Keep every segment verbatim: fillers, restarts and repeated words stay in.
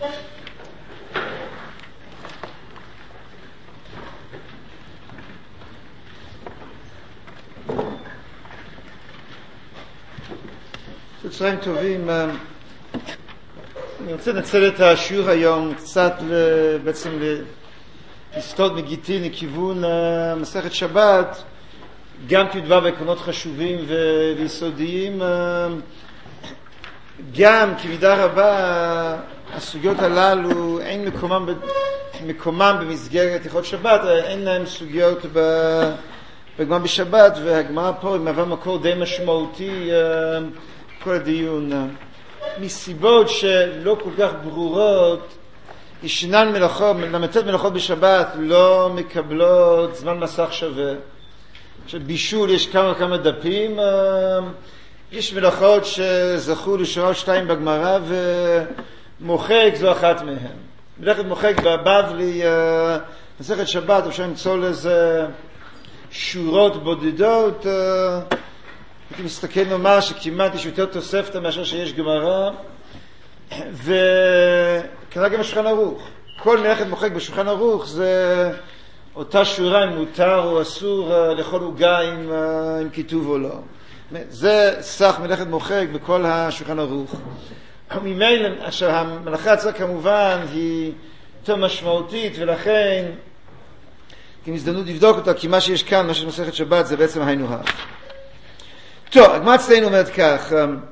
צהריים טובים. אני רוצה לנצל את השיעור היום קצת בעצם לסטות מגיטין לכיוון מסכת שבת, גם כי מדובר בעקרונות חשובים ויסודיים, גם כי מידה רבה הסוגיות הללו אין מקומם, מקומם במסגרת הלכות שבת, אין להם סוגיות בגמרא בשבת, והגמרא פה מהווה מקור די משמעותי כל הדיון. מסיבות שלא כל כך ברורות, ישנן מלאכות, למתת מלאכות בשבת לא מקבלות זמן מסך שווה. בישול יש כמה כמה דפים, יש מלאכות שזכו לשורה שתיים בגמרא, ומוחק זו אחת מהן. מלאכת מוחק בבבלי, מסכת שבת, אפשר למצוא לזה שורות בודדות, הייתי מסתכל לומר שכמעט יש יותר תוספתא מאשר שיש גמרא, וכנראה גם בשולחן ערוך. כל מלאכת מוחק בשולחן ערוך זה אותה שורה אם מותר או אסור לאכול עוגה עם, עם כיתוב או לא. זה סך מלאכת מוחק בכל השולחן ערוך. ממילא, עכשיו המלאכה עצמה כמובן היא יותר משמעותית, ולכן כמזדמנות לבדוק אותה, כי מה שיש כאן, מה שיש במסכת שבת, זה בעצם היינו הך. טוב, הגמרא אצלנו אומרת כך,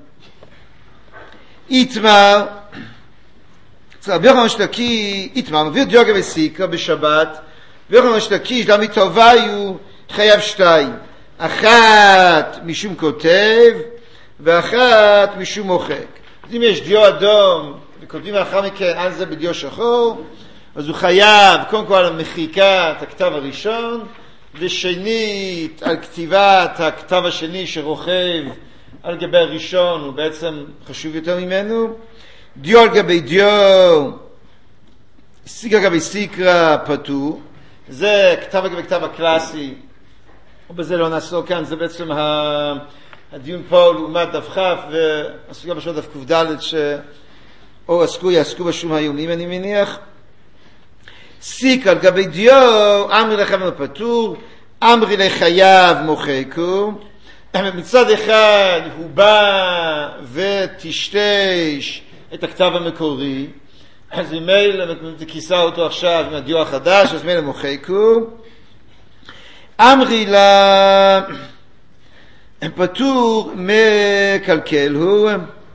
איתמר, רבי יוחנן משתקי, איתמר, מביא דיוגה וסיקרא בשבת, רבי יוחנן משתקי, שלמי טוביו חייב שתיים, אחת משום כותב, ואחת משום מוחק. אז אם יש דיו אדום, וכותבים לאחר מכן על זה בדיו שחור, אז הוא חייב, קודם כל על מחיקת הכתב הראשון, ושנית על כתיבת הכתב השני שרוכב על גבי הראשון, הוא בעצם חשוב יותר ממנו. דיו על גבי דיו, סיקרא גבי סיקרא פטור, זה כתב על גבי כתב הקלאסי, ובזה לא נעסוק כאן, זה בעצם הדיון פה לעומת דף כ' והסוגיה בשביל דף ק"ד שאו עסקו יעסקו בשום היומים אני מניח. סיק על גבי דיו, אמרי לחייב פטור, אמרי לחייב מוחקו. מצד אחד הוא בא וטשטש את הכתב המקורי, אז ממילא כיסה אותו עכשיו עם הדיו החדש, אז ממילא מוחקו. אמרי לפטור מקלקל הוא.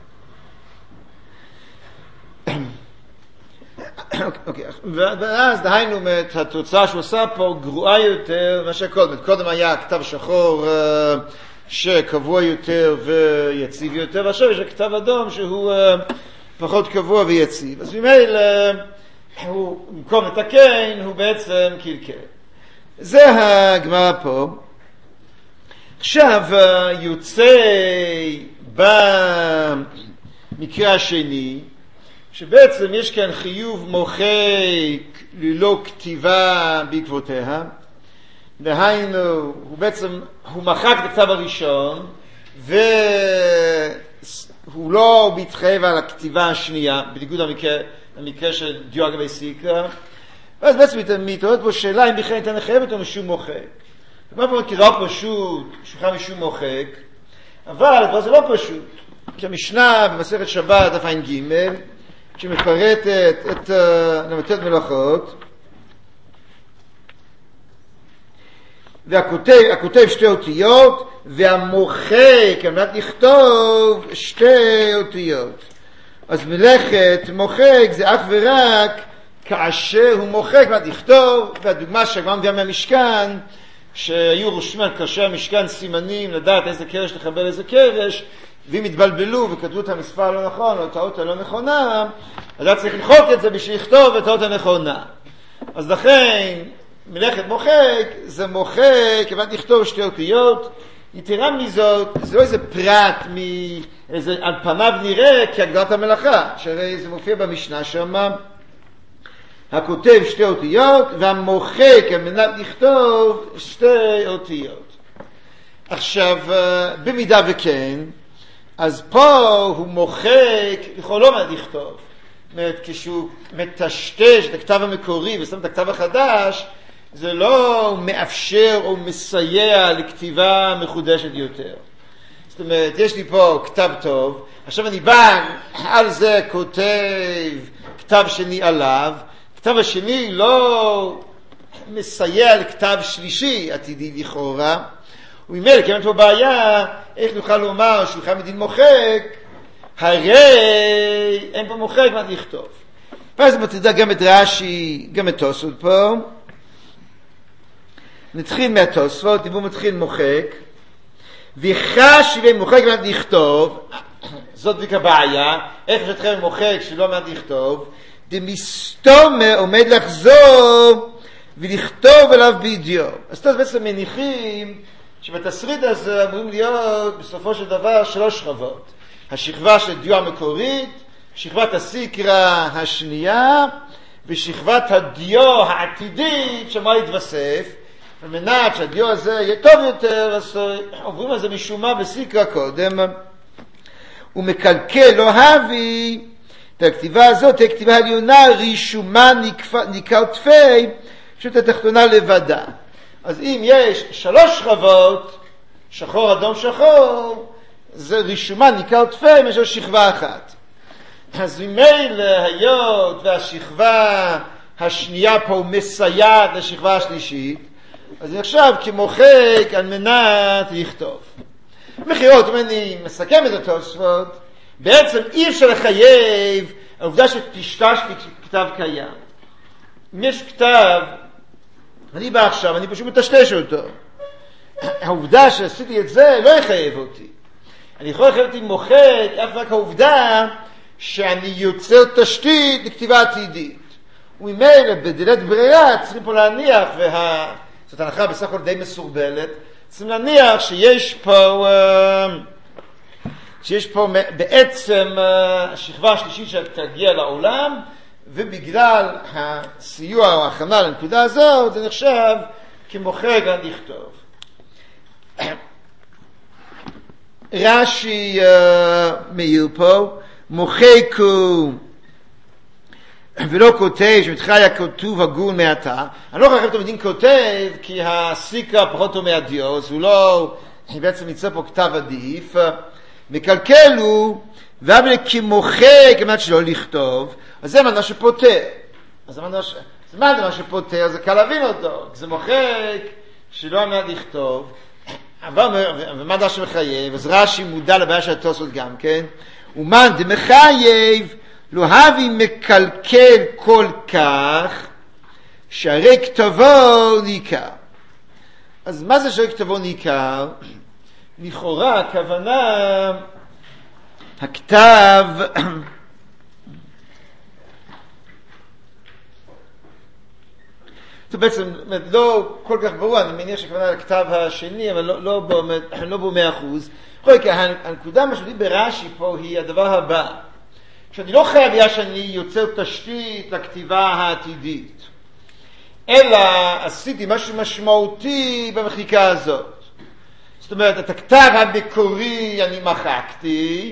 אוקיי, ואז דהיינו את התוצאה שהוא עושה פה גרועה יותר מאשר קודם. קודם היה כתב שחור שקבוע יותר ויציב יותר, ועכשיו יש כתב אדום שהוא פחות קבוע ויציב. אז ממילא הוא במקום לתקן הוא בעצם קלקל. זה הגמרא פה. עכשיו יוצא במקרה השני שבעצם יש כאן חיוב מוחק ללא כתיבה בעקבותיה, דהיינו הוא בעצם הוא מחק את הכתב הראשון והוא לא מתחייב על הכתיבה השנייה בניגוד למקרה, למקרה של דיו על גבי סיקרא, ואז בעצם מתעוררת פה שאלה אם בכלל ניתן לחייב אותו משום מוחק. מה פה כדאו פשוט שולחן משום מוחק, אבל כבר זה לא פשוט, כי המשנה במסכת שבת דף ע"ג שמפרטת את למתת מלאכות, והכותב הכותב שתי אותיות והמוחק על מנת לכתוב שתי אותיות. אז מלאכת מוחק זה אך ורק כאשר הוא מוחק מנת לכתוב, והדוגמה שהגמרא מביאה מהמשכן שהיו רושמים על קרשי המשכן סימנים לדעת איזה קרש לחבר איזה קרש, ואם התבלבלו וכתבו את המספר הלא נכון או את האות הלא נכונה, אז היה צריך לחוק את זה בשביל לכתוב את האות הנכונה. אז לכן מלאכת מוחק זה מוחק כמעט לכתוב שתי אותיות. יתרה מזאת, זה לא איזה פרט מאיזה, על פניו נראה כהגדרת המלאכה, שהרי זה מופיע במשנה שם, הכותב שתי אותיות והמוחק על מנת לכתוב שתי אותיות. עכשיו במידה וכן, אז פה הוא מוחק, יכול לא מה לכתוב, אומרת, כשהוא מטשטש את הכתב המקורי ושם את הכתב החדש, זה לא מאפשר או מסייע לכתיבה מחודשת יותר. זאת אומרת, יש לי פה כתב טוב, עכשיו אני בא, על זה כותב כתב שני עליו, כתב השני לא מסייע לכתב שלישי עתידי לכאורה, וממילא, כי אין פה בעיה, איך נוכל לומר שהוא חייב מדין מוחק, הרי אין פה מוחק מה לכתוב. ואז תדע גם את רש"י, גם את תוספות פה. נתחיל מהתוספות, אם הוא מתחיל מוחק, וחש ומוחק מה לכתוב, זאת בדיוק הבעיה, איך שתכם מוחק שלא מה לכתוב, דמסתומר עומד לחזור ולכתוב עליו בידיו. אז תוספות בעצם מניחים שבתסריט הזה אמורים להיות בסופו של דבר שלוש שכבות. השכבה של דיו המקורית, שכבת הסיקרה השנייה, ושכבת הדיו העתידית שמה להתווסף, על מנת שהדיו הזה יהיה טוב יותר, אז עוברים על זה משום מה בסיקרה קודם. הוא מקלקל, לא הביא, את הכתיבה הזאת, הכתיבה העליונה, רישומה ניכר תפי, פשוט התחתונה לבדה. אז אם יש שלוש שכבות, שחור, אדום, שחור, זה רישומה ניכר תפי, משהו שכבה אחת. אז ממילא היות והשכבה השנייה פה מסייעת לשכבה השלישית, אז נחשב כמוחק על מנת לכתוב. מחירות, אם אני מסכם את התוספות, בעצם אי אפשר לחייב העובדה שתשתש כתב קיים. אם יש כתב, אני בא עכשיו, אני פשוט מטשטש אותו. העובדה שעשיתי את זה לא יחייב אותי. אני יכול לחייב אותי מוחק, אף רק העובדה שאני יוצר תשתית לכתיבה עתידית. וממילא בדלת ברירה צריכים פה להניח, וה... זאת הנחה בסך הכל די מסורבלת, צריכים להניח שיש פה, שיש פה בעצם השכבה השלישית שתגיע לעולם, ובגלל הסיוע או ההכנה לנקודה הזאת, זה נחשב כמוחק עד לכתוב. רש"י מעיר פה, מוחק הוא ולא כותב, שמתחילה היה כתוב הגון מעתה. אני לא יכול לחייב אותו מדין כותב, כי הסיקה פחות או מהדיו, אז הוא לא, בעצם יצא פה כתב עדיף. מקלקל הוא, אבל כמוחק, כמעט שלא לכתוב, אז זה מה שפותר. אז זה מה ש... זה מה שפותר, זה קל להבין אותו. זה מוחק שלא אמר לכתוב, אבל ומה דבר שמחייב, אז רש"י מודע לבעיה של התוספות גם כן, ומן דמחייב, לא הביא מקלקל כל כך, שהרי כתבו ניכר. אז מה זה שהרי כתבו ניכר? לכאורה, הכוונה, הכתב, זה בעצם לא כל כך ברור, אני מניח שכוונה לכתב השני, אבל לא, לא, באמת, לא בו מאה אחוז. הנקודה המשמעותית ברש"י פה היא הדבר הבא. שאני לא חייב היה שאני יוצר תשתית לכתיבה העתידית, אלא עשיתי משהו משמעותי במחיקה הזאת. זאת אומרת, את הכתב המקורי אני מחקתי,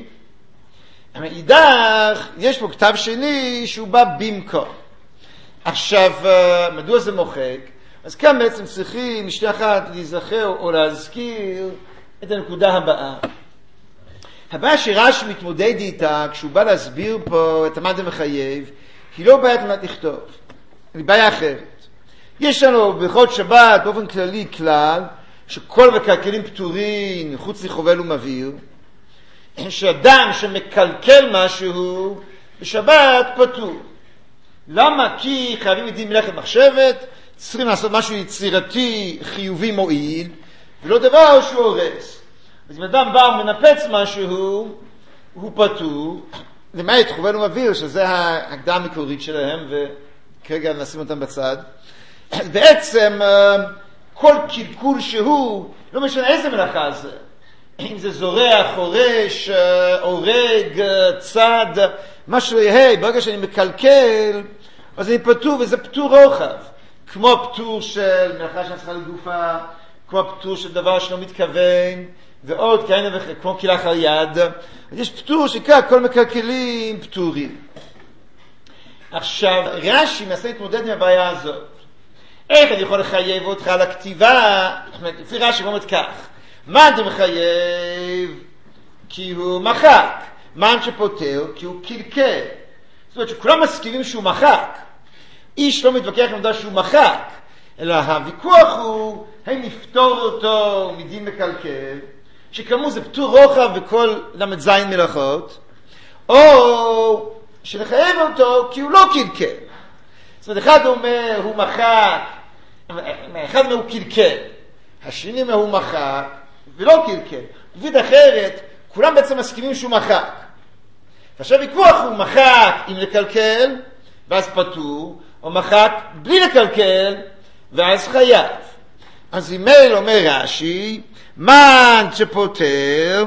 מאידך יש פה כתב שני שהוא בא במקום. עכשיו, מדוע זה מוחק? אז כאן בעצם צריכים משתי אחת להיזכר או להזכיר את הנקודה הבאה. הבעיה שרש"י מתמודד איתה כשהוא בא להסביר פה את מה זה מחייב, היא לא בעיה כמעט לכתוב, היא בעיה אחרת. יש לנו בכל שבת באופן כללי כלל שכל מקלקלים פטורים חוץ לחובל ומבהיר, שאדם שמקלקל משהו בשבת פטור. למה? כי חייבים מדין מלאכת מחשבת, צריכים לעשות משהו יצירתי חיובי מועיל, ולא דבר שהוא הורס. אז אם אדם בא ומנפץ משהו, הוא פטור, למעט חובל ומבהיר, שזה ההגדרה המקורית שלהם, וכרגע נשים אותם בצד. בעצם כל קלקול שהוא, לא משנה איזה מלאכה זה, אם זה זורע, חורש, הורג, צד, מה שלא יהיה, ברגע שאני מקלקל, אז אני פטור, וזה פטור רוחב. כמו פטור של מלאכה שנצחה לגופה, כמו פטור של דבר שלא מתכוון, ועוד כאלה וכאלה, כמו קילח על יד. אז יש פטור שכך, כל מקלקלים פטורים. עכשיו, רש"י מנסה להתמודד עם הבעיה הזאת. איך אני יכול לחייב אותך על הכתיבה? לפי רש"י אומרת כך, מה אתה מחייב? כי הוא מחק. מה שפותר? כי הוא קלקל. זאת אומרת שכולם מסכימים שהוא מחק. איש לא מתווכח עם עובדה שהוא מחק, אלא הוויכוח הוא האם נפתור אותו מדין מקלקל, שכאמור זה פטור רוחב וכל למד זין מלאכות, או שנחייב אותו כי הוא לא קלקל. זאת אומרת, אחד אומר הוא מחק, אחד אומר הוא קלקל, השני אומר הוא מחק ולא קלקל. בבית אחרת, כולם בעצם מסכימים שהוא מחק. ועכשיו ויכוח הוא מחק אם לקלקל, ואז פטור, או מחק בלי לקלקל, ואז חייב. אז אימייל אומר רש"י, מן שפוטר,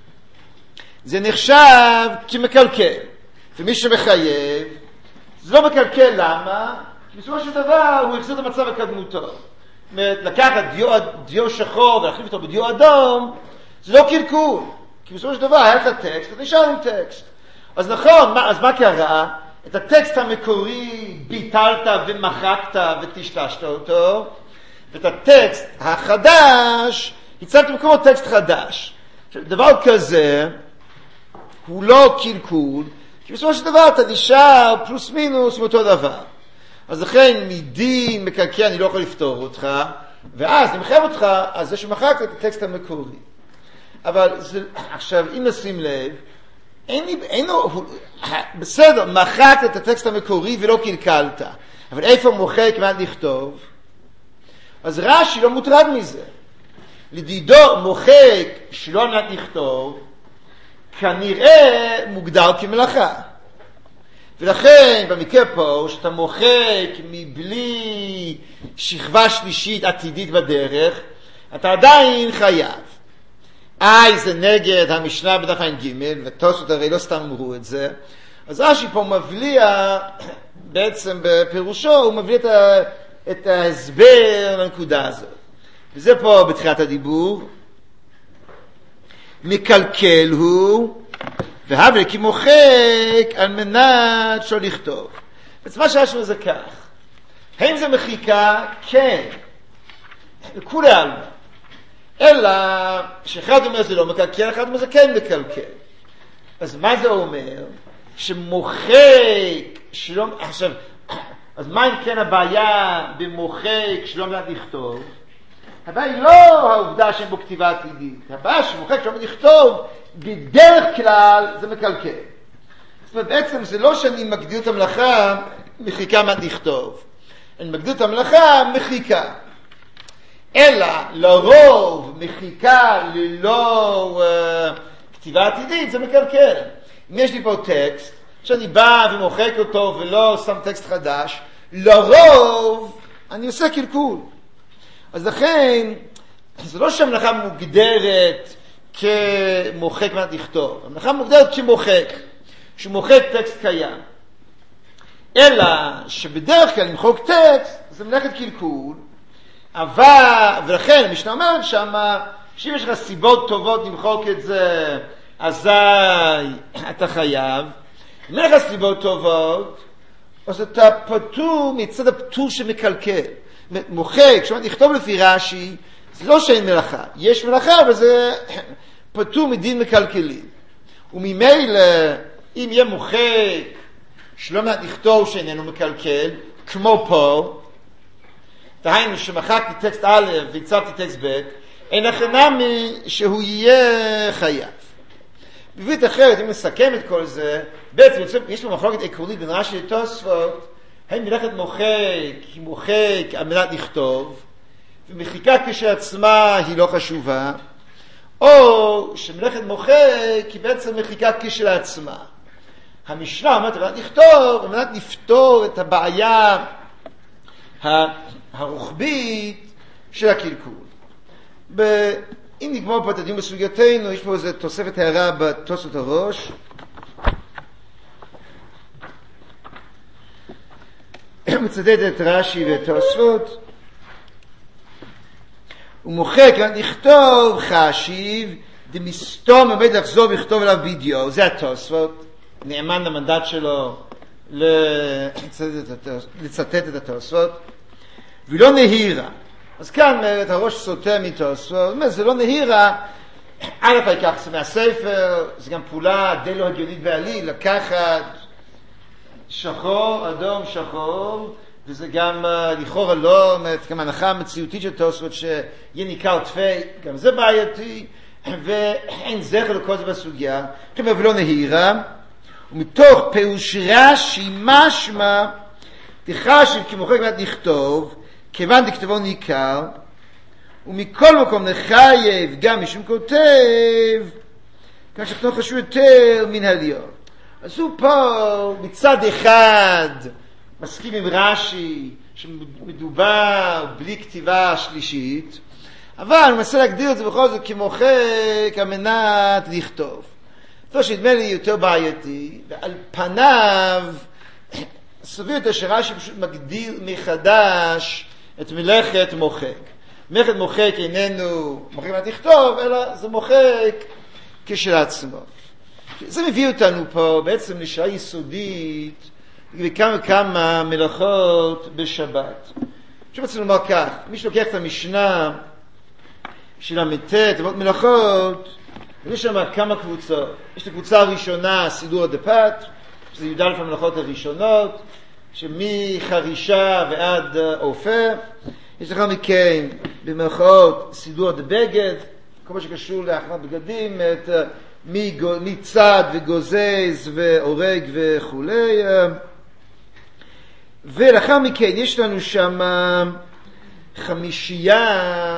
זה נחשב כמקלקל. ומי שמחייב, זה לא מקלקל, למה? כי בסופו של דבר הוא החזיר את המצב הקדמותו. זאת אומרת, לקחת דיו, דיו שחור ולהחליף אותו בדיו אדום, זה לא קלקול. כי בסופו של דבר היה את הטקסט, אתה נשאר עם טקסט. אז נכון, מה, אז מה קרה? את הטקסט המקורי ביטלת ומחקת וטשטשת אותו, ואת הטקסט החדש הצבת במקומו טקסט חדש. דבר כזה הוא לא קלקול, כי בסופו של דבר אתה נשאר פלוס מינוס מאותו דבר. אז לכן מדין מקלקל אני לא יכול לפתור אותך, ואז אני מחייב אותך על זה שמחקת את הטקסט המקורי. אבל זה, עכשיו אם נשים לב, אין לי, אין לו, בסדר, מחקת את הטקסט המקורי ולא קלקלת, אבל איפה מוחק מה לכתוב? אז רש"י לא מוטרד מזה. לדידו מוחק שלא נעת לכתוב, כנראה מוגדר כמלאכה. ולכן במקרה פה, שאתה מוחק מבלי שכבה שלישית עתידית בדרך, אתה עדיין חייב. איי, זה נגד המשנה בדף עין ג' ותוספות הרי לא סתם אמרו את זה. אז רש"י פה מבליע, בעצם בפירושו, הוא מבליע את, ה, את ההסבר לנקודה הזאת. וזה פה בתחילת הדיבור. מקלקל הוא, והבל כי מוחק על מנת שלא לכתוב. בעצם מה שרש"י אומר זה כך. האם זה מחיקה? כן. כולי עלמא. אלא שאחד אומר זה לא מקלקל, אחד אומר זה כן מקלקל. אז מה זה אומר? שמוחק שלא... עכשיו, אז מה אם כן הבעיה במוחק שלא מלד לכתוב? הבעיה היא לא העובדה שאין בו כתיבה עתידית. הבעיה שמוחק שלא מלד לכתוב, בדרך כלל זה מקלקל. זאת אומרת, בעצם זה לא שאני מגדיר את המלאכה מחיקה מלד לכתוב. אני מגדיר את המלאכה מחיקה. אלא לרוב מחיקה ללא uh, כתיבה עתידית זה מקלקל. אם יש לי פה טקסט שאני בא ומוחק אותו ולא שם טקסט חדש, לרוב אני עושה קלקול. אז לכן זה לא שהמלאכה מוגדרת כמוחק מה לכתוב, המלאכה מוגדרת כמוחק, שמוחק טקסט קיים. אלא שבדרך כלל למחוק טקסט זה מלאכת קלקול, אבל, ולכן, המשנה אומרת שמה, שאם יש לך סיבות טובות למחוק את זה, אזי אתה חייב. אם אין לך סיבות טובות, אז אתה פטור מצד הפטור שמקלקל. מוחק, כשאומרת לכתוב לפי רש"י, זה לא שאין מלאכה. יש מלאכה, אבל זה פטור מדין מקלקלים. וממילא, אם יהיה מוחק, שלא מעט לכתוב שאיננו מקלקל, כמו פה, דהיינו שמחקתי טקסט א' והצבתי טקסט ב', אין הכנמי שהוא יהיה חייב. בבית אחרת, אם נסכם את כל זה, בעצם יש לו מחלוקת עקרונית בין רש"י לתוספות, האם מלאכת מוחק היא מוחק על מנת לכתוב, ומחיקה כשלעצמה היא לא חשובה, או שמלאכת מוחק היא בעצם מחיקה כשלעצמה. המשנה אומרת, על מנת לכתוב, על מנת לפתור את הבעיה הרוחבית של הקלקול. אם נגמור פה את הדיון בסוגייתנו, יש פה איזו תוספת הערה בתוספות הראש. מצדד את רש"י ואת תוספות. הוא מוחק לכתוב חשיב, דמסתום עומד לחזור וכתוב עליו בדיו. זה התוספות, נאמן למנדט שלו לצטט את התוספות, ולא נהירה. אז כאן את הראש סוטה מתוספות, זה לא נהירה, א' היקח זה מהספר, זה גם פעולה די לא הגיונית בעליל, לקחת שחור, אדום, שחור, וזה גם לכאורה לא, גם הנחה המציאותית של תוספות שיהיה ניכר תפי, גם זה בעייתי, ואין זכר לכל זה בסוגיה, כלומר ולא נהירה, ומתוך פירוש רש"י משמע, תחשב כמוחק מעט נכתוב, כיוון דכתבו ניכר, ומכל מקום נחייב גם משום כותב, כאן שכתוב חשוב יותר מן העליון. אז הוא פה מצד אחד מסכים עם רש"י שמדובר בלי כתיבה שלישית, אבל הוא מנסה להגדיר את זה בכל זאת כמוחק על מנת לכתוב. זה שנדמה לי יותר בעייתי, ועל פניו סביר יותר שרש"י פשוט מגדיר מחדש את מלאכת מוחק. מלאכת מוחק איננו מוחק מה לכתוב, אלא זה מוחק כשלעצמו. זה מביא אותנו פה בעצם לשעה יסודית בכמה כמה מלאכות בשבת. עכשיו רוצה לומר כך, מי שלוקח את המשנה של המתת, מלאכות, יש שם כמה קבוצות. יש את הקבוצה הראשונה, סידור הדפת, שזה י"א המלאכות הראשונות, שמחרישה ועד אופה. יש לך מכן במלאכות סידור הדבגד, כל מה שקשור להכנת בגדים, את מצד וגוזז והורג וכולי. ולאחר מכן יש לנו שם חמישייה,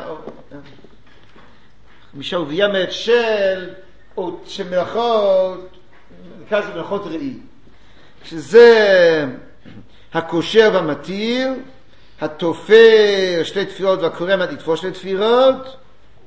חמישה ובייה מאת של, או שמלאכות, נקרא זה מלאכות ראי, שזה הקושר והמתיר, התופר שתי תפירות והקורא מנת לתפור שתי תפירות,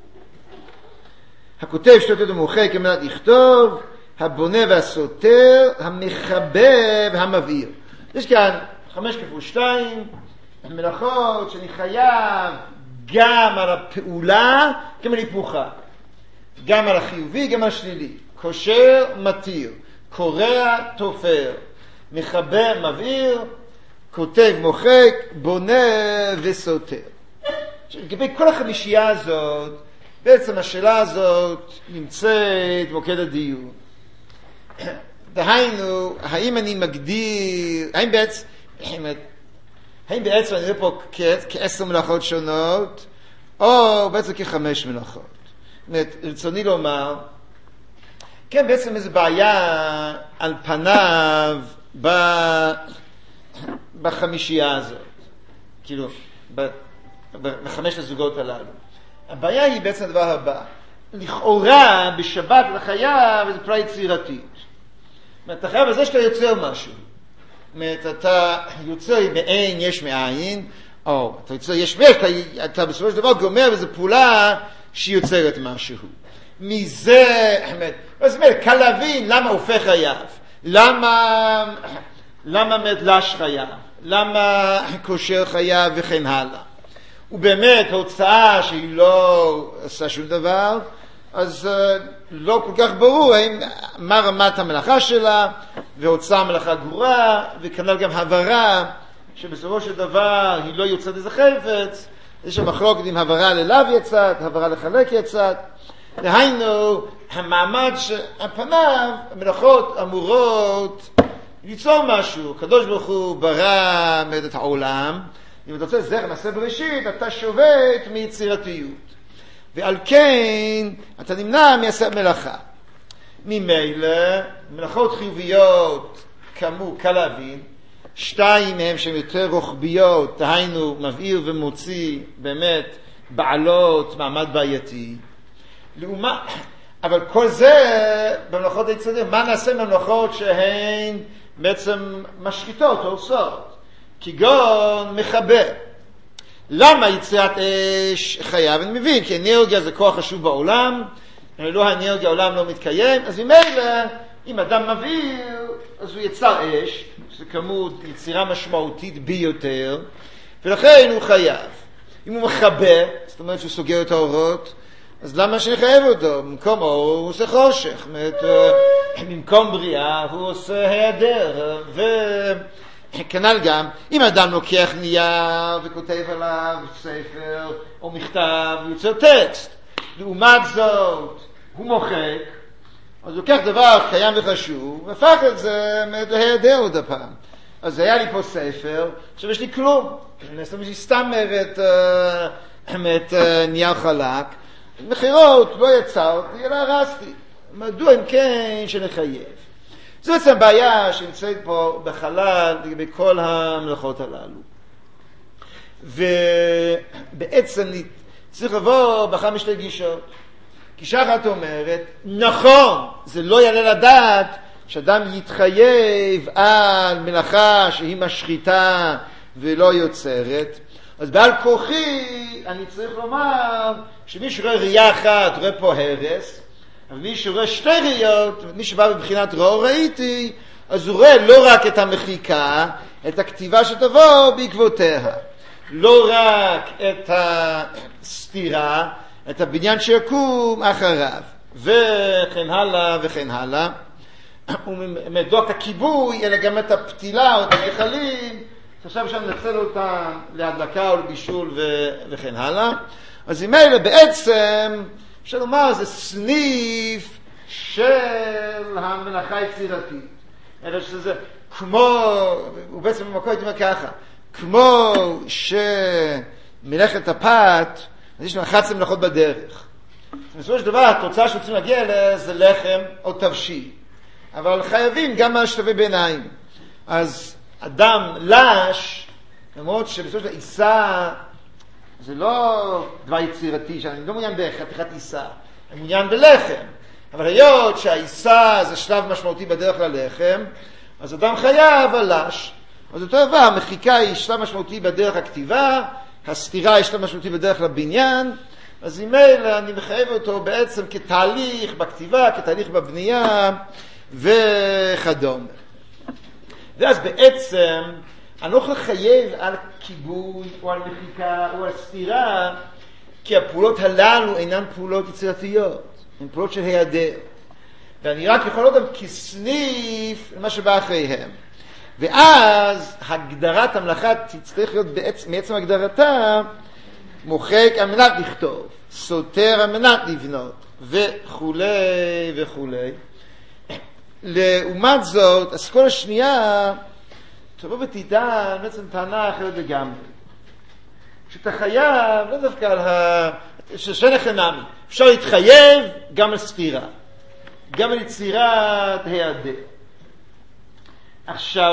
הכותב שתי תפירות ומוחק מנת לכתוב, הבונה והסותר, המחבב והמבעיר. יש כאן חמש כפול שתיים, מלאכות שאני חייב גם על הפעולה, גם על היפוכה. גם על החיובי, גם על השלילי. קושר, מתיר. קורע, תופר. מחבר, מבעיר. כותב, מוחק. בונה וסותר. לגבי כל החמישייה הזאת, בעצם השאלה הזאת נמצאת במוקד הדיון. דהיינו, האם אני מגדיר, האם בעצם, האם בעצם אני רואה פה כעשר מלאכות שונות, או בעצם כחמש מלאכות. זאת אומרת, רצוני לומר, כן, בעצם איזו בעיה על פניו בחמישייה הזאת. כאילו, בחמש הזוגות הללו. הבעיה היא בעצם הדבר הבא. לכאורה, בשבת לחייב, איזו פרעה יצירתית. זאת אומרת, אתה חייב בזה שאתה יוצר משהו. זאת אומרת, אתה יוצר מאין יש מאין, או אתה יוצר יש מאין, אתה, אתה בסופו של דבר גומר איזו פעולה שהיא יוצרת משהו. מזה, זאת אומרת, קל להבין למה הופך חייב, למה, למה מדלש חייב, למה קושר חייב וכן הלאה. ובאמת, ההוצאה שהיא לא עושה שום דבר, אז לא כל כך ברור האם, מה רמת המלאכה שלה, והוצאה מלאכה גמורה, וכנ"ל גם הברה, שבסופו של דבר היא לא יוצאת איזה חפץ, יש שם מחלוקת עם הברה ללאו יצאת, הברה לחלק יצאת. דהיינו, המעמד שעל פניו, המלאכות אמורות ליצור משהו. הקדוש ברוך הוא ברא את העולם, אם אתה רוצה זכר מעשה בראשית, אתה שובת מיצירתיות. ועל כן, אתה נמנע מעשה מלאכה. ממילא, מלאכות חיוביות, כאמור, קל להבין, שתיים מהם שהן יותר רוחביות, דהיינו, מבעיר ומוציא, באמת, בעלות, מעמד בעייתי. לעומת, אבל כל זה, במלאכות היצריות, מה נעשה במלאכות שהן בעצם משחיתות או עושות? כגון מחבר. למה יצירת אש חייב? אני מבין, כי אנרגיה זה כוח חשוב בעולם, לא האנרגיה העולם לא מתקיים, אז ממילא, אם אדם מבעיר, אז הוא יצר אש, שזה כמות יצירה משמעותית ביותר, ולכן הוא חייב. אם הוא מחבר, זאת אומרת שהוא סוגר את האורות, אז למה שנחייב אותו? במקום אור הוא עושה חושך. זאת אומרת, במקום בריאה הוא עושה היעדר, וכנ"ל גם, אם אדם לוקח נייר וכותב עליו ספר או מכתב, יוצר טקסט, לעומת זאת הוא מוחק, אז הוא לוקח דבר קיים וחשוב, והפך את זה להיעדר עוד הפעם. אז היה לי פה ספר, עכשיו יש לי כלום. יש לי סתם את, את נייר חלק, מחירות לא יצרתי, אלא הרסתי. מדוע אם כן שנחייב? זו בעצם הבעיה שנמצאת פה בחלל לגבי כל המלאכות הללו. ובעצם צריך לבוא באחת משתי גישות. גישה אחת אומרת, נכון, זה לא יעלה לדעת שאדם יתחייב על מלאכה שהיא משחיתה ולא יוצרת. אז בעל כוחי אני צריך לומר שמי שרואה ראייה אחת רואה פה הרס, אבל מי שרואה שתי ראיות, מי שבא בבחינת ראו ראיתי, אז הוא רואה לא רק את המחיקה, את הכתיבה שתבוא בעקבותיה, לא רק את הסתירה, את הבניין שיקום אחריו, וכן הלאה וכן הלאה. ומדוק הכיבוי, אלא גם את הפתילה או את הגחלים, עכשיו שם נצל אותם להדלקה או לבישול ו... וכן הלאה. אז אם אלה בעצם, אפשר לומר, זה סניף של המלאכה היצירתית. אלא שזה כמו, הוא בעצם במקור הייתי אומר ככה, כמו שמלאכת הפת, אז יש לנו אחת עשרה מלאכות בדרך. בסופו של דבר, התוצאה שרוצים להגיע אליה זה לחם או תבשיל. אבל חייבים גם על שלבי ביניים. אז אדם לש, למרות שבסופו של דבר עיסה, זה לא דבר יצירתי, שאני לא מעוניין בחתיכת עיסה, אני מעוניין בלחם. אבל היות שהעיסה זה שלב משמעותי בדרך ללחם, אז אדם חייב על לש. אז אותו דבר, המחיקה היא שלב משמעותי בדרך הכתיבה, הסתירה היא שלב משמעותי בדרך לבניין, אז אם אלה אני מחייב אותו בעצם כתהליך בכתיבה, כתהליך בבנייה, וכדומה. ואז בעצם אני לא יכול לחייב על כיבוי או על מחיקה או על סתירה, כי הפעולות הללו אינן פעולות יצירתיות, הן פעולות של היעדר, ואני רק יכול אותם כסניף למה שבא אחריהם. ואז הגדרת המלאכה תצטרך להיות בעצם, מעצם הגדרתה מוחק על מנת לכתוב, סותר על מנת לבנות, וכולי וכולי. לעומת זאת, הסקולה השנייה תבוא ותדע בעצם טענה אחרת לגמרי. שאתה חייב, לא דווקא על ה... ששני חנמי. אפשר להתחייב גם על סתירה, גם על יצירת היעדר. עכשיו,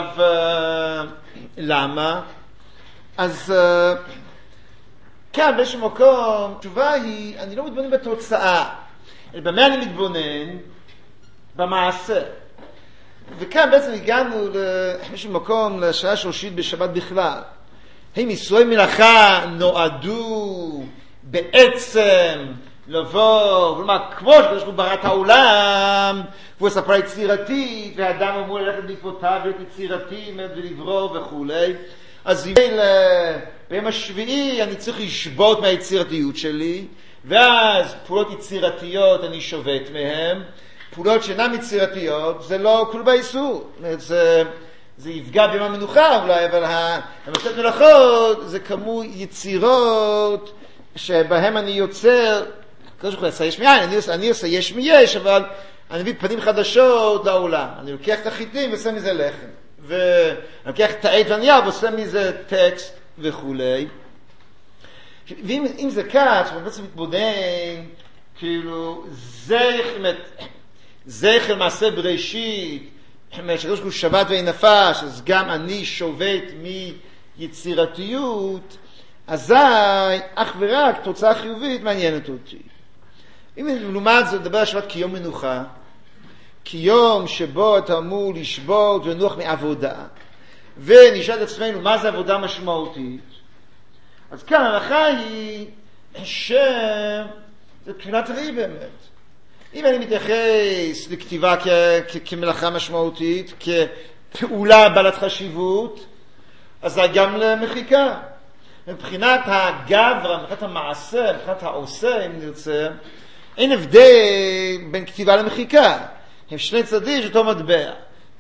למה? אז כאן באיזשהו מקום, התשובה היא, אני לא מתבונן בתוצאה, אלא במה אני מתבונן? במעשה. וכאן בעצם הגענו לאיזשהו מקום לשעה שורשית בשבת בכלל. הם איסורי מלאכה נועדו בעצם לבוא, ולומר, כמו שקדוש ברוך הוא ברא את העולם, והוא עשה פרה יצירתית, והאדם אמור ללכת בעקבותיו להיות יצירתי ולברוא וכו'. אז ביום השביעי אני צריך לשבות מהיצירתיות שלי, ואז פעולות יצירתיות אני שובת מהם, פעולות שאינן יצירתיות, זה לא כלום באיסור. זה, זה יפגע ביום המנוחה אולי, אבל המסכת מלאכות זה כמו יצירות שבהם אני יוצר, כמו שאני עושה יש מאין, אני, אני עושה יש מיש, אבל אני מביא פנים חדשות לעולם. אני לוקח את החיטים ועושה מזה לחם. ואני לוקח את העט והנייר ועושה מזה טקסט וכולי. ואם אם זה כך, שאני בעצם מתבונן, כאילו, זה זכר מעשה בראשית, שקדוש ברוך הוא שבת ונפש, אז גם אני שובת מיצירתיות, אזי אך ורק תוצאה חיובית מעניינת אותי. אם לעומת זאת לדבר על שבת כיום מנוחה, כיום שבו אתה אמור לשבות ולנוח מעבודה, ונשאל את עצמנו מה זה עבודה משמעותית, אז כאן ההנחה היא שזה תמונת ראי באמת. אם אני מתייחס לכתיבה כ- כ- כמלאכה משמעותית, כפעולה בעלת חשיבות, אז זה גם למחיקה. מבחינת הגברה, מבחינת המעשה, מבחינת העושה, אם נרצה, אין הבדל בין כתיבה למחיקה. הם שני צדדים של אותו מטבע.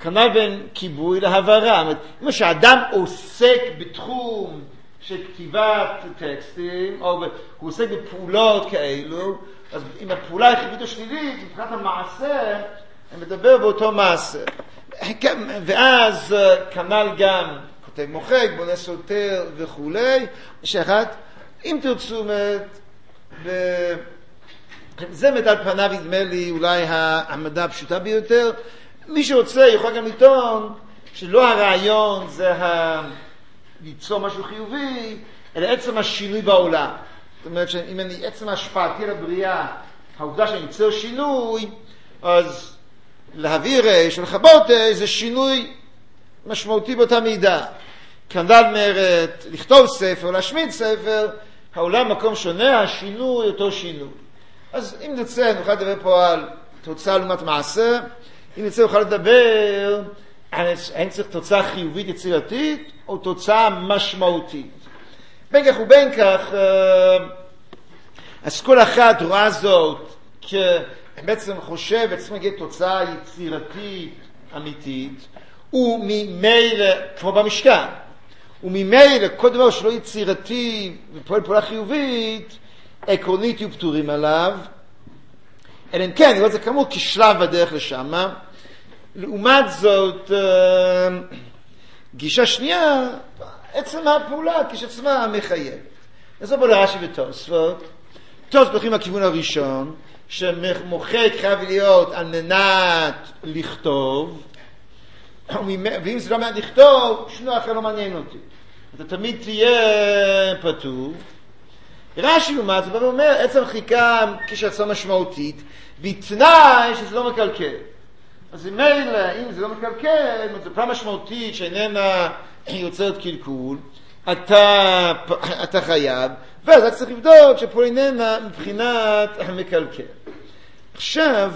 כנ"ל בין כיבוי להבהרה. אם שאדם עוסק בתחום של כתיבת טקסטים, או הוא עוסק בפעולות כאלו, אז אם הפעולה היא חיובית או שלילית, מבחינת המעשה, אני מדבר באותו מעשה. ואז כנ"ל גם כותב מוחק, בונה סותר וכולי, שאחת, אם תרצו, זה מת על פניו, נדמה לי, אולי העמדה הפשוטה ביותר. מי שרוצה יכול גם לטעון שלא הרעיון זה ה... ליצור משהו חיובי, אלא עצם השינוי בעולם. זאת אומרת שאם אני עצם השפעתי לבריאה, העובדה שאני יוצר שינוי, אז להביא רש ולחבות זה שינוי משמעותי באותה מידה. כנ"ל אומרת, לכתוב ספר או להשמיד ספר, העולם מקום שונה, השינוי אותו שינוי. אז אם נרצה, נוכל לדבר פה על תוצאה לעומת מעשה. אם נרצה, נוכל לדבר האם צריך תוצאה חיובית יצירתית או תוצאה משמעותית. בין כך ובין כך, אז כל אחת רואה זאת כבעצם חושב בעצם להגיד תוצאה יצירתית אמיתית, וממילא, כמו במשכן, וממילא כל דבר שלא יצירתי ופועל פעולה חיובית, עקרונית יהיו פטורים עליו, אלא אם כן, נראה את זה כאמור כשלב בדרך לשם. לעומת זאת, גישה שנייה, עצם הפעולה כשעצמה מחייבת. אז זה בוא לרש"י ותוספות. תוספות הולכים לכיוון הראשון, שמוחק חייב להיות על מנת לכתוב, ואם זה לא מעט לכתוב, שנו אחר לא מעניין אותי. אתה תמיד תהיה פטור. רש"י לעומת זאת אומר, עצם חיקה כשעצמה משמעותית, בתנאי שזה לא מקלקל. אז אם מילא, אם זה לא מקלקל, זו פעם משמעותית שאיננה יוצרת קלקול, אתה, אתה חייב, ואז אתה צריך לבדוק שפה איננה מבחינת המקלקל. עכשיו,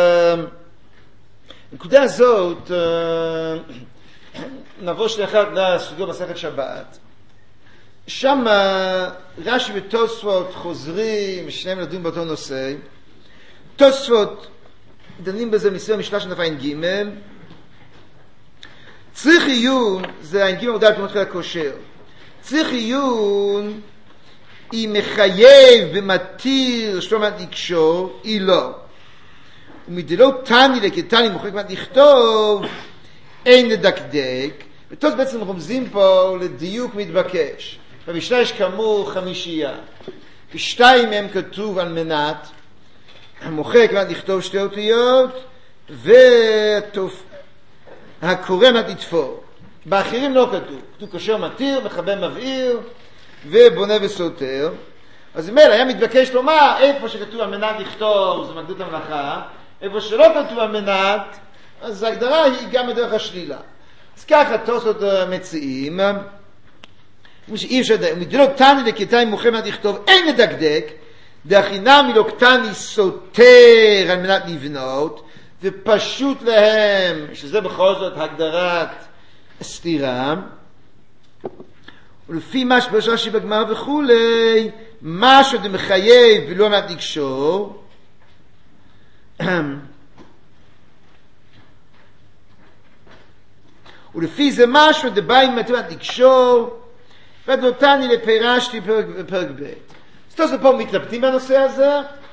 נקודה הזאת, נבוא שליחת לסוגיה מסכת שבת. שם רש"י ותוספות חוזרים, שניהם לדון באותו נושא. תוספות דנים בזה מסביב משלה של נפיים ג' צריך עיון, זה העין ג' עבודה על פרמות חיל הכושר. צריך עיון היא מחייב ומתיר שלא מעט לקשור, היא לא. ומדלו תני לכתני מוחק מעט לכתוב, אין לדקדק. ותוס בעצם רומזים פה לדיוק מתבקש. במשנה יש כאמור חמישייה. ושתיים מהם כתוב על מנת, המוחק מעט לכתוב שתי אותיות, והקורא מעט לתפור. באחרים לא כתוב. כתוב קושר מתיר, מחבר מבעיר, ובונה וסותר. אז אם אלה היה מתבקש לומר, איפה שכתוב על מנת לכתוב, זה מקדות המלאכה, איפה שלא כתוב על מנת, אז ההגדרה היא גם בדרך השלילה. אז ככה תוספות מציעים, אי אפשר לדעת, ומדלו קטני לכתני מוחק מעט לכתוב, אין לדקדק, דחינם מלא קטני סותר על מנת לבנות, ופשוט להם, שזה בכל זאת הגדרת סתירה, ולפי מה שפרש רש"י בגמרא וכולי, מה שעוד מחייב ולא מעט לקשור, ולפי זה משהו דבא עם מעט לקשור, ודותני לפרשתי בפרק ב'. אז תוספות פה מתלבטים בנושא הזה,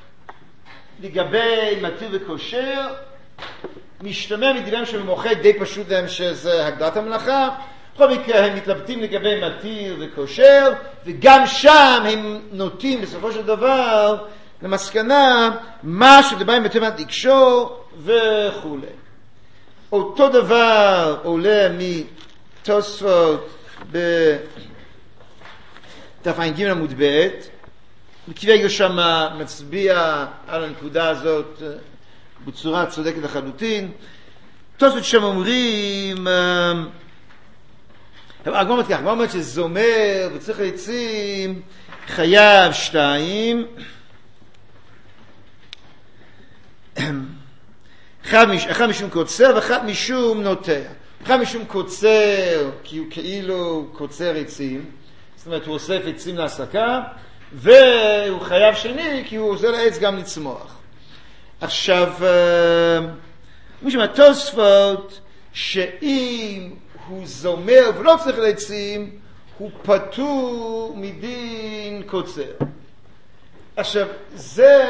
לגבי מתיר וקושר, משתמע מדבריהם של מוחק די פשוט להם שזה הגדרת המלאכה. בכל מקרה הם מתלבטים לגבי מתיר וקושר, וגם שם הם נוטים בסופו של דבר למסקנה מה שדבא עם מעט לקשור וכו'. אותו דבר עולה מתוספות בדף ע"ג עמוד ב', וכרגע שם מצביע על הנקודה הזאת בצורה צודקת לחלוטין. תוספות שם אומרים, הגמרא אומרת כך, הגמרא אומרת שזה אומר וצריך לעצים חייב שתיים, אחד, מש, אחד משום קוצר ואחד משום נוטע. אחד משום קוצר כי הוא כאילו קוצר עצים, זאת אומרת הוא אוסף עצים להסקה, והוא חייב שני כי הוא עוזר לעץ גם לצמוח. עכשיו, משום התוספות שאם הוא זומר ולא צריך לעצים, הוא פטור מדין קוצר. עכשיו, זה...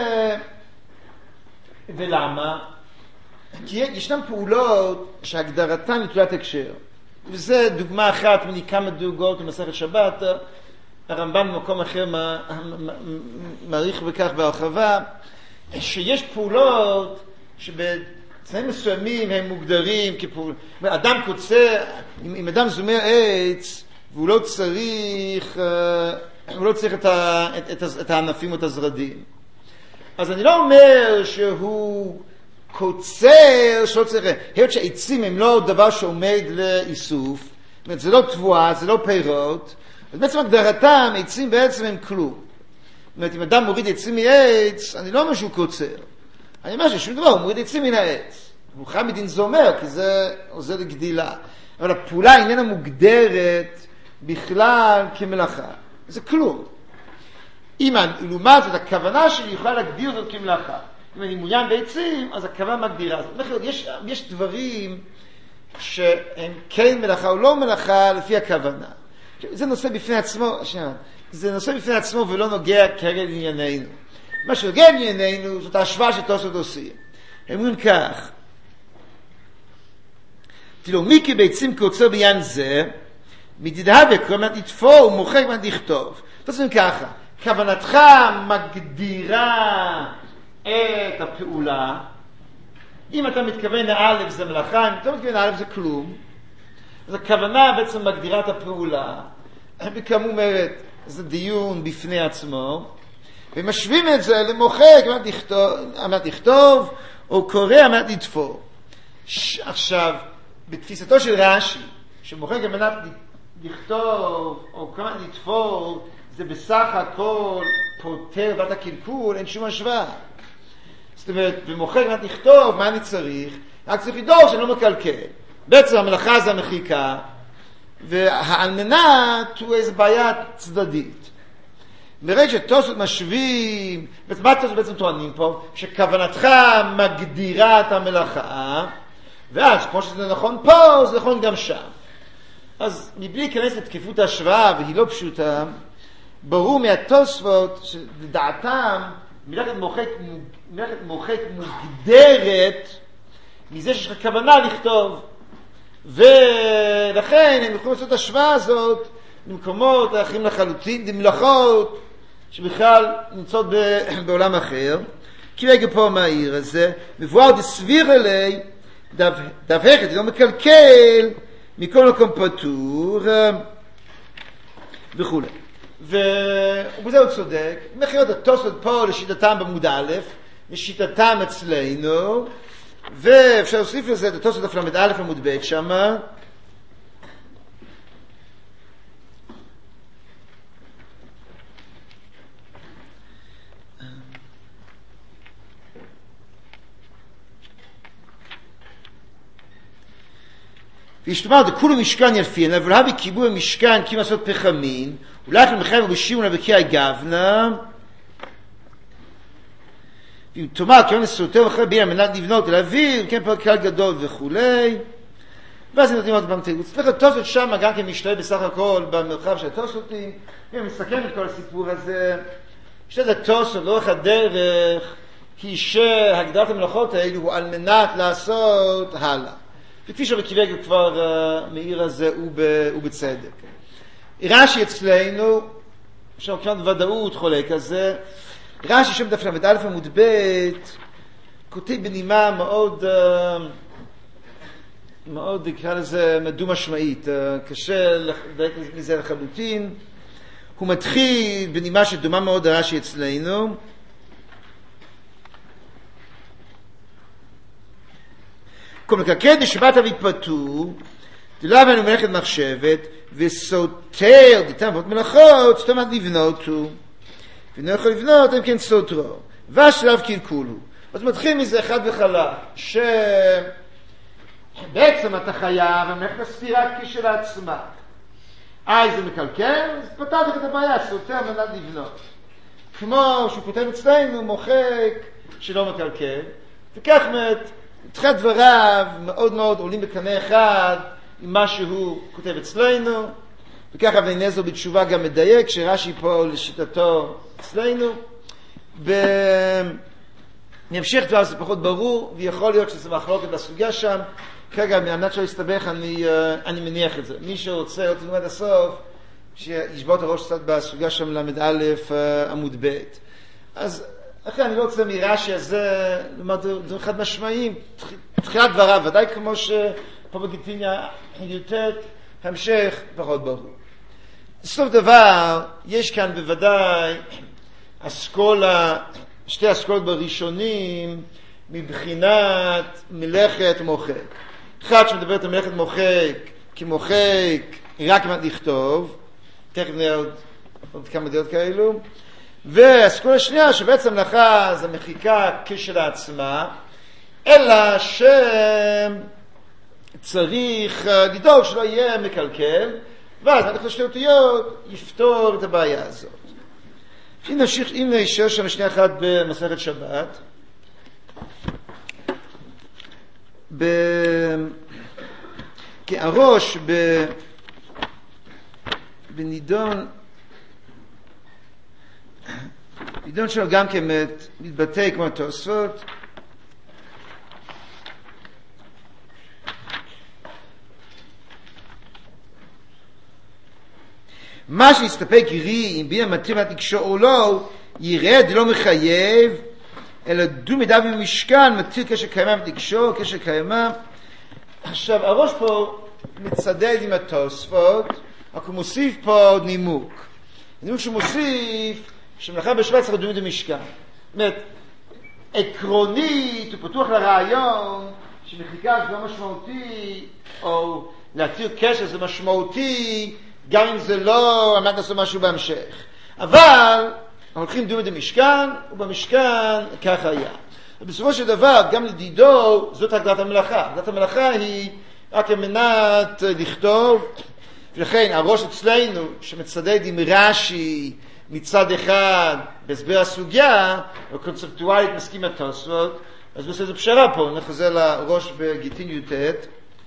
ולמה? כי ישנן פעולות שהגדרתן נטולת הקשר. וזה דוגמה אחת מני כמה דוגות במסכת שבת. הרמב"ם במקום אחר מעריך בכך בהרחבה, שיש פעולות שבתנאים מסוימים הם מוגדרים כפעולות. אדם קוצר, אם אדם זומר עץ, והוא לא צריך, הוא לא צריך את, ה, את, את, את הענפים או את הזרדים. אז אני לא אומר שהוא קוצר, שלא צריך, היות שהעצים הם לא דבר שעומד לאיסוף, זאת אומרת, זה לא תבואה, זה לא פירות, אז בעצם הגדרתם, עצים בעצם הם כלום. זאת אומרת, אם אדם מוריד עצים מעץ, אני לא אומר שהוא קוצר. אני אומר ששום דבר, הוא מוריד עצים מן העץ. הוא חייב מדין זומר, כי זה עוזר לגדילה. אבל הפעולה איננה מוגדרת בכלל כמלאכה. זה כלום. אם לעומת זאת, הכוונה שלי יכולה להגדיר זאת כמלאכה. אם אני מעוניין בעצים, אז הכוונה מגדירה. יש, יש דברים שהם כן מלאכה או לא מלאכה לפי הכוונה. זה נושא בפני עצמו, זה נושא בפני עצמו ולא נוגע כרגע לענייננו. מה שנוגע לענייננו זאת ההשוואה שתוספות עושים. הם אומרים כך, תראו, מי כי בעצים קוצר בעניין זה, מדידה וקרוא לתפור ומוחק מה לכתוב. תעשו ככה, כוונתך מגדירה את הפעולה. אם אתה מתכוון לאלף זה מלאכה, אם אתה לא מתכוון לאלף זה כלום. אז הכוונה בעצם מגדירה את הפעולה. וכאמור אומרת, זה דיון בפני עצמו. ומשווים את זה למוחק מה לכתוב, מה לכתוב או קורא מה לתפור. עכשיו, בתפיסתו של רש"י, שמוחק על מנת לכתוב או כמה לתפור, זה בסך הכל פותר בת הקלקול, אין שום השוואה. זאת אומרת, במוחק על מנת לכתוב, מה אני צריך? רק צריך לדור שאני לא מקלקל. בעצם המלאכה זה המחיקה, והעלמנת הוא איזו בעיה צדדית. ברגע שתוספות משווים, מה תוספות בעצם טוענים פה? שכוונתך מגדירה את המלאכה, ואז כמו שזה נכון פה, זה נכון גם שם. אז מבלי להיכנס לתקיפות ההשוואה, והיא לא פשוטה, ברור מהתוספות שלדעתם מלאכת מוחק, מלאכת מוחק מוגדרת מזה שיש לך כוונה לכתוב, ולכן הם יכולים לעשות את השוואה הזאת במקומות אחרים לחלוטין, במלאכות שבכלל נמצאות בעולם אחר. כי רגע פה מהעיר הזה, מבואר דסביר אלי, דווקא זה לא מקלקל מכל מקום פטור וכו'. ובזה הוא צודק. מכירות התוספות פה לשיטתם בעמוד א', לשיטתם אצלנו, ואפשר להוסיף לזה את התוספות דף למד א' עמוד ב' שמה. וישתומר, דכולו משכן ילפין, אבל הביא קיבוע משכן כי מסות פחמין, אולי אכן מחייב ושימונה בקיאי גבנה, ואם תאמר, כיוון לסותר אחרי בין המנת לבנות ולהביא, כן פה קהל גדול וכולי, ואז הם נותנים עוד פעם תירוץ. צריך לתוספות שם גם כן משתלב בסך הכל במרחב של התוספותים, ואם מסכם את כל הסיפור הזה, שתת התוספות לאורך הדרך, היא שהגדרת המלאכות האלו הוא על מנת לעשות הלאה. וכפי שבקיבג כבר uh, מאיר הזה ובצדק. רש"י אצלנו, שם כמעט ודאות חולק הזה, רש"י שם דף למד א' עמוד ב' כותב בנימה מאוד, uh, מאוד נקרא לזה מדו משמעית, uh, קשה לדייק מזה לחלוטין. הוא מתחיל בנימה שדומה מאוד רש"י אצלנו, כל מקרקד בשבת אבי פטור, דלאו אני מלאכת מחשבת, וסותר דיתם ועוד מלאכות, זאת אומרת לבנותו. ואינו יכול לבנות, הם כן סותרו. והשלב קלקולו. אז מתחיל מזה אחד וחלק, שבעצם אתה חייב, המלאכת הספירה כשלעצמה. אה, זה מקלקל, אז פתרת את הבעיה, סותר מנת לבנות. כמו שהוא כותב אצלנו, מוחק שלא מקלקל, וכך מת, תחילת דבריו מאוד מאוד עולים בקנה אחד עם מה שהוא כותב אצלנו, וככה אבן עזרא בתשובה גם מדייק, שרש"י פה לשיטתו אצלנו, בהמשך דבר זה פחות ברור, ויכול להיות שזה מחלוקת בסוגיה שם, כרגע מהמנת שלא יסתבך אני, אני מניח את זה. מי שרוצה עוד תלמד הסוף, שישבור את הראש קצת בסוגיה שם למד א' עמוד ב'. אז אחרי אני לא רוצה מרש"י הזה, זה חד משמעיים, תחילת דבריו, ודאי כמו שפה בגיטיניה חיותת, המשך פחות ברור. סוף דבר, יש כאן בוודאי אסכולה, שתי אסכולות בראשונים, מבחינת מלאכת מוחק. אחד שמדברת על מלאכת מוחק, כי מוחק רק מה לכתוב, תכף נראה עוד, עוד כמה דעות כאלו, והאסכולה השנייה שבעצם מלאכה זה מחיקה כשלעצמה, אלא שצריך לדאוג שלא יהיה מקלקל, ואז אנחנו שתי אותיות יפתור את הבעיה הזאת. אם נמשיך, אם נשאר שם שנייה אחת במסכת שבת, ב... כי הראש ב... בנידון, נידון שלו גם כן מתבטא כמו התוספות, מה שיסתפק ירי אם בינה מתאים לתקשור או לא, ירד לא מחייב, אלא דו מידה במשכן מתיר קשר קיימה בתקשור, קשר קיימה. עכשיו הראש פה מצדד עם התוספות, רק הוא מוסיף פה עוד נימוק. הנימוק שהוא מוסיף, שמלאכה בשבת צריך דו מידה במשכן. זאת אומרת, עקרונית הוא פתוח לרעיון, שמחיקה זה לא משמעותי, או להתיר קשר זה משמעותי, גם אם זה לא עמד לעשות משהו בהמשך. אבל הולכים דו מידה במשכן, ובמשכן כך היה. ובסופו של דבר, גם לדידו, זאת הגדרת המלאכה. הגדרת המלאכה היא רק על מנת לכתוב, ולכן הראש אצלנו, שמצדד עם רש"י מצד אחד בהסבר הסוגיה, וקונספטואלית מסכים התוספות, אז בסדר זה פשרה פה, נחזר לראש בגיטין י"ט.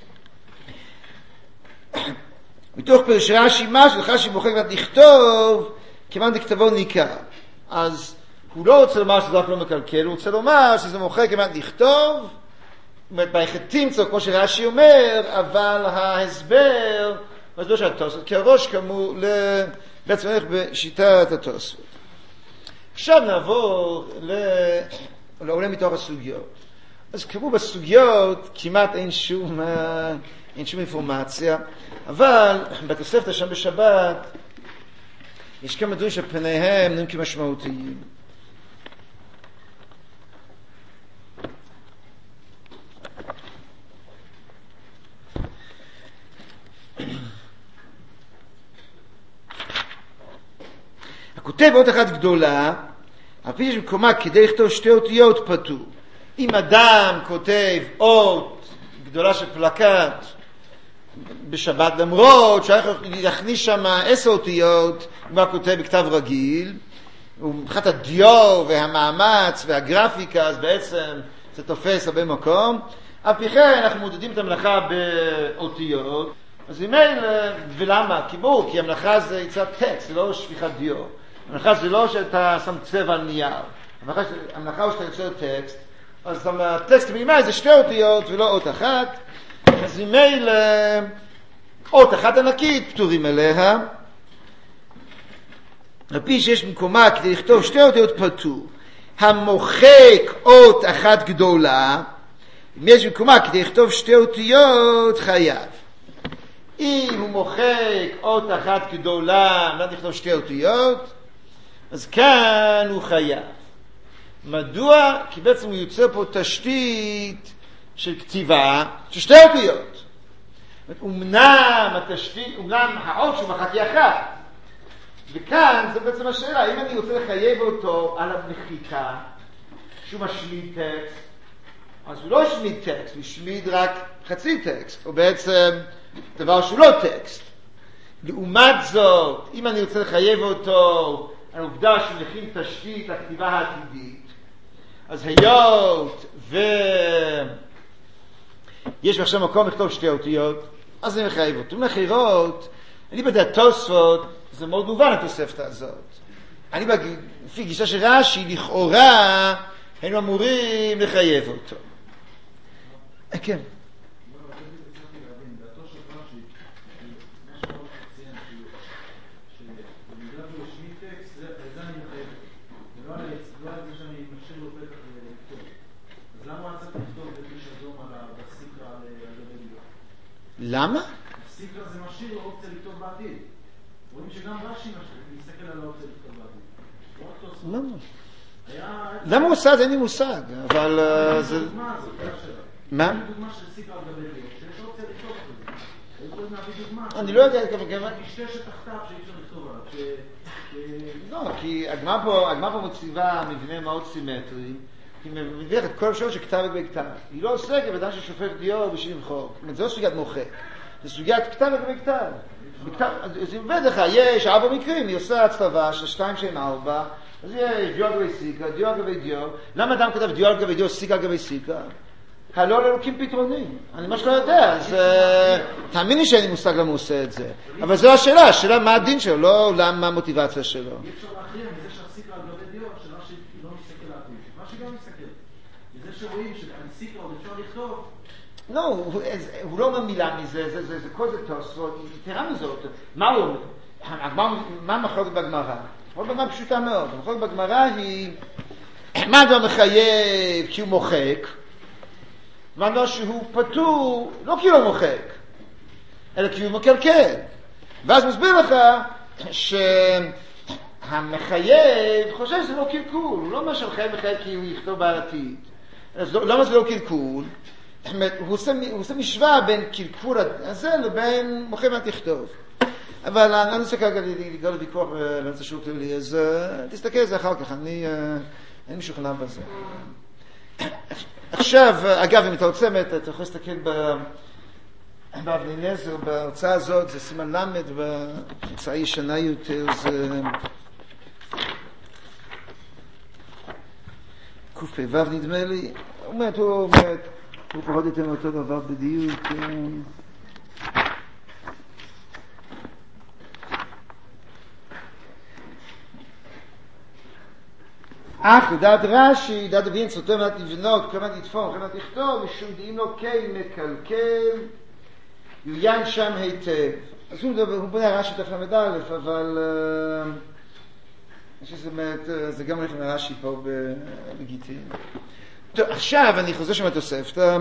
מתוך פרש רש"י מה שלך מוחק ואת לכתוב, כיוון דכתבו ניכר. אז הוא לא רוצה לומר שזה רק לא מקלקל, הוא רוצה לומר שזה מוחק כיוון לכתוב, זאת אומרת, בהחלטים צור, כמו שרש"י אומר, אבל ההסבר, ההסבר של התוספות, כי הראש כאמור בעצם הולך בשיטת התוספות. עכשיו נעבור לעולם מתוך הסוגיות. אז כמו בסוגיות כמעט אין שום, אין שום אינפורמציה, אבל בתוספתא שם בשבת יש כמה דברים שפניהם נראים כמשמעותיים. הכותב אות אחת גדולה, על פי יש מקומה כדי לכתוב שתי אותיות פטור. אם אדם כותב אות גדולה של פלקט בשבת, למרות שהוא יכניס שם עשר אותיות, אם הוא כותב בכתב רגיל, ומבחינת הדיו והמאמץ והגרפיקה, אז בעצם זה תופס הרבה מקום. אף פי כן אנחנו מודדים את המלאכה באותיות, אז אם אין, ולמה? כי בואו, כי המלאכה זה יצירת טקסט, זה לא שפיכת דיו. המלאכה זה לא שאתה שם צבע על נייר. המלאכה הוא שאתה יוצר טקסט, אז הטקסט מימי זה שתי אותיות ולא אות אחת, אז אם אין אות אחת ענקית פטורים אליה, על פי שיש מקומה כדי לכתוב שתי אותיות פטור. המוחק אות אחת גדולה, אם יש מקומה כדי לכתוב שתי אותיות חייב. אם הוא מוחק אות אחת גדולה, לא נכתוב שתי אותיות, אז כאן הוא חייב. מדוע? כי בעצם הוא יוצר פה תשתית של כתיבה של שתי אותיות. אומנם התשתית, אומנם האות שהוא מחק היא אחת. וכאן זה בעצם השאלה, אם אני רוצה לחייב אותו על המחיקה, שהוא משמיד טקסט, אז הוא לא השמיד טקסט, הוא השמיד רק חצי טקסט, או בעצם דבר שהוא לא טקסט. לעומת זאת, אם אני רוצה לחייב אותו על עובדה שהוא מכין תשתית לכתיבה העתידית, אז היות יש עכשיו מקום לכתוב שתי אותיות, אז אני מחייב אותו. מחירות, אני בדעת תוספות, זה מאוד מובן התוספת הזאת. אני לפי גישה של רש"י, לכאורה, היינו אמורים לחייב אותו. כן. למה? הסיקרא זה משאיר לו אופציה לכתוב בעתיד. רואים שגם רש"י מסתכל על האופציה לכתוב בעתיד. למה? למה הוא עושה? אין לי מושג, אבל זה... דוגמה הזאת, זה השאלה. מה? אין דוגמה של סיקרא על גבי דיו, שיש אופציה לכתוב את זה. הם יכולים להביא דוגמה. אני לא יודע כמה... משתה שתחתיו שאי אפשר לכתוב עליו. לא, כי הגמרא פה מציבה מבנה מאוד סימטרי. היא מביאה את כל השאלות שכתב וגבי כתב. היא לא עוסקת באדם ששופט דיו בשביל למחוק. זאת אומרת, זה לא סוגיית מוחק. זה סוגיית כתב וגבי כתב. זה עובד לך, יש ארבע מקרים, היא עושה הצלבה של שתיים שהם ארבע, אז יש דיו על גבי סיקה, דיו על גבי דיו. למה אדם כתב דיו על גבי דיו, סיקה על גבי סיקה? הלא לאלוקים פתרונים. אני ממש לא יודע, אז תאמין לי שאין לי מושג למה הוא עושה את זה. אבל זו השאלה, השאלה מה הדין שלו, לא מה המוטיבציה שלו. אי אפשר להכריע מזה שהסיקרא על גבי דיו, שרש"י לא מסתכל לעתיד. רש"י גם מסתכל. מזה שרואים שהסיקרא עוד אפשר לכתוב. לא, הוא לא אומר מילה מזה, זה כל זה תוספות, יתרה מזאת. מה הוא אומר? מה המחלוקת בגמרא? המחלוקת בגמרא פשוטה מאוד. המחלוקת בגמרא היא, מה הדבר מחייב כי הוא מוחק? מה הדבר שהוא פטור, לא כי הוא מוחק, אלא כי הוא מקלקל. ואז מסביר לך שהמחייב חושב שזה לא קלקול, הוא לא אומר שהמחייב מחייב כי הוא יכתוב בעתיד. אז למה זה לא קלקול? הוא עושה, הוא עושה משוואה בין קלקול הזה לבין מוחק מה תכתוב. אבל אני רוצה כרגע לגלל לוויכוח באמצע שיעור כללי, אז תסתכל על זה אחר כך, אני אין משוכנע בזה. עכשיו, אגב, אם אתה רוצה, אתה יכול להסתכל באבני נזר, בהוצאה הזאת, זה סימן למד, בהוצאה ישנה יותר, זה קופי וו נדמה לי, הוא אומרת, הוא אומרת, הוא פחות יותר אותו דבר בדיוק. אך לדעת רש"י, דעת אביין סוטה מנת לבנות, כל מנת לתפור, כל מנת לכתוב, משום דעים לו כן מקלקל, יוין שם היטב. אז הוא, הוא בונה רש"י דף למד א', אבל אני חושב שזה גם הולך לרש"י פה בגיטין. טוב, עכשיו אני חוזר שם התוספתא.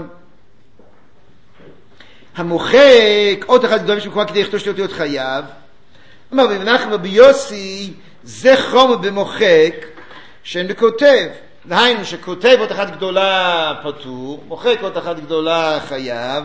המוחק, עוד אחד גדול משמקומה כדי לכתוב שתי אותיות חייב. אמר במנחם רבי יוסי, זה חומר במוחק, שאין בכותב. דהיינו שכותב עוד אחת גדולה פטור, מוחק עוד אחת גדולה חייב.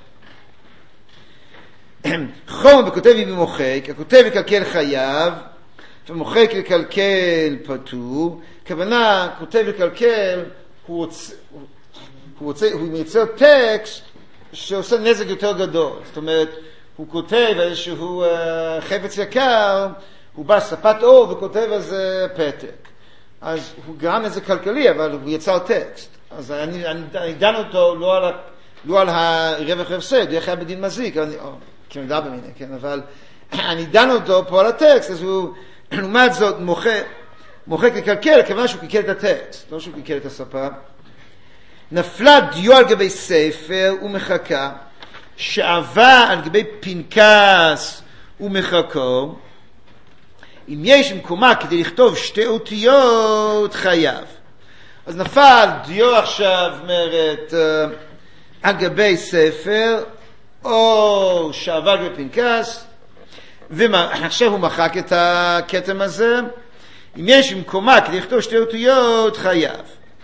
חומר בכותב היא במוחק, הכותב יקלקל חייב, ומוחק יקלקל פטור. כוונה, כותב יקלקל, הוא רוצה, הוא רוצה, הוא מייצר טקסט שעושה נזק יותר גדול. זאת אומרת, הוא כותב איזשהו uh, חפץ יקר, הוא בא ספת אור וכותב איזה פתק. אז הוא גרם איזה כלכלי, אבל הוא יצר טקסט. אז אני, אני, אני דן אותו לא על, ה, לא על הרווח והפסד, הוא חייב בדין מזיק, אני, או, כי אני יודע במיני, כן, אבל אני דן אותו פה על הטקסט, אז הוא, לעומת זאת, מוחק, מוחק לקלקל, כיוון שהוא קלקל את הטקסט, לא שהוא קלקל את הספה. נפלה דיו על גבי ספר ומחקה, שעבה על גבי פנקס ומחקו, אם יש במקומה כדי לכתוב שתי אותיות חייב. אז נפל דיו עכשיו אומרת על גבי ספר, או שעבה על גבי פנקס, ועכשיו הוא מחק את הכתם הזה. אם יש במקומה כדי לכתוב שתי אותיות חייב.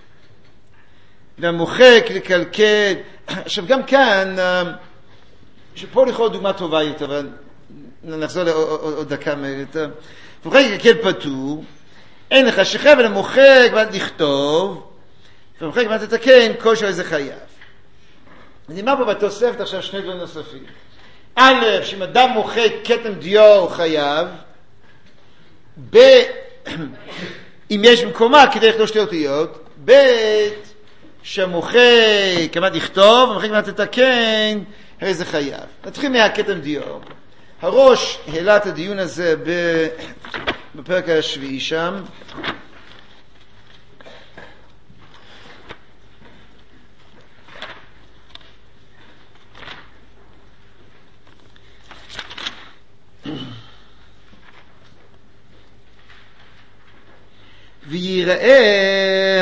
והמוחק לקלקל. עכשיו גם כאן, שפה לכאורה דוגמה טובה יותר, אבל נחזור לעוד דקה מעט. מוחק לקלקל פטור, אין לך שחייב אלא מוחק ועד לכתוב, ומוחק ועד לתקן כל שעה איזה חייב. אני אומר פה בתוספת עכשיו שני דברים נוספים. א', שאם אדם מוחק כתם דיו חייב, ב', אם יש במקומה כדי לכתוב שתי אותיות, ב', שהמוחק כמעט לכתוב, המוחק כמעט לתקן, הרי זה חייב. נתחיל מהכתם דיו. הראש העלה את הדיון הזה בפרק השביעי שם. ויראה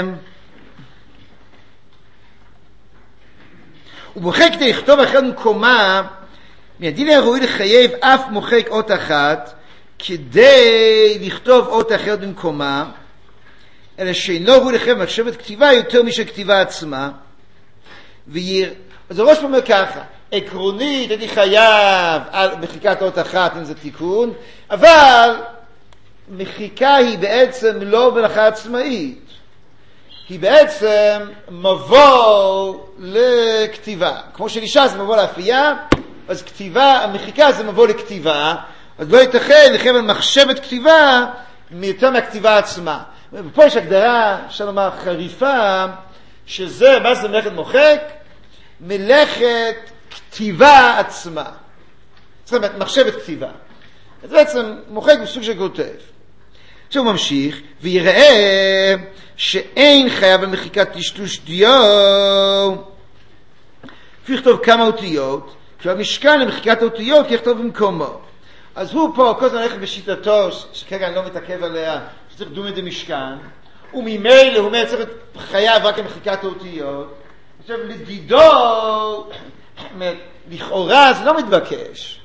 ומוחק כדי לכתוב אחת במקומה, מהדין הראוי לחייב אף מוחק אות אחת כדי לכתוב אות אחרת במקומה, אלא שאינו ראוי לחייב מחשבת כתיבה יותר משל כתיבה עצמה. ויר... אז הראש אומר ככה, עקרונית אני חייב על מחיקת אות אחת אם זה תיקון, אבל מחיקה היא בעצם לא מלאכה עצמאית, היא בעצם מבוא לכתיבה. כמו שלאישה זה מבוא לאפייה, אז כתיבה, המחיקה זה מבוא לכתיבה, אז לא ייתכן לחייב על מחשבת כתיבה מיותר מהכתיבה עצמה. ופה יש הגדרה, אפשר לומר, חריפה, שזה, מה זה מלאכת מוחק? מלאכת כתיבה עצמה. זאת אומרת, מחשבת כתיבה. אז בעצם מוחק בסוג של כותב. עכשיו הוא ממשיך, ויראה שאין חייב על מחיקת טשטוש דיו. לפי לכתוב כמה אותיות, כי המשכן למחיקת האותיות יכתוב במקומו. אז הוא פה, כל הזמן הולך בשיטתו, שכרגע אני לא מתעכב עליה, שצריך דומי דמשכן, וממילא הוא אומר, צריך להיות חייב רק למחיקת האותיות. עכשיו, לדידו, לכאורה זה לא מתבקש,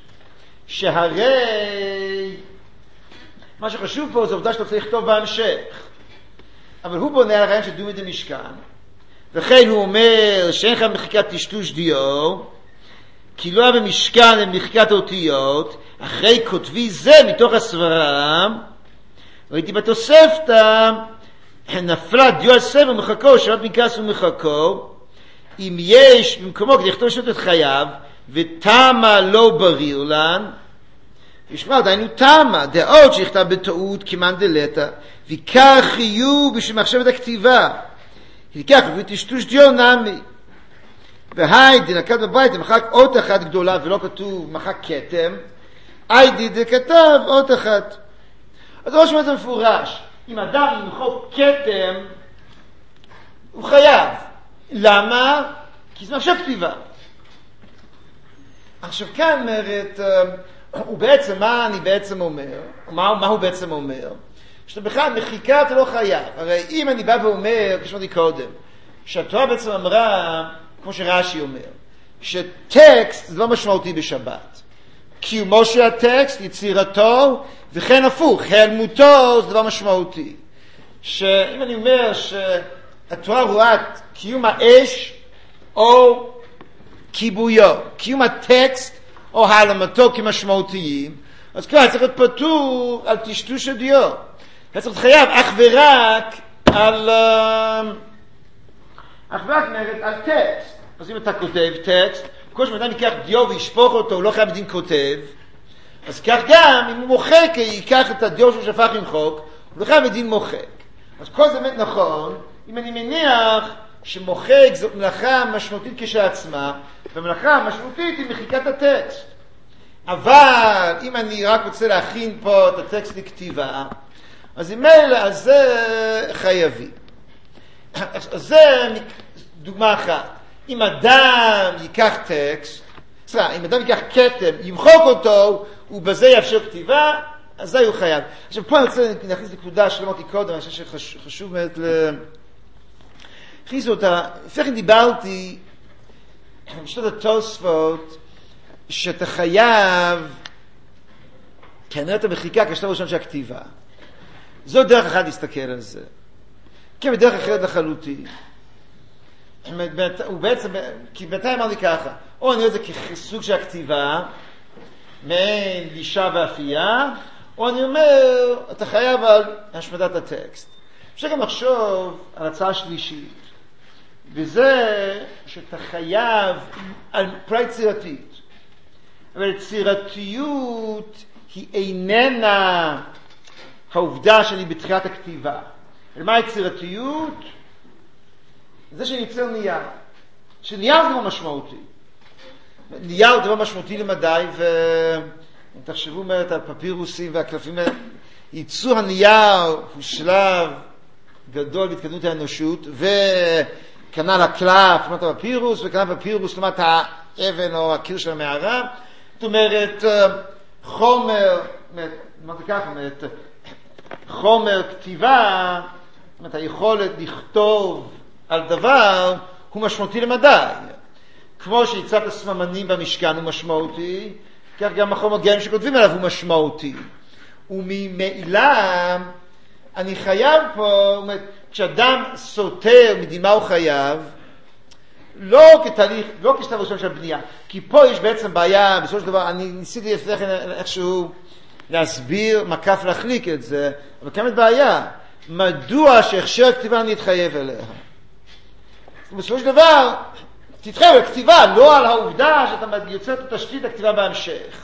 שהרי מה שחשוב פה זה עובדה שאתה צריך לכתוב בהמשך, אבל הוא בונה על הרעיון של דומי דמשכן, וכן הוא אומר שאין לך מחיקת טשטוש דיו, כי לא היה במשכן למחיקת האותיות, אחרי כותבי זה מתוך הסברה, ראיתי בתוספתא, נפלה דיו על ספר מחקו, שרת מקרס ומחקו, אם יש במקומו כדי לכתוב שנות את חייו, ותמה לא בריר לן, ישמע, דיינו תמה, דעות שיכתב בטעות כמאן דלתא, וכך יהיו בשביל מחשבת הכתיבה, וכך ותשטוש דיו נמי, והי דנקת בבית, מחק אות אחת גדולה, ולא כתוב מחק כתם, אי די כתב אות אחת. אז ראש אומרת מפורש, אם אדם ימחוק כתם, הוא חייב. למה? כי זה מחשב כתיבה. עכשיו כאן אומרת, הוא בעצם, מה אני בעצם אומר? מה, מה הוא בעצם אומר? שאתה בכלל מחיקה אתה לא חייב. הרי אם אני בא ואומר, כשמתי קודם, שהתורה בעצם אמרה, כמו שרש"י אומר, שטקסט זה לא משמעותי בשבת. קיומו של הטקסט, יצירתו, וכן הפוך, היעלמותו זה דבר משמעותי. שאם אני אומר שהתורה רואה קיום האש או כיבויו, קיום הטקסט או העלמתו כמשמעותיים, אז כבר צריך להיות פטור על טשטוש הדיו. צריך להיות חייב אך ורק על, אך ורק נרד על טקסט. אז אם אתה כותב טקסט, כל שאדם ייקח דיו וישפוך אותו, הוא לא חייב דין כותב, אז כך גם אם הוא מוחק, ייקח את הדיו שהוא שפך למחוק, הוא לא חייב דין מוחק. אז כל זה באמת נכון, אם אני מניח שמוחק זאת מלאכה משמעותית כשעצמה, ומלאכה המשמעותית היא מחיקת הטקסט. אבל אם אני רק רוצה להכין פה את הטקסט לכתיבה, אז אם אלה, אז זה חייבי. אז זה דוגמה אחת. אם אדם ייקח טקסט, סליחה, אם אדם ייקח כתם, ימחוק אותו, ובזה יאפשר כתיבה, אז זה הוא חייב. עכשיו, פה אני רוצה להכניס נקודה שלא אמרתי קודם, אני חושב שחשוב מאוד להכניס אותה. לפני כן דיברתי, בשנות התוספות, שאתה חייב, כנראה את המחיקה כשלב ראשון של הכתיבה. זו דרך אחת להסתכל על זה. כן, בדרך אחרת לחלוטין. הוא בעצם, כי בינתיים אמרתי ככה, או אני רואה את זה כסוג של הכתיבה, מעין לישה ואפייה, או אני אומר, אתה חייב על השמדת הטקסט. אפשר גם לחשוב על הצעה שלישית, וזה שאתה חייב על פרט צירתית. אבל צירתיות היא איננה העובדה שאני בתחילת הכתיבה. ומה היא צירתיות? זה שאני יוצר נייר. שנייר זה לא משמעותי. נייר זה דבר משמעותי למדי, ואם תחשבו אומרת, הפפירוסים והקלפים, ייצור הנייר הוא שלב גדול בהתקדמות האנושות, וכנ"ל הקלף, זאת אומרת הפפירוס, וכנ"ל הפפירוס, זאת אומרת האבן או הקיר של המערה. זאת אומרת, חומר, אמרתי ככה, אומרת, חומר כתיבה, זאת אומרת, היכולת לכתוב על דבר, הוא משמעותי למדי. כמו שיצאת הסממנים במשכן הוא משמעותי, כך גם החומר גאים שכותבים עליו הוא משמעותי. וממילא אני חייב פה, אומרת, כשאדם סותר מדימה הוא חייב, לא כתהליך, לא כשלב ראשון של בנייה, כי פה יש בעצם בעיה, בסופו של דבר, אני ניסיתי לפני כן איכשהו להסביר, מקף להחליק את זה, אבל קיימת בעיה, מדוע שהכשר כתיבה אני אתחייב אליה? בסופו של דבר, תתחייב על כתיבה, לא על העובדה שאתה יוצר את התשתית הכתיבה בהמשך.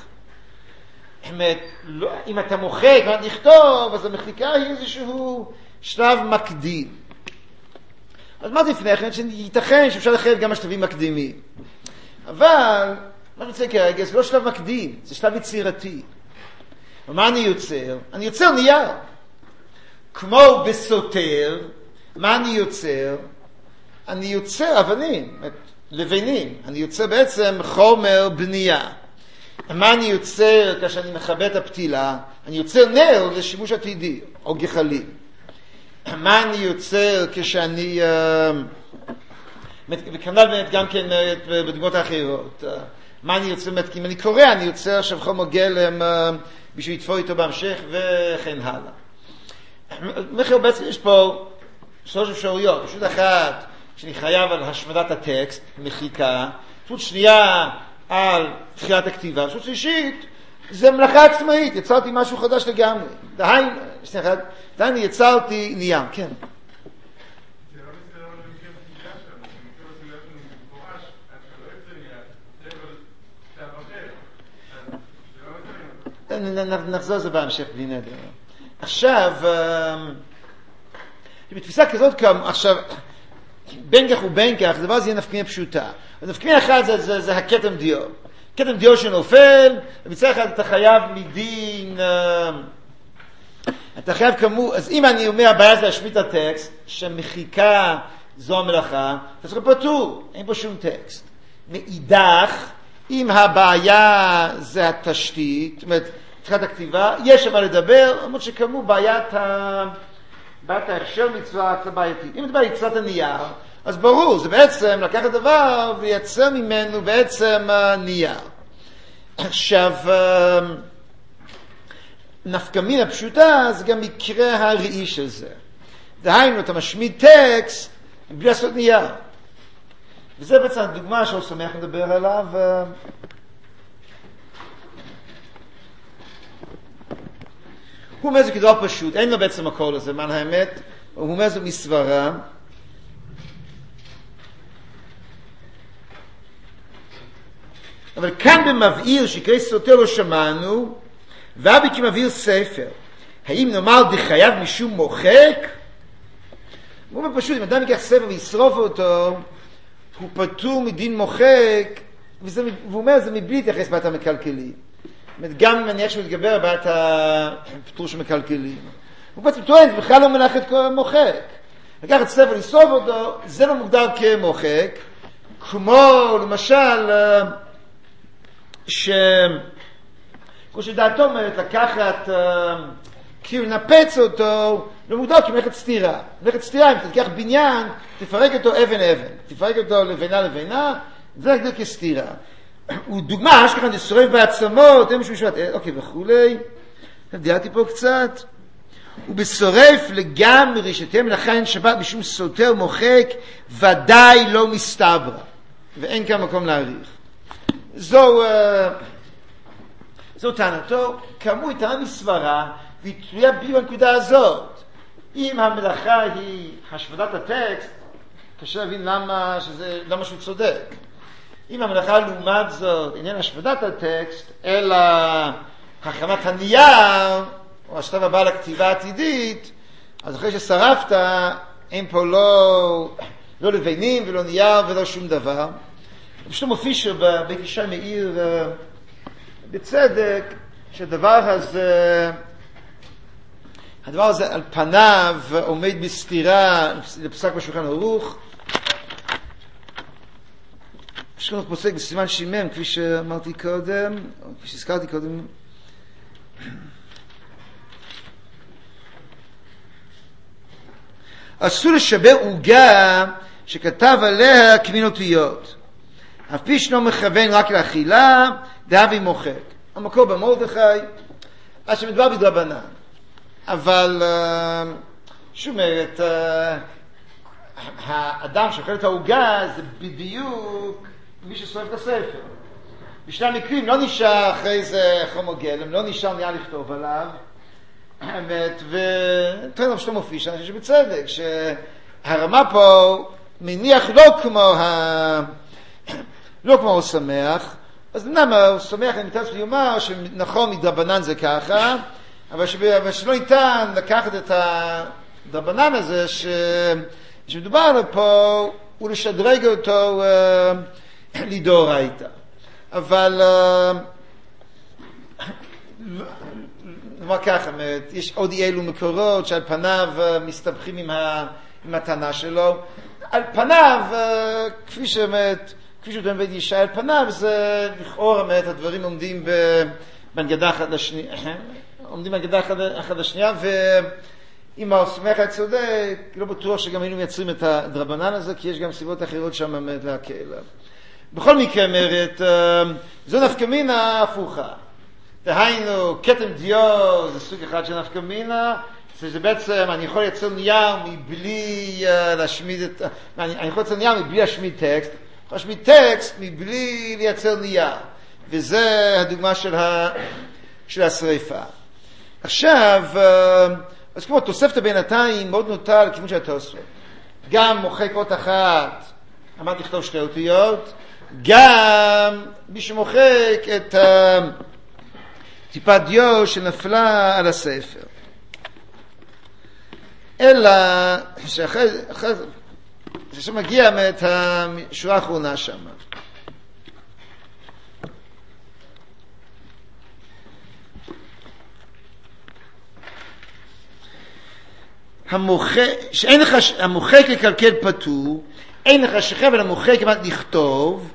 אם אתה מוחק ואתה נכתוב, אז המחליקה היא איזשהו שלב מקדים. אז מה זה לפני כן? שייתכן שאפשר לחייב גם השלבים מקדימים. אבל, מה אני רוצה כרגע? זה לא שלב מקדים, זה שלב יצירתי. ומה אני יוצר? אני יוצר נייר. כמו בסותר, מה אני יוצר? אני יוצר אבנים, לבנים. אני יוצר בעצם חומר בנייה. מה אני יוצר כאשר אני מכבה את הפתילה? אני יוצר נר לשימוש עתידי, או גחלים. מה אני יוצר כשאני, וכנ"ל באמת גם כן בדוגמאות האחרות. מה אני יוצר, אם אני קורא, אני יוצר עכשיו חומר גלם בשביל לתפור איתו בהמשך וכן הלאה. מחר בעצם יש פה שלוש אפשרויות. פשוט אחת, שאני חייב על השמדת הטקסט, מחיקה. פשוט שנייה, על תחילת הכתיבה. פשוט שלישית, זה מלאכה עצמאית. יצרתי משהו חדש לגמרי. דהיינו, שנייה, דהיינו יצרתי נייר. כן. זה לא מסתדר במקרה פתילה שלנו. במקרה זה להיות מפורש, אתה לא יוצא נייר. זה עבודר. זה לא מסתדר. נחזור זה בהמשך בלי נדר. עכשיו, בתפיסה כזאת כמו, עכשיו, בין כך ובין כך, הדבר הזה יהיה נפקמיה פשוטה. נפקמיה אחת זה, זה, זה הכתם דיו. כתם דיו שנופל, ומצד אחד אתה חייב מדין, אתה חייב כמו, אז אם אני אומר, הבעיה זה להשמיט את הטקסט, שמחיקה זו המלאכה, אתה צריך פטור, אין פה שום טקסט. מאידך, אם הבעיה זה התשתית, זאת אומרת, תחילת הכתיבה, יש מה לדבר, למרות שכמו בעיית ה... בעיית ההכשר מצווה בעייתית. אם מדבר יצרת הנייר, אז ברור, זה בעצם לקחת דבר וייצר ממנו בעצם נייר. עכשיו, נפקמין הפשוטה זה גם מקרה הראי של זה. דהיינו, אתה משמיד טקסט בלי לעשות נייר. וזה בעצם הדוגמה שהוא שמח לדבר עליו. הוא אומר זה כדבר פשוט, אין לו בעצם הכל הזה, מה האמת? הוא אומר זה מסברה. אבל כאן במבעיר שקרי סותר לא שמענו, ואבי כמבעיר ספר. האם נאמר דחייב משום מוחק? הוא אומר פשוט, אם אדם יקח ספר וישרוף אותו, הוא פטור מדין מוחק, וזה, והוא אומר זה מבלי להתייחס בעיית המקלקלים. גם אם אני איך שמתגבר בעיית הפטור שמקלקלים. הוא בעצם טוען, זה בכלל לא מלאכת מוחק. לקחת ספר ולשרוף אותו, זה לא מוגדר כמוחק, כמו למשל, ש... כמו שדעתו אומרת, לקחת קיר לנפץ אותו, לא מוגדר כמלאכת סתירה. מלאכת סתירה, אם תלקח בניין, תפרק אותו אבן אבן. תפרק אותו לבינה לבינה, זה נגדיר כסתירה. הוא דוגמה, אשכרה נשרף בעצמות, אין משהו שבט, אוקיי, וכולי. דיירתי פה קצת. הוא בשורף לגמרי שתהיה מלאכה אין שבת בשום סותר מוחק, ודאי לא מסתברה. ואין כאן מקום להעריך. זו, זו טענתו, כאמור היא טענה מסברה, והיא תלויה בי בנקודה הזאת. אם המלאכה היא השמדת הטקסט, קשה להבין למה, שזה, למה שהוא צודק. אם המלאכה לעומת זאת עניין השמדת הטקסט, אלא החרמת הנייר, או השלב הבא לכתיבה העתידית, אז אחרי ששרפת, אין פה לא לא לבנים ולא נייר ולא שום דבר. שלמה פישר בבית ישי מאיר בצדק שהדבר הזה, הדבר הזה על פניו עומד בסתירה לפסק בשולחן ערוך. שלמה פוסק בסימן שימם, כפי שאמרתי קודם, או כפי שהזכרתי קודם. אסור לשבר עוגה שכתב עליה כמינותיות. אף פי שאינו מכוון רק לאכילה, דהבי מוחק. המקור במרדכי, אז שמדבר בדרבנן. אבל, שוב אומרת, האדם שאוכל את העוגה זה בדיוק מי ששורף את הספר. בשני המקרים לא נשאר אחרי זה חומר גלם, לא נשאר נייר לכתוב עליו. האמת, וטוען רב שלמה פישר, אני חושב שבצדק, שהרמה פה מניח לא כמו ה... לא כמו הוא שמח, אז אמנם הוא שמח, אני מתאר לי לומר שנכון מדרבנן זה ככה, אבל, ש... אבל שלא ניתן לקחת את הדרבנן הזה ש... שמדובר עליו פה, הוא לשדרג אותו uh, לדאורייתא. אבל uh, נאמר ככה, יש עוד אילו מקורות שעל פניו uh, מסתבכים עם, ה... עם הטענה שלו. על פניו, uh, כפי שאמת, כפי שאתם בית ישי, על פניו זה לכאורה באמת הדברים עומדים בהנגדה אחת לשנייה, עומדים בהנגדה אחת לשנייה, ואם הסומך הצודק, לא בטוח שגם היינו מייצרים את הדרבנן הזה, כי יש גם סיבות אחרות שם באמת להקל עליו. בכל מקרה, אומרת, זו נפקמינה הפוכה. דהיינו, כתם דיו זה סוג אחד של נפקמינה, זה בעצם, אני יכול לייצר נייר מבלי להשמיד את, אני, אני יכול לייצר נייר מבלי להשמיד טקסט, להשמיד טקסט מבלי לייצר נייר. וזה הדוגמה של, ה, של השריפה. עכשיו, אז כמו תוספת בינתיים מאוד נוטה לכיוון של התוספות. גם מוחק אות אחת, אמרתי לכתוב שתי אותיות, גם מי שמוחק את טיפת דיו שנפלה על הספר. אלא שאחרי, אחרי, שמגיע את השורה האחרונה שם. המוחק, שאין לך, המוחק לקלקל פטור, אין לך שחבל המוחק כמעט לכתוב,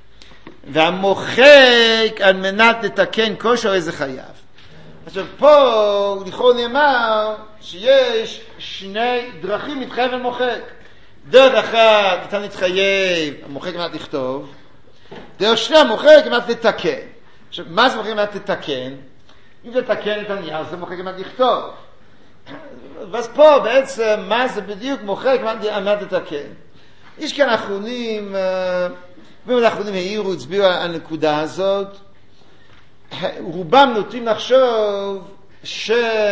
והמוחק על מנת לתקן כושר איזה חייב. עכשיו פה לכאורה נאמר שיש שני דרכים להתחייב על מוחק. דרך אחת ניתן להתחייב, המוחק כמעט לכתוב, דרך שני המוחק כמעט לתקן. עכשיו מה זה מוחק כמעט לתקן? אם לתקן את הנייר זה מוחק כמעט לכתוב. ואז פה בעצם מה זה בדיוק מוחק כמעט לתקן. יש כאן אחרונים, באמת האחרונים העירו, הצביעו על הנקודה הזאת. רובם נוטים לחשוב ש...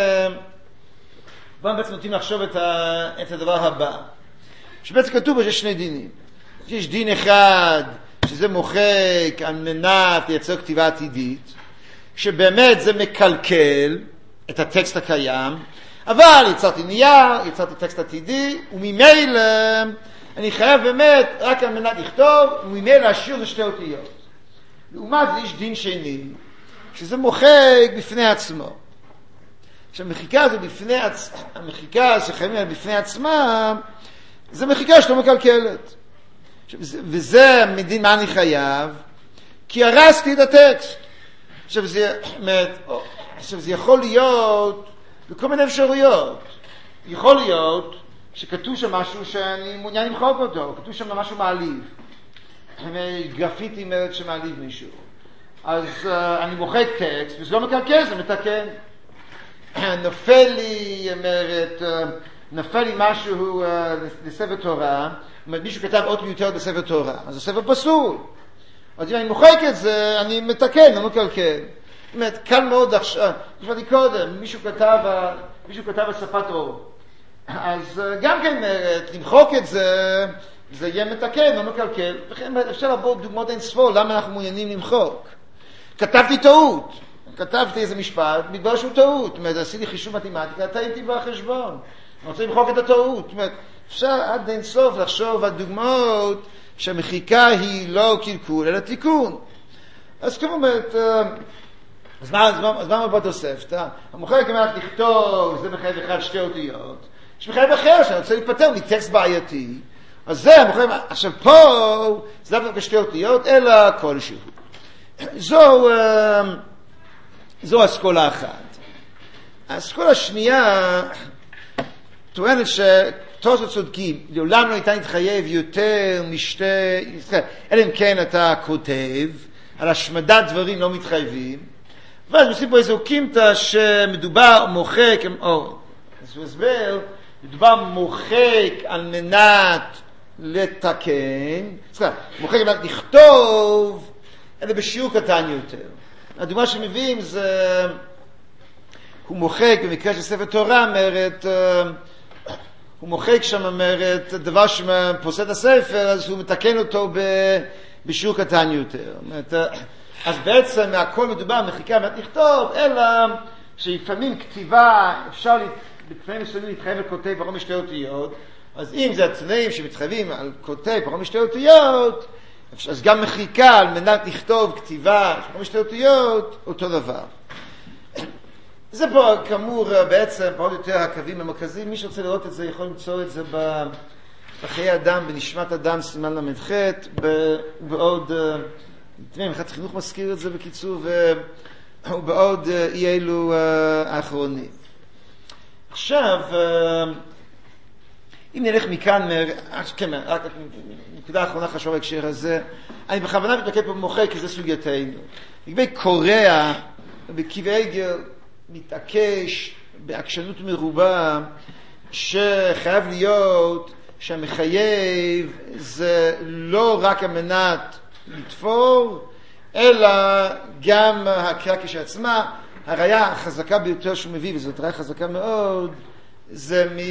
רובם בעצם נוטים לחשוב את, ה... את הדבר הבא. שבעצם כתוב בו שיש שני דינים. יש דין אחד שזה מוחק על מנת לייצר כתיבה עתידית, שבאמת זה מקלקל את הטקסט הקיים, אבל יצרתי נייר, יצרתי טקסט עתידי, וממילא אני חייב באמת רק על מנת לכתוב, וממילא להשאיר זה שתי אותיות. לעומת זה יש דין שני, שזה מוחק בפני עצמו. שהמחיקה הזו בפני עצמה, המחיקה שחייבים לה בפני עצמה, זה מחיקה שלא מקלקלת. וזה מדין מה אני חייב, כי הרסתי את הטקסט. עכשיו זה, עכשיו זה יכול להיות בכל מיני אפשרויות. יכול להיות שכתוב שם משהו שאני מעוניין למחוק אותו, כתוב שם משהו מעליב. גרפיטי אומרת שמעליב מישהו. אז uh, אני מוחק טקסט, וזה לא מקלקל, זה מתקן. נופל לי, אומרת, uh, נופל לי משהו uh, לספר תורה, אומרת, מישהו כתב אות מיותרת בספר תורה, אז הספר פסול. אז אם אני מוחק את זה, אני מתקן, לא מקלקל. זאת אומרת, קל מאוד עכשיו, נשמעתי קודם, מישהו כתב, מישהו כתב על שפת אור. אז uh, גם כן אומרת, למחוק את זה, זה יהיה מתקן, לא מקלקל. לכן אפשר לבוא דוגמאות אין ספור, למה אנחנו מעוניינים למחוק. כתבתי טעות, כתבתי איזה משפט, מתברר שהוא טעות, זאת אומרת, עשיתי חישוב מתמטיקה, טעיתי בחשבון. אני רוצה למחוק את הטעות. זאת אומרת, אפשר עד אין סוף לחשוב על דוגמאות שהמחיקה היא לא קלקול, אלא תיקון. אז כמו אומרת, אז מה מבוא תוספתא? המוחק כמעט לכתוב, זה מחייב אחד שתי אותיות. יש מחייב אחר שאני רוצה להיפטר מטקסט בעייתי. אז זה המוחק, עכשיו פה, זה לא כשתי אותיות, אלא כלשהו. זו, זו אסכולה אחת. האסכולה השנייה טוענת שתוספות צודקים, לעולם לא ניתן להתחייב יותר משתי, אלא אם כן אתה כותב, על השמדת דברים לא מתחייבים, ואז עושים פה איזו קימתא שמדובר מוחק, או, אז הוא הסבר, מדובר מוחק על מנת לתקן, סליחה, מוחק על מנת לכתוב, אלא בשיעור קטן יותר. הדוגמה שמביאים זה, הוא מוחק, במקרה של ספר תורה, אומרת, הוא מוחק שם, אומרת, דבר שפוסט הספר, אז הוא מתקן אותו בשיעור קטן יותר. אומרת, אז בעצם מהכל מדובר מחיקה מעט לכתוב, אלא שלפעמים כתיבה, אפשר לפעמים מסוימים להתחייב על כותב פחות משתי אותיות, אז אם זה התנאים שמתחייבים על כותב פחות משתי אותיות, אז גם מחיקה על מנת לכתוב כתיבה פחות משתי אותיות, אותו דבר. זה פה כאמור בעצם פחות או יותר הקווים המרכזיים. מי שרוצה לראות את זה יכול למצוא את זה בחיי אדם, בנשמת אדם, סימן למ"ח, ובעוד, אחד חינוך מזכיר את זה בקיצור, ובעוד אי אלו האחרונים. עכשיו, אם נלך מכאן, כן, רק נקודה האחרונה חשובה בהקשר הזה, אני בכוונה מתמקד פה במוחק, כי זה סוגייתנו. לגבי קוריאה, בקבעי עגל, מתעקש בעקשנות מרובה שחייב להיות שהמחייב זה לא רק המנת לתפור, אלא גם הקריאה כשעצמה. הראיה החזקה ביותר שהוא מביא, וזאת ראיה חזקה מאוד, זה מ...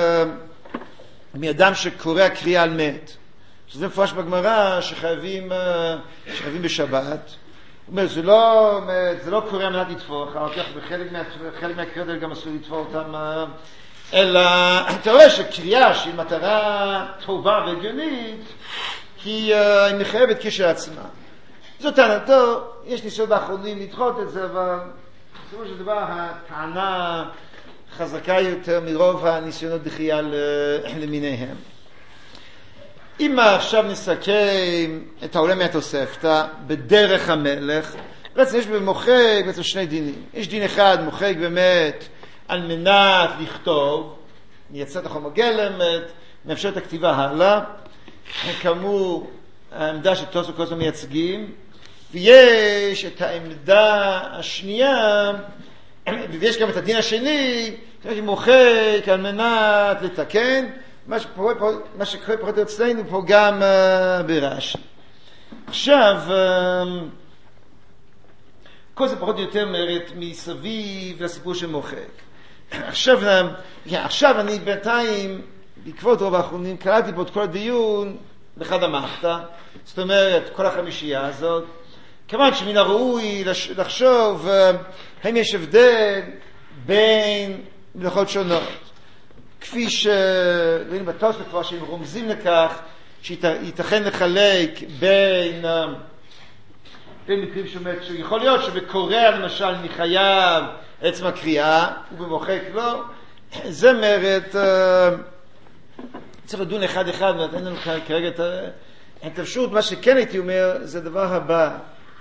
מאדם שקורא קריאה על מת. שזה מפורש בגמרא שחייבים, שחייבים בשבת. זאת אומרת, זה לא, זה לא קורא על מנת לתפור, אחר כך בחלק מה, חלק מהקריאות גם אסור לתפור אותם, אלא אתה רואה שקריאה שהיא מטרה טובה והגיונית, היא מחייבת כשלעצמה. זאת טענתו, יש ניסיון באחרונים לדחות את זה, אבל בסופו של דבר הטענה חזקה יותר מרוב הניסיונות דחייה למיניהם. אם עכשיו נסכם את העולם מהתוספתא בדרך המלך, בעצם יש במוחק בעצם שני דינים. יש דין אחד, מוחק באמת על מנת לכתוב, מייצר את החומר גלם, מאפשר את הכתיבה הלאה, כאמור העמדה שתוספות כל הזמן מייצגים, ויש את העמדה השנייה, ויש גם את הדין השני, שמוחק על מנת לתקן, מה שקורה פה, מה שקורה פחות אצלנו פה גם uh, ברש"י. עכשיו, uh, כל זה פחות או יותר מרת מסביב לסיפור של מוחק. עכשיו, uh, עכשיו אני בינתיים, בעקבות רוב האחרונים, קראתי פה את כל הדיון לחד המחתא, זאת אומרת, כל החמישייה הזאת. כמובן שמן הראוי לחשוב, uh, האם יש הבדל בין מלאכות שונות. כפי שראינו בתוספות כבר שהם רומזים לכך שייתכן לחלק בין, בין מקרים שאומרת שיכול להיות שבקוריאה למשל מחייב עצם הקריאה ובמוחק לא. זה אומרת, צריך לדון אחד אחד, אין לנו כרגע את האפשרות. מה שכן הייתי אומר זה הדבר הבא,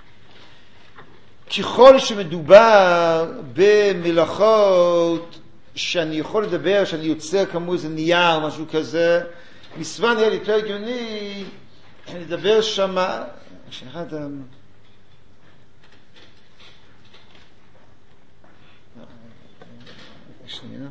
ככל שמדובר במלאכות שאני יכול לדבר, שאני יוצר כמו איזה נייר, משהו כזה, מסווה נראה לי יותר הגיוני, אני אדבר שמה, שאחד ה... שנייה.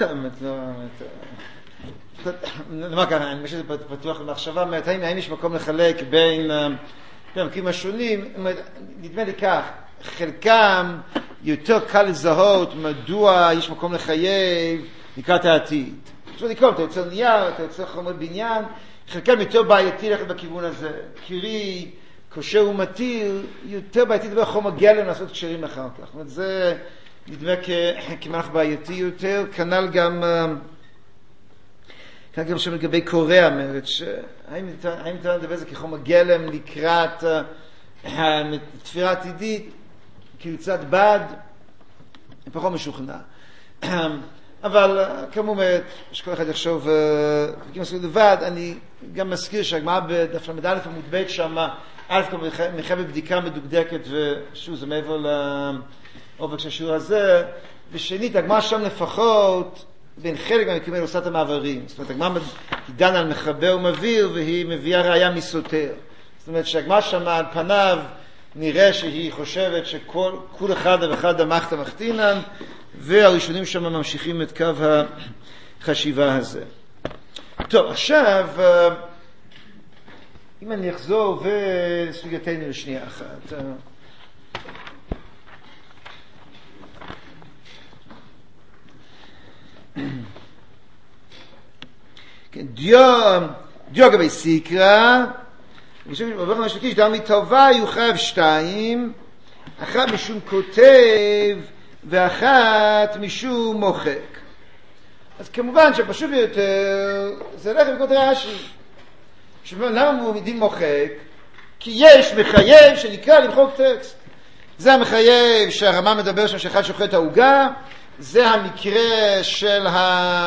נאמר ככה, אני חושב שזה פתוח למחשבה, האם יש מקום לחלק בין המקרים השונים, נדמה לי כך, חלקם יותר קל לזהות מדוע יש מקום לחייב לקראת העתיד. אפשר לקרוא, אתה יוצר נייר, אתה יוצר חומר בניין, חלקם יותר בעייתי ללכת בכיוון הזה. קרי, כושר ומטיל, יותר בעייתי דבר חומר גלם לעשות קשרים אחר כך. זאת אומרת, זה נדמה כמהלך בעייתי יותר, כנ"ל גם כאן גם שם לגבי קוריאה, אומרת, האם ניתן לדבר זה כחומר גלם לקראת תפירה עתידית, כיוצת בד, פחות משוכנע. אבל כמו אומרת, שכל אחד יחשוב, וכי מסכים לבד, אני גם מזכיר שהגמרא בדף למד א' עמוד ב' שם, א' כמו מחייב בבדיקה מדוקדקת, ושוב זה מעבר לעובק של השיעור הזה, ושנית, הגמרא שם לפחות, בין חלק מהמקרים האלה עושה את המעברים. זאת אומרת, הגמרא דנה על מחבר ומבהיר, והיא מביאה ראיה מסותר. זאת אומרת, שהגמרא שם על פניו נראה שהיא חושבת שכל כל אחד ואחד המחת המחתינן, והראשונים שם ממשיכים את קו החשיבה הזה. טוב, עכשיו, אם אני אחזור וסוגייתנו לשנייה אחת. דיו, דיו גבי סיקרא, ובכל מה שקיש, דם מטובה יוחב שתיים, אחת משום כותב, ואחת משום מוחק. אז כמובן שפשוט ביותר, זה הולך לקרוא רש"י. למה הוא מדין מוחק? כי יש מחייב שנקרא למחוק טקסט. זה המחייב שהרמה מדבר שם שאחד שוחט את העוגה, זה המקרה של ה...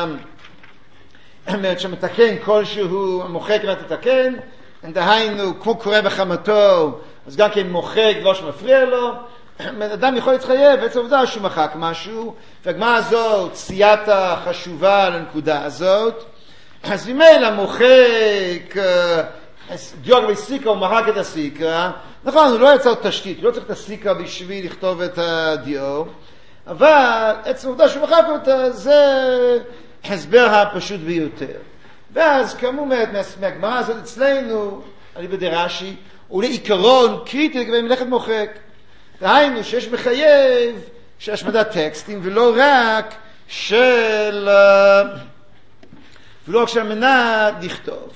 שמתקן כלשהו, מוחק ומתתקן, דהיינו, כמו קורא בחמתו, אז גם כן מוחק לא שמפריע לו, אדם יכול להתחייב, בעצם עובדה שהוא מחק משהו, והגמרא הזאת, צייתה חשובה לנקודה הזאת, אז ממילא מוחק, דיו גבי סיקרא, הוא מחק את הסיקרא, נכון, הוא לא יצר תשתית, הוא לא צריך את הסיקרא בשביל לכתוב את הדיו, אבל עצם עובדה שהוא מחק אותה, זה הסבר הפשוט ביותר. ואז כאמור מהגמרא הזאת אצלנו, על ידי רש"י, הוא לעיקרון קריטי לגבי מלאכת מוחק. דהיינו שיש מחייב של השמדת טקסטים, ולא רק של ולא רק של מנת לכתוב.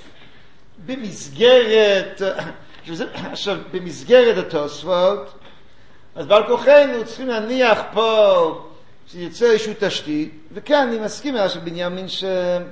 במסגרת עכשיו במסגרת התוספות, אז בעל כוחנו צריכים להניח פה שיוצא איזשהו תשתית, וכאן אני מסכים עם של בנימין ש...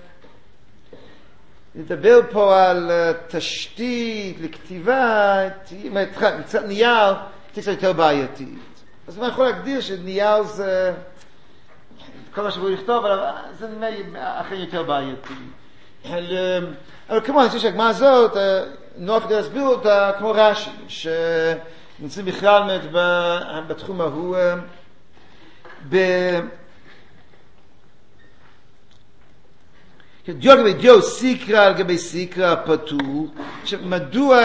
לדבר פה על תשתית לכתיבה, מצד נייר, תהיה קצת יותר בעייתית. אז אני יכול להגדיר שנייר זה, כל מה שבואו לכתוב, אבל זה נראה אחרי יותר בעייתי. אבל כמו אני חושב שהגמרא הזאת, נוח כדי להסביר אותה כמו רש"י, שנמצאים בכלל בתחום ההוא, ב... דיו גבי דיו סיקרא על גבי סיקרא פטור. עכשיו, מדוע...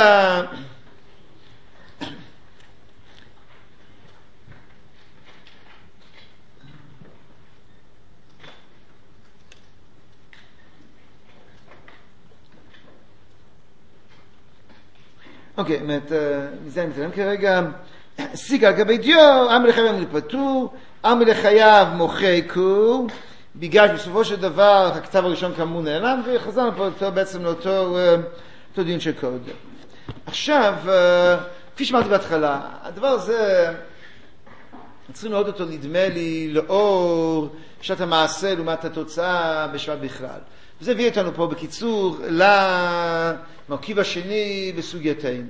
אוקיי, באמת, מזה אני מתאם כרגע. סיקרא על גבי דיו, עם לחייב פטור, עם לחייב מוחקו, בגלל שבסופו של דבר הכתב הראשון כאמור נעלם, וחזרנו פה אותו, בעצם לאותו אותו דין שקודם. עכשיו, כפי שאמרתי בהתחלה, הדבר הזה, צריכים לראות אותו נדמה לי לאור שעת המעשה לעומת התוצאה בשבת בכלל. וזה הביא אותנו פה בקיצור למרכיב השני בסוגייתנו.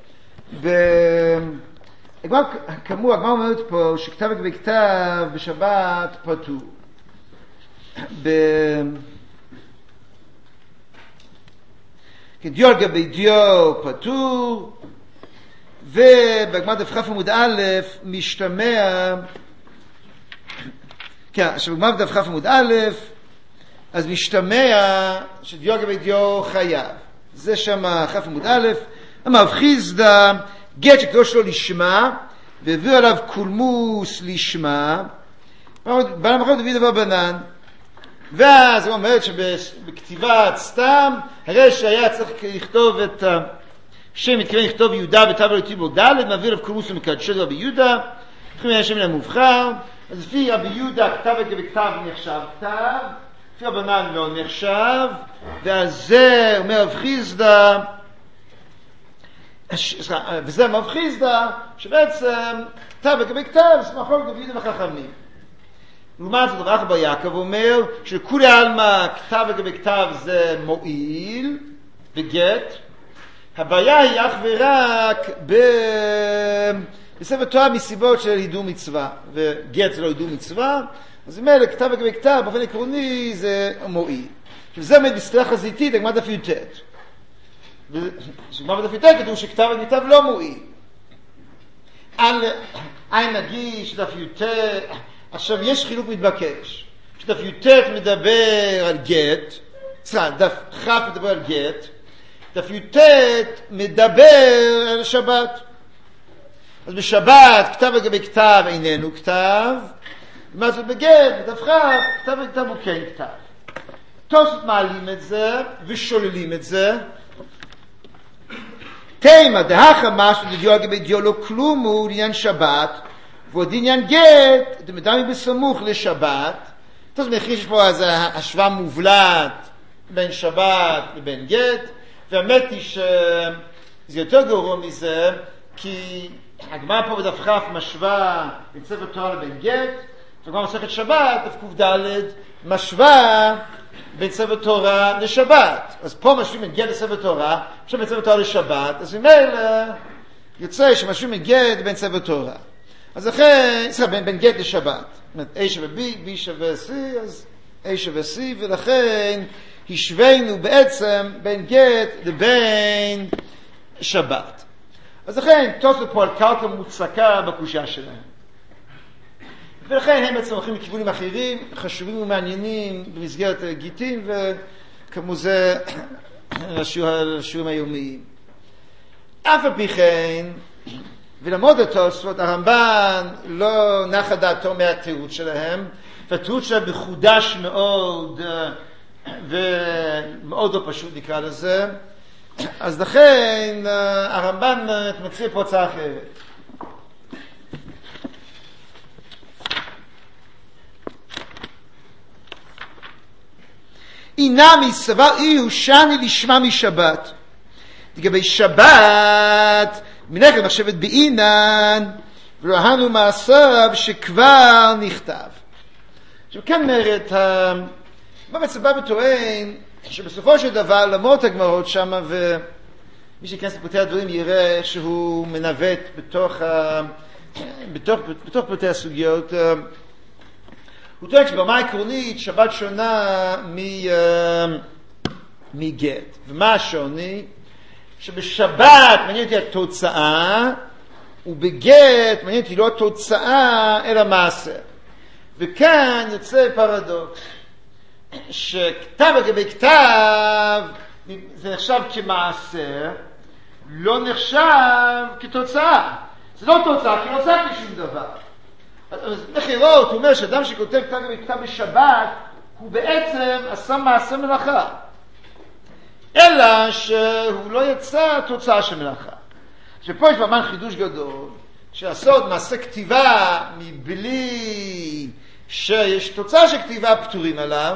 כאמור, הגמרא אומרת פה שכתב לגבי כתב בשבת פטור. דיו על גבי דיו פטור, ובגמרא דף כ' עמוד א' משתמע, כן, עכשיו בגמרא דף כ' עמוד א', אז משתמע שדיו על גבי דיו חייב. זה שם כ' עמוד א', אמר חיסדא גט שכתוב שלו לשמה, והביאו עליו קולמוס לשמה, בעל המחלוקת הביא דבר בנן, ואז הוא אומר שבכתיבת סתם, הרי שהיה צריך לכתוב את השם, מתכוון לכתוב יהודה בתו ולטיבו ד', מעביר רב קורמוס ומקדשו רבי יהודה, לכן היה שם למובחר, אז לפי רבי יהודה כתב וכתב נחשב כתב, לפי רבנן לא נחשב, ועל זה אומר רב חיסדא, וזה רב חיסדא, שבעצם כתב וכתב, זה מחלוקת רבי יהודה וחכמים. לעומת זאת רב בר יעקב אומר שכולי עלמא כתב וכתב זה מועיל וגט. הבעיה היא אך ורק בספר תורה מסיבות של יידוע מצווה, וגט זה לא יידוע מצווה, אז אם אלה כתב וכתב באופן עקרוני זה מועיל. שזה עומד בסתירה חזיתית לגמרא דף י"ט. בגמרא דף י"ט כתוב שכתב וכתב לא מועיל. עין נגיש דף י"ט. עכשיו יש חילוק מתבקש. שדף י"ט מדבר על גט, סליחה, דף כ' מדבר על גט, דף י"ט מדבר על שבת. אז בשבת כתב לגבי כתב איננו כתב, ומה זאת בגט, בדף כ' כתב וכתב הוא כן כתב. תוספות מעלים את זה ושוללים את זה. תימא דהכה משהו לדיו לגבי דיו לא כלום הוא לעניין שבת, ועוד עניין גט, אתם מדברים בסמוך לשבת. אז מכיר שפה אז השוואה מובלעת בין שבת לבין גט, והאמת היא שזה יותר גרוע מזה, כי הגמרא פה בדף כ' משווה בין ספר תורה לבין גט, והגמרא מסכת שבת, דף ק"ד, משווה בין ספר תורה לשבת. אז פה משווים בין גט לספר תורה, עכשיו בין ספר תורה לשבת, אז ממילא יוצא שמשווים בין גט בין ספר תורה. אז לכן, סליחה, בין, בין גט לשבת. זאת אומרת, A שווה B, B שווה C, אז A שווה C, ולכן השווינו בעצם בין גט לבין שבת. אז לכן, תוספות פה על קרקע מוצקה בקושה שלהם. ולכן הם בעצם הולכים לכיוונים אחרים, חשובים ומעניינים במסגרת גיטין, וכמו זה לשיעורים היומיים. אף על פי כן, ולמוד התוספות, הרמב"ן לא נחה דעתו מהתירוץ שלהם, והתירוץ שלהם מחודש מאוד, ומאוד לא פשוט נקרא לזה, אז לכן הרמב"ן מציע פה הצעה אחרת. אינמי סבר אי הוא שני לשמה משבת. לגבי שבת, מנכד מחשבת בעינן, וראינו מעשיו שכבר נכתב. עכשיו כן אומרת, מה בעצם בא וטוען, שבסופו של דבר, למרות הגמרות שם, ומי שכנס לפרטי הדברים יראה שהוא מנווט בתוך, בתוך, בתוך פרטי הסוגיות, הוא טוען שברמה העקרונית שבת שונה מגט. ומה השוני? שבשבת מעניין אותי התוצאה, ובגט מעניין אותי לא התוצאה אלא מעשה. וכאן יוצא פרדוקס, שכתב לגבי כתב זה נחשב כמעשה, לא נחשב כתוצאה. זה לא תוצאה, כי לא עושה כשום דבר. אז בחירות הוא אומר שאדם שכותב כתב לגבי כתב בשבת, הוא בעצם עשה מעשה מלאכה. אלא שהוא לא יצא תוצאה של מלאכה. שפה יש במן חידוש גדול, שעשות מעשה כתיבה מבלי שיש תוצאה של כתיבה פטורים עליו,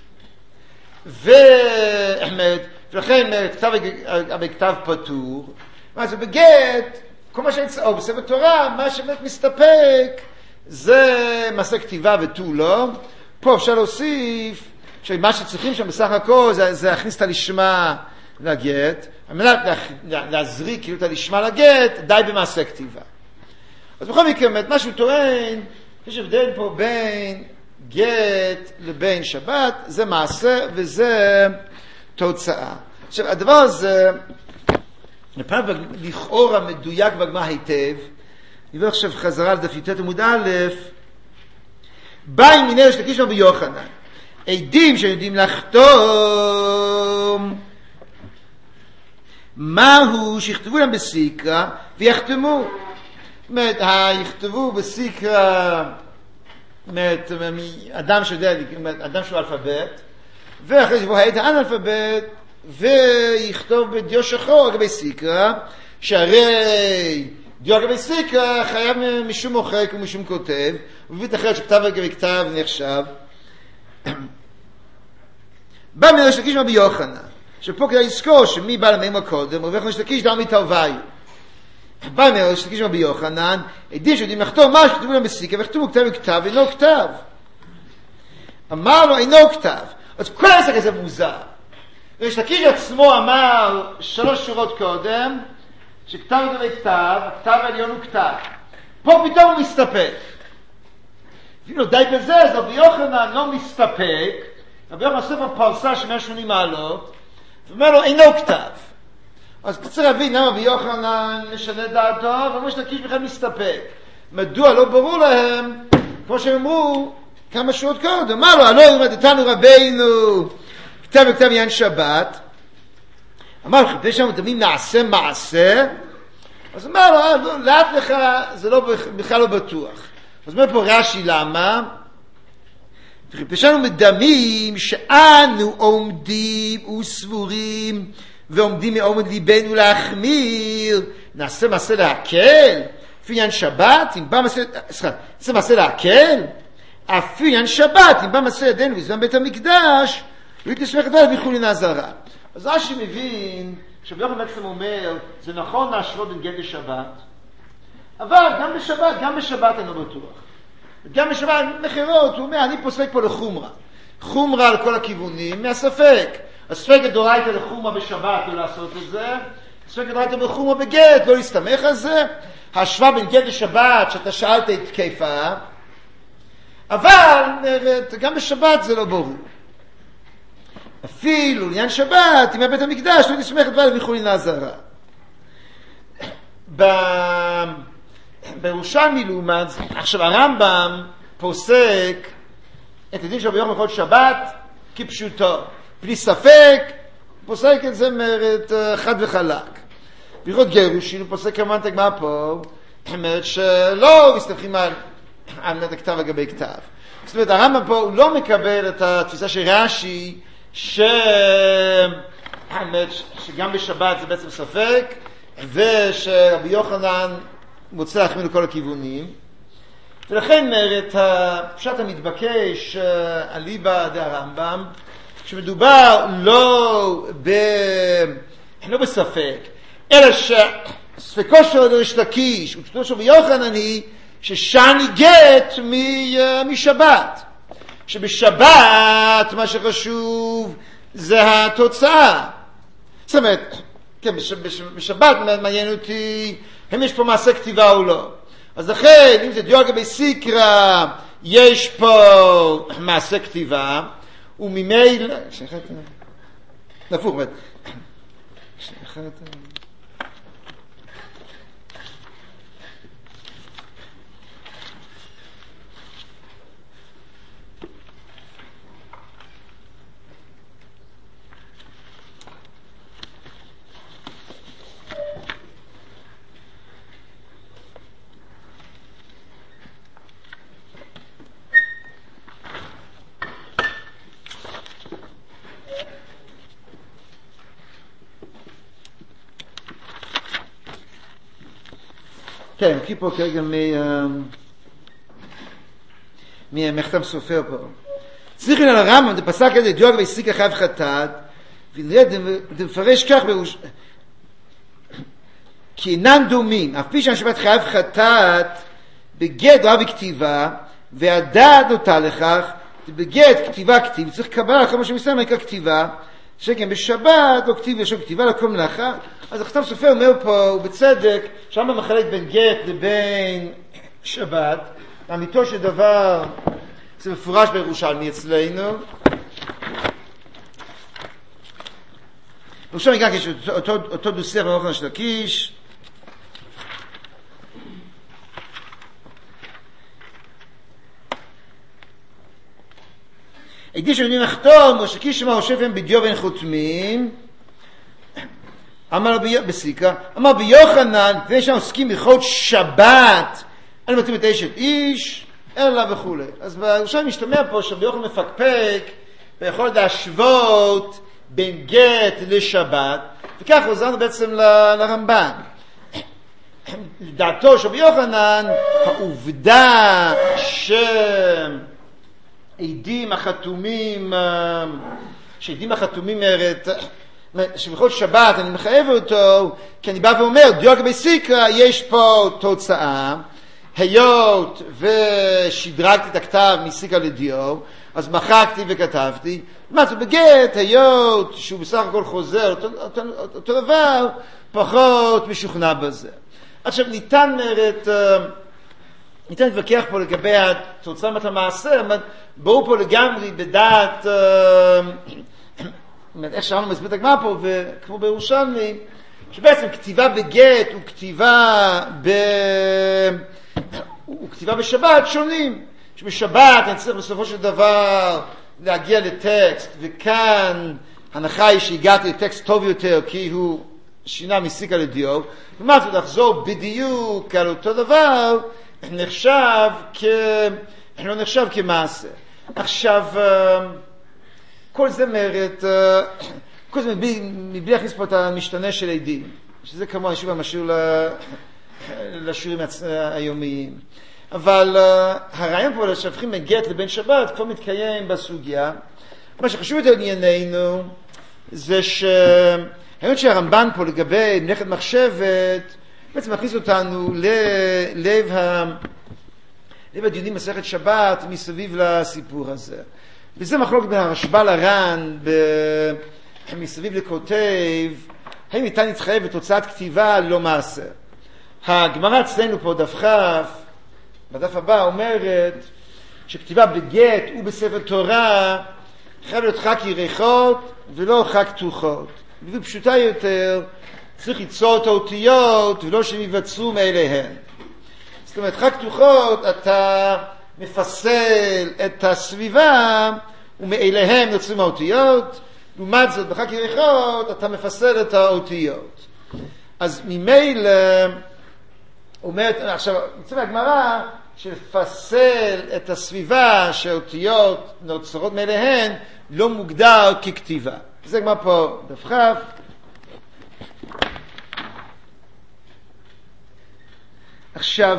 ולכן כתב בכתב פטור, אז בגט, כל מה שנצא, או בספר תורה, מה שבאמת מסתפק, זה מעשה כתיבה ותו לא. פה אפשר להוסיף, שמה שצריכים שם בסך הכל זה, זה להכניס את הלשמה לגט, על מנת להזריק כאילו את הלשמה לגט, די במעשה כתיבה. אז בכל מקרה, מה שהוא טוען, יש הבדל פה בין גט לבין שבת, זה מעשה וזה תוצאה. עכשיו, הדבר הזה, לפעמים לכאורה מדויק בגמרא היטב, נראה עכשיו חזרה לדף י"ט עמוד א', בא עם מנהל שתקיש לו ביוחנן. עדים שיודעים לחתום מהו שיכתבו להם בסיקרא ויחתמו. זאת אומרת, יכתבו בסיקרא אומרת, אדם שיודע, אדם שהוא אלפבית, ואחרי זה הוא היה את האנאלפבית, ויכתוב בדיו שחור אגבי סיקרא, שהרי דיו אגבי סיקרא חייב משום מוחק ומשום כותב, ובבית אחרת שכתב אגבי כתב נחשב. בא מריש לקיש רבי יוחנן, שפה כדאי לזכור שמי בא למימה קודם, רבי יוחנן לקיש דמי תלווי. בא מריש לקיש רבי יוחנן, עדים שיודעים לחתום משהו, כתבו להם בסיקרא, וכתבו כתב וכתב, אינו כתב. אמר לו, אינו כתב. אז כל העסק הזה מוזר. ריש לקיש עצמו אמר שלוש שורות קודם, שכתב לגבי כתב, הכתב העליון הוא כתב. פה פתאום הוא מסתפק. אפילו די בזה, אז רבי יוחנן לא מסתפק, רבי יוחנן ספר פרסה של מאה ושמונים מעלות, ואומר לו, אינו כתב. אז צריך להבין למה רבי יוחנן משנה דעתו, וריש לקיש בכלל מסתפק. מדוע לא ברור להם, כמו שהם אמרו, כמה שורות קודם, אמר לו, הלא ירמדתנו רבינו, כתב וכתב עניין שבת, אמר לו, חיפש שם תמיד נעשה מעשה, אז אמר לו, לאט לך, זה לא, בכלל לא בטוח. אז אומר פה רש"י, למה? חיפשנו מדמים שאנו עומדים וסבורים, ועומדים מעומד ליבנו להחמיר, נעשה מעשה להקל, לפי עניין שבת, אם בא מעשה, סליחה, נעשה מעשה להקל, אפילו עניין שבת, אם בא מעשה ידינו בזמן בית המקדש, הוא יתסמך את זה ויכול לנעזרה. אז רש"י מבין, שרבי יוחנן בעצם אומר, זה נכון להשוות בין גט לשבת, אבל גם בשבת, גם בשבת אני לא בטוח. גם בשבת, מחירות, הוא אומר, אני פוסק פה לחומרה. חומרה על כל הכיוונים, מהספק. הספק דאורייתא לחומרה בשבת, לא לעשות את זה. הספק דאורייתא לחומרה בגט, לא להסתמך על זה. ההשוואה בין גט לשבת, שאתה שאלת את תקפה, אבל גם בשבת זה לא ברור. אפילו לעניין שבת, אם בית המקדש, לא תסמך את דבריו ויכול לנעזרה. בירושלמי לעומת, עכשיו הרמב"ם פוסק את הדין של רבי יוחנן בהלכות שבת כפשוטו. בלי ספק, פוסק את זה מרת חד וחלק. בהלכות גירושין, הוא פוסק כמובן את הגמרא פה, אומרת שלא מסתמכים על, על הכתב לגבי כתב. זאת אומרת, הרמב"ם פה הוא לא מקבל את התפיסה של רש"י, ש... שגם בשבת זה בעצם ספק, ושרבי יוחנן מוצא להחמיר לכל הכיוונים, ולכן אומרת, הפשט המתבקש אליבא דהרמב"ם, שמדובר לא, ב... לא בספק, אלא שספקו של ריש לקיש ופשוטו של רבי יוחנן היא ששני גט משבת, שבשבת מה שחשוב זה התוצאה. זאת אומרת, כן, בשבת מעניין אותי אם יש פה מעשה כתיבה או לא. אז לכן, אם זה דיו אגבי סיקרא, יש פה מעשה כתיבה, וממילא... נפוך, באמת. כן, כי פה כרגע ממכתב סופר פה. צריכים על הרמב"ם, זה פסק כזה, דיו אגבי סיקרא חייב חטאת, ונראה, זה מפרש כך בראש... כי אינן דומים, אף פי שהשבת חייב חטאת, בגט או בכתיבה, והדעת נוטה לכך, בגט, כתיבה, כתיב, צריך קבלה, כמו שמסתיים נקרא כתיבה, שכן בשבת לא כתיב וישוב כתיבה לכל מלאכה. אז הכתב סופר אומר פה, ובצדק, שם מחלק בין גט לבין שבת, לאמיתו של דבר, זה מפורש בירושלמי אצלנו. בירושלמי גם יש אותו, אותו דו-שיח במאוחר של לקיש. עדי שמונים לחתום, או שקיש שמה הושב הם בדיו בין חותמים, אמר בסיקרא, אמר ביוחנן, לפני שהם עוסקים בכל שבת, אני מתאים את אשת איש, אלא וכולי. אז בירושלים משתמע פה שרבי יוחנן מפקפק ויכול להשוות בין גט לשבת, וכך עוזרנו בעצם ל- לרמב"ן. לדעתו של רבי יוחנן, העובדה שעדים החתומים, שעדים החתומים אומרת, שבכל שבת אני מחייב אותו, כי אני בא ואומר, דיו לגבי סיקרא, יש פה תוצאה, היות ושדרגתי את הכתב מסיקרא לדיו, אז מחקתי וכתבתי, מצאו בגט, היות שהוא בסך הכל חוזר, אותו, אותו, אותו דבר, פחות משוכנע בזה. עכשיו ניתן מרת, ניתן להתווכח פה לגבי התוצאה מת המעשה, ברור פה לגמרי בדעת, איך שאמרנו מסביר את הגמרא פה, וכמו בירושלמי, שבעצם כתיבה בגט וכתיבה ב... וכתיבה בשבת שונים. שבשבת אני צריך בסופו של דבר להגיע לטקסט, וכאן הנחה היא שהגעתי לטקסט טוב יותר, כי הוא שינה מסיקרא לדיו, כלומר, זה לחזור בדיוק על אותו דבר, נחשב כ... לא נחשב כמעשה. עכשיו, כל זה מרת, כל זה מבלי, מבלי להכניס פה את המשתנה של עדים, שזה כמובן שוב המשאיר לשיעורים היומיים. אבל הרעיון פה לשפכים מגט לבין שבת כבר מתקיים בסוגיה. מה שחשוב יותר לענייננו זה ש... היום שהרמב"ן פה לגבי מלאכת מחשבת בעצם מכניס אותנו ללב ה... לב הדיונים מסכת שבת מסביב לסיפור הזה. וזה מחלוקת בין הרשב"א לר"ן ב... מסביב לכותב, האם ניתן להתחייב בתוצאת כתיבה לא מעשה. הגמרא אצלנו פה דף כ' בדף הבא אומרת שכתיבה בגט ובספר תורה חייב להיות חק ירחות ולא חק כתוחות. ובפשוטה יותר צריך ליצור את האותיות ולא שהם יבצעו מאליהן. זאת אומרת, חק כתוחות אתה מפסל את הסביבה ומאליהם נוצרים האותיות, לעומת זאת בחק ירחות אתה מפסל את האותיות. אז ממילא אומרת, עכשיו נצא מהגמרא שלפסל את הסביבה שהאותיות נוצרות מאליהן לא מוגדר ככתיבה. זה גמרא פה דף כ'. עכשיו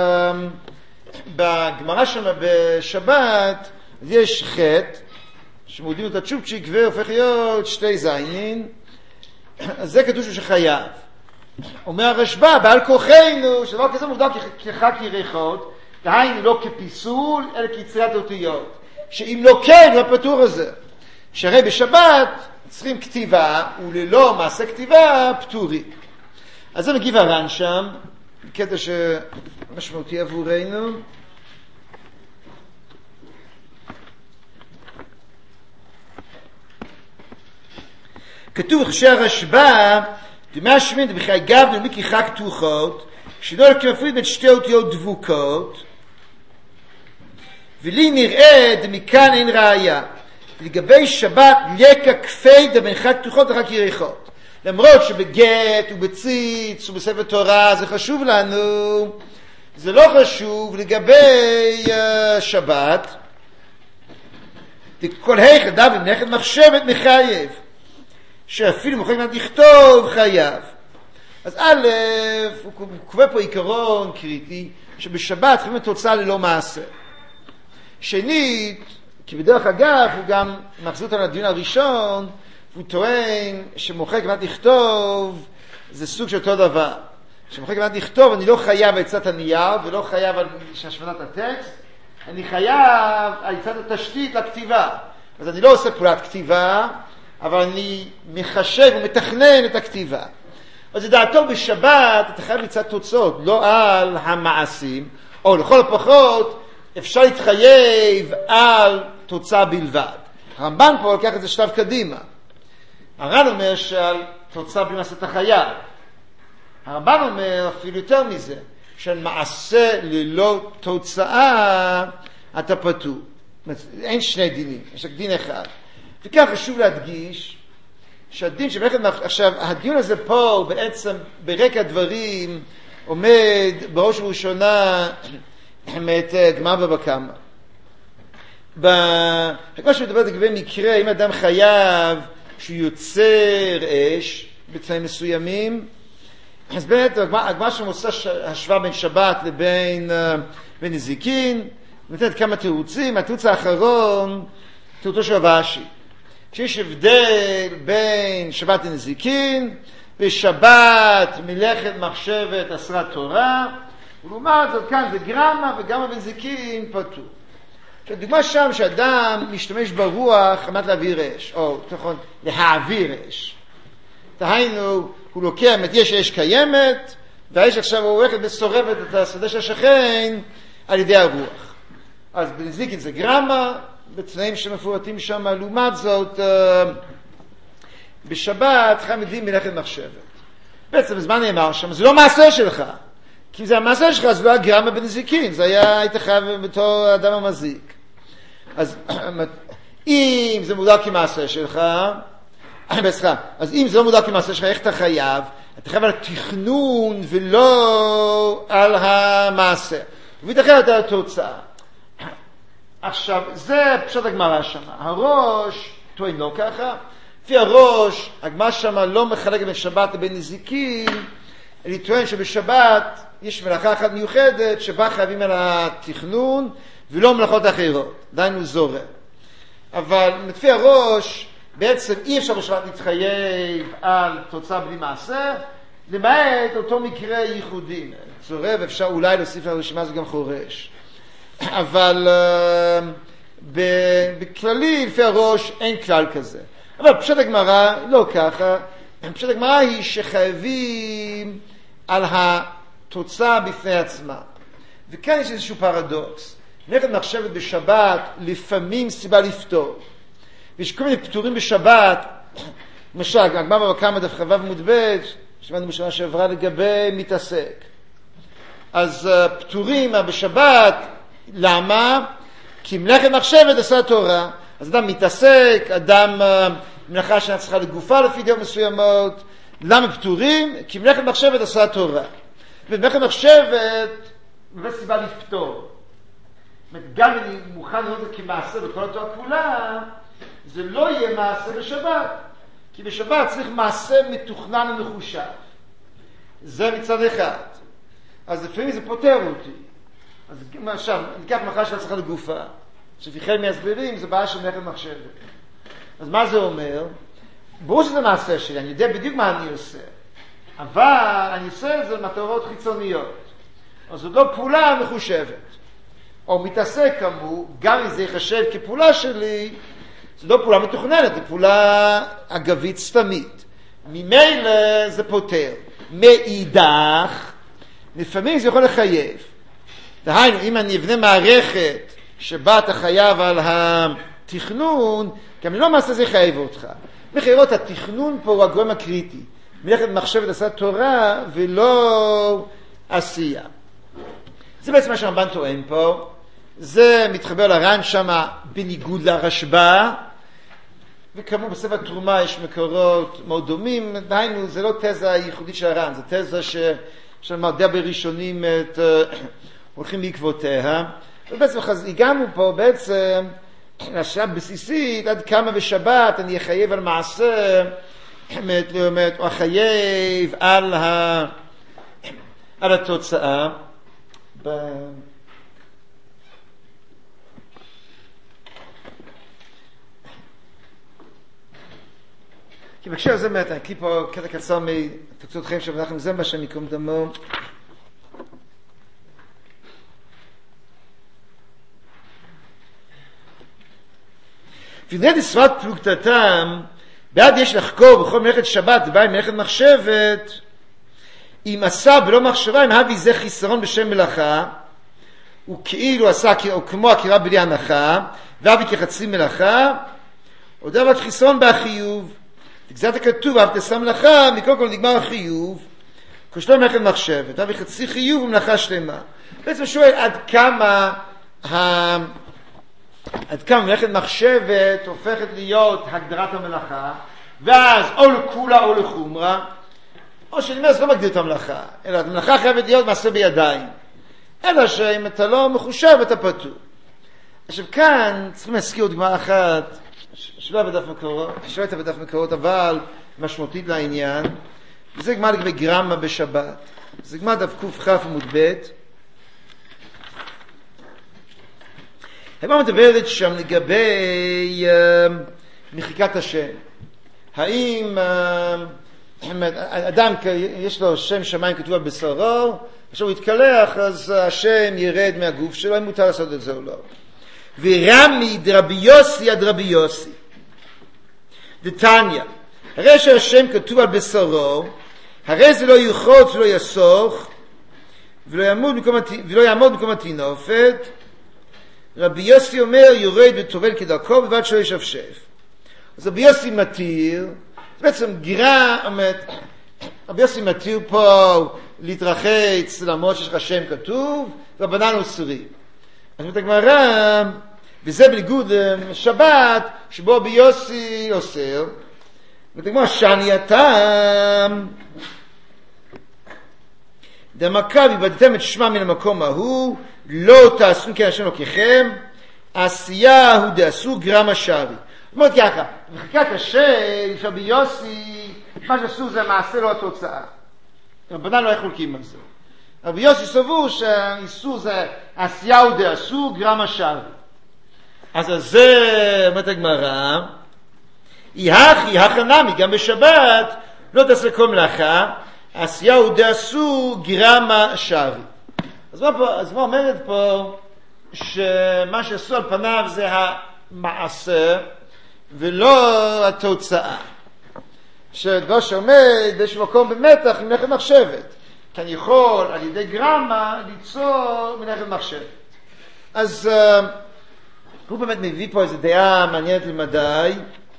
בגמרא שם בשבת יש חטא שמורידים את הצ'ופצ'יק והופך להיות שתי זיינין, אז זה כתוב שחייב. אומר הרשב"א בעל כוחנו שדבר כזה מוגדר כחק ירחות, דהיינו לא כפיסול אלא כיצירת אותיות, שאם לא כן הוא הפטור הזה, שהרי בשבת צריכים כתיבה וללא מעשה כתיבה פטורי. אז זה מגיב הר"ן שם, קטע שמשמעותי עבורנו. כתוב שהרשב"א דמי שמין דבחי גבנו מכיחה כתוחות שלא כמפריד בין שתי אותיות דבוקות, ולי נראה דמכאן אין ראיה לגבי שבת לקה כפי דבין חג כתוחות וחג ירחות. למרות שבגט ובציץ ובספר תורה זה חשוב לנו, זה לא חשוב לגבי uh, שבת. כל היכל דוד מלאכת מחשבת מחייב, שאפילו מוכן לכתוב חייב. אז א', הוא קובע פה עיקרון קריטי, שבשבת חייבים תוצאה ללא מעשה. שנית, כי בדרך אגב הוא גם מחזיר אותנו לדיון הראשון, הוא טוען שמוכן כמעט לכתוב זה סוג של אותו דבר. שמוכן כמעט לכתוב אני לא חייב על יצאת הנייר ולא חייב על השוונת הטקסט, אני חייב על יצאת התשתית לכתיבה. אז אני לא עושה פעולת כתיבה, אבל אני מחשב ומתכנן את הכתיבה. אז לדעתו בשבת אתה חייב ליצאת תוצאות, לא על המעשים, או לכל הפחות אפשר להתחייב על תוצאה בלבד. הרמב"ן פה לוקח את זה שלב קדימה. הר"ן אומר שעל תוצאה בלי מעשה אתה חייב. הרמב"ן אומר אפילו יותר מזה, שעל מעשה ללא תוצאה אתה פטור. אין שני דינים, יש רק דין אחד. וכך חשוב להדגיש שהדין שמלאכת מחשבת, עכשיו הדיון הזה פה בעצם ברקע הדברים עומד בראש ובראשונה את גמר בבא קמא. כמו שמדבר לגבי מקרה, אם אדם חייב שהוא יוצר אש בתנאים מסוימים, אז באמת הגמרא שם עושה השוואה בין שבת לבין בין נזיקין, נותנת כמה תירוצים. התירוץ האחרון, תירוצו של רב אשי, שיש הבדל בין שבת לנזיקין, בשבת מלאכת מחשבת אסרה תורה, ולעומת זאת כאן זה גרמה וגם בנזיקין פטור. דוגמה שם שאדם משתמש ברוח על מנת להעביר אש, או נכון, להעביר אש. דהיינו, הוא לוקח, יש אש קיימת, והאש עכשיו הולכת וסורבת את השדה של השכן על ידי הרוח. אז בנזיקין זה גרמה, בתנאים שמפורטים שם, לעומת זאת, בשבת חמדים מלאכת מחשבת. בעצם בזמן נאמר שם, זה לא מעשה שלך. כי זה המעשה שלך, זה לא היה גרמה בנזיקין, זה היה, היית חייב בתור אדם המזיק. אז אם זה מודע כמעשה שלך, אז אם זה לא מודע כמעשה שלך, איך אתה חייב? אתה חייב על התכנון ולא על המעשה. ותחייב על התוצאה. עכשיו, זה פשוט הגמרא שמה. הראש, טוען לא ככה. לפי הראש, הגמרא שמה לא מחלק בין שבת לבין נזיקין, אני טוען שבשבת יש מלאכה אחת מיוחדת שבה חייבים על התכנון ולא מלאכות אחרות, דיינו זורם. אבל לפי הראש, בעצם אי אפשר בשבת להתחייב על תוצאה בלי מעשה, למעט אותו מקרה ייחודי. זורם, אפשר אולי להוסיף לרשימה הזו גם חורש. אבל uh, בכללי, לפי הראש, אין כלל כזה. אבל פשוט הגמרא לא ככה. פשוט הגמרא היא שחייבים על התוצאה בפני עצמה. וכאן יש איזשהו פרדוקס. מלאכת מחשבת בשבת לפעמים סיבה לפתור. ויש כל מיני פטורים בשבת, למשל, הגמרא בבא קמא דף כ"ו עמוד ב', שמענו בשנה שעברה לגבי מתעסק. אז uh, פטורים בשבת, למה? כי מלאכת מחשבת עשה תורה. אז אדם מתעסק, אדם uh, מלאכה שאינה צריכה לגופה לפי דעות מסוימות. למה פטורים? כי מלאכת מחשבת עשה תורה. ומלאכת מחשבת זה סיבה לפתור. גם אם אני מוכן לראות את זה כמעשה בכל התורה כולה, זה לא יהיה מעשה בשבת. כי בשבת צריך מעשה מתוכנן ומחושב. זה מצד אחד. אז לפעמים זה פותר אותי. אז עכשיו, ניקח מלאכה שאינה צריכה לגופה. שפיחל מהסברים, זה בעיה של מלאכת מחשבת. אז מה זה אומר? ברור שזה מעשה שלי, אני יודע בדיוק מה אני עושה. אבל אני עושה את זה למטרות חיצוניות. אז זאת לא פעולה מחושבת. או מתעסק כאמור, גם אם זה יחשב כפעולה שלי, זו לא פעולה מתוכננת, זו פעולה אגבית סתמית. ממילא זה פותר. מאידך, לפעמים זה יכול לחייב. דהיינו, אם אני אבנה מערכת שבה אתה חייב על התכנון, גם לא מעשה זה יחייב אותך. בחירות, התכנון פה הוא הגורם הקריטי. מלאכת מחשבת עשה תורה ולא עשייה. זה בעצם מה שהרמב"ן טוען פה. זה מתחבר לר"ן שמה בניגוד לרשב"א, וכמו בספר התרומה יש מקורות מאוד דומים. דהיינו, זה לא תזה ייחודית של הר"ן, זה תזה שאומר די הרבה ראשונים את, הולכים בעקבותיה. ובעצם הגענו פה בעצם לשאלה בסיסית, עד כמה בשבת אני אחייב על מעשה, או אחייב על, ה... על התוצאה. ב... כי בקשר הזה באמת, אני אקריא פה קטע קצר מתוצאות חיים של מנחם זמבה, שאני קוראים דמו. ודעת ישרת פלוגתתם, בעד יש לחקור בכל מלאכת שבת, ובא עם מלאכת מחשבת, אם עשה בלא מחשבה, אם הביא זה חיסרון בשם מלאכה, הוא כאילו עשה, או כמו הקירה בלי הנחה, והביא כחצי מלאכה, עוד אבל חיסרון בהחיוב. תגזת הכתוב, אהבת עשה מלאכה, מכל כל נגמר החיוב, כשלא מלאכת מחשבת, הביא חצי חיוב ומלאכה שלמה. בעצם שואל עד כמה, ה... עד כמה מלאכת מחשבת הופכת להיות הגדרת המלאכה, ואז או לכולה או לחומרה, או שאני אומר, זה לא מגדיר את המלאכה, אלא המלאכה חייבת להיות מעשה בידיים. אלא שאם אתה לא מחושב אתה פטור. עכשיו כאן צריכים להזכיר עוד גמרא אחת, שלא בדף מקורות, שלא הייתה בדף מקורות, אבל משמעותית לעניין, וזה גמרא לגבי גרמה בשבת. זה גמרא דף קכ עמוד ב'. הגמרא מדברת שם לגבי uh, מחיקת השם. האם uh, אדם יש לו שם שמיים כתוב על בשרו, עכשיו הוא יתקלח אז השם ירד מהגוף שלו, אם מותר לעשות את זה או לא. ורמי דרבי יוסי עד רבי יוסי דתניא, הרי שהשם כתוב על בשרו, הרי זה לא יחוץ ולא יסוך ולא יעמוד במקום, ולא יעמוד במקום התינופת. רבי יוסי אומר יורד וטובל כדרכו בבד שלא ישפשף. אז רבי יוסי מתיר, זה בעצם גירה, אומרת, רבי יוסי מתיר פה להתרחץ למרות שיש לך שם כתוב, רבנן אוסרים. אז אומרת הגמרא, וזה בניגוד שבת שבו רבי יוסי אוסר, אומרת הגמרא שאני הטעם דמכבי בדתם את שמה מן המקום ההוא, לא תעשו כי השם לוקחם, עשייה הוא דעשו גרם השרי. זאת אומרת ככה, מחיקת השם של רבי יוסי, מה שעשו זה מעשה לא התוצאה. רבנן לא חולקים על זה. רבי יוסי סבור שהאיסור זה עשייה הוא דעשו גרם השרי. אז זה אומרת הגמרא, יהכי הכנמי גם בשבת לא תעשה כל מלאכה, עשייה הוא דעשו גרם השרי. אז מה, פה, אז מה אומרת פה שמה שעשו על פניו זה המעשה ולא התוצאה, שדבר שעומד באיזשהו מקום במתח עם מלאכת מחשבת, כי אני יכול על ידי גרמה ליצור מלאכת מחשבת. אז uh, הוא באמת מביא פה איזו דעה מעניינת למדי,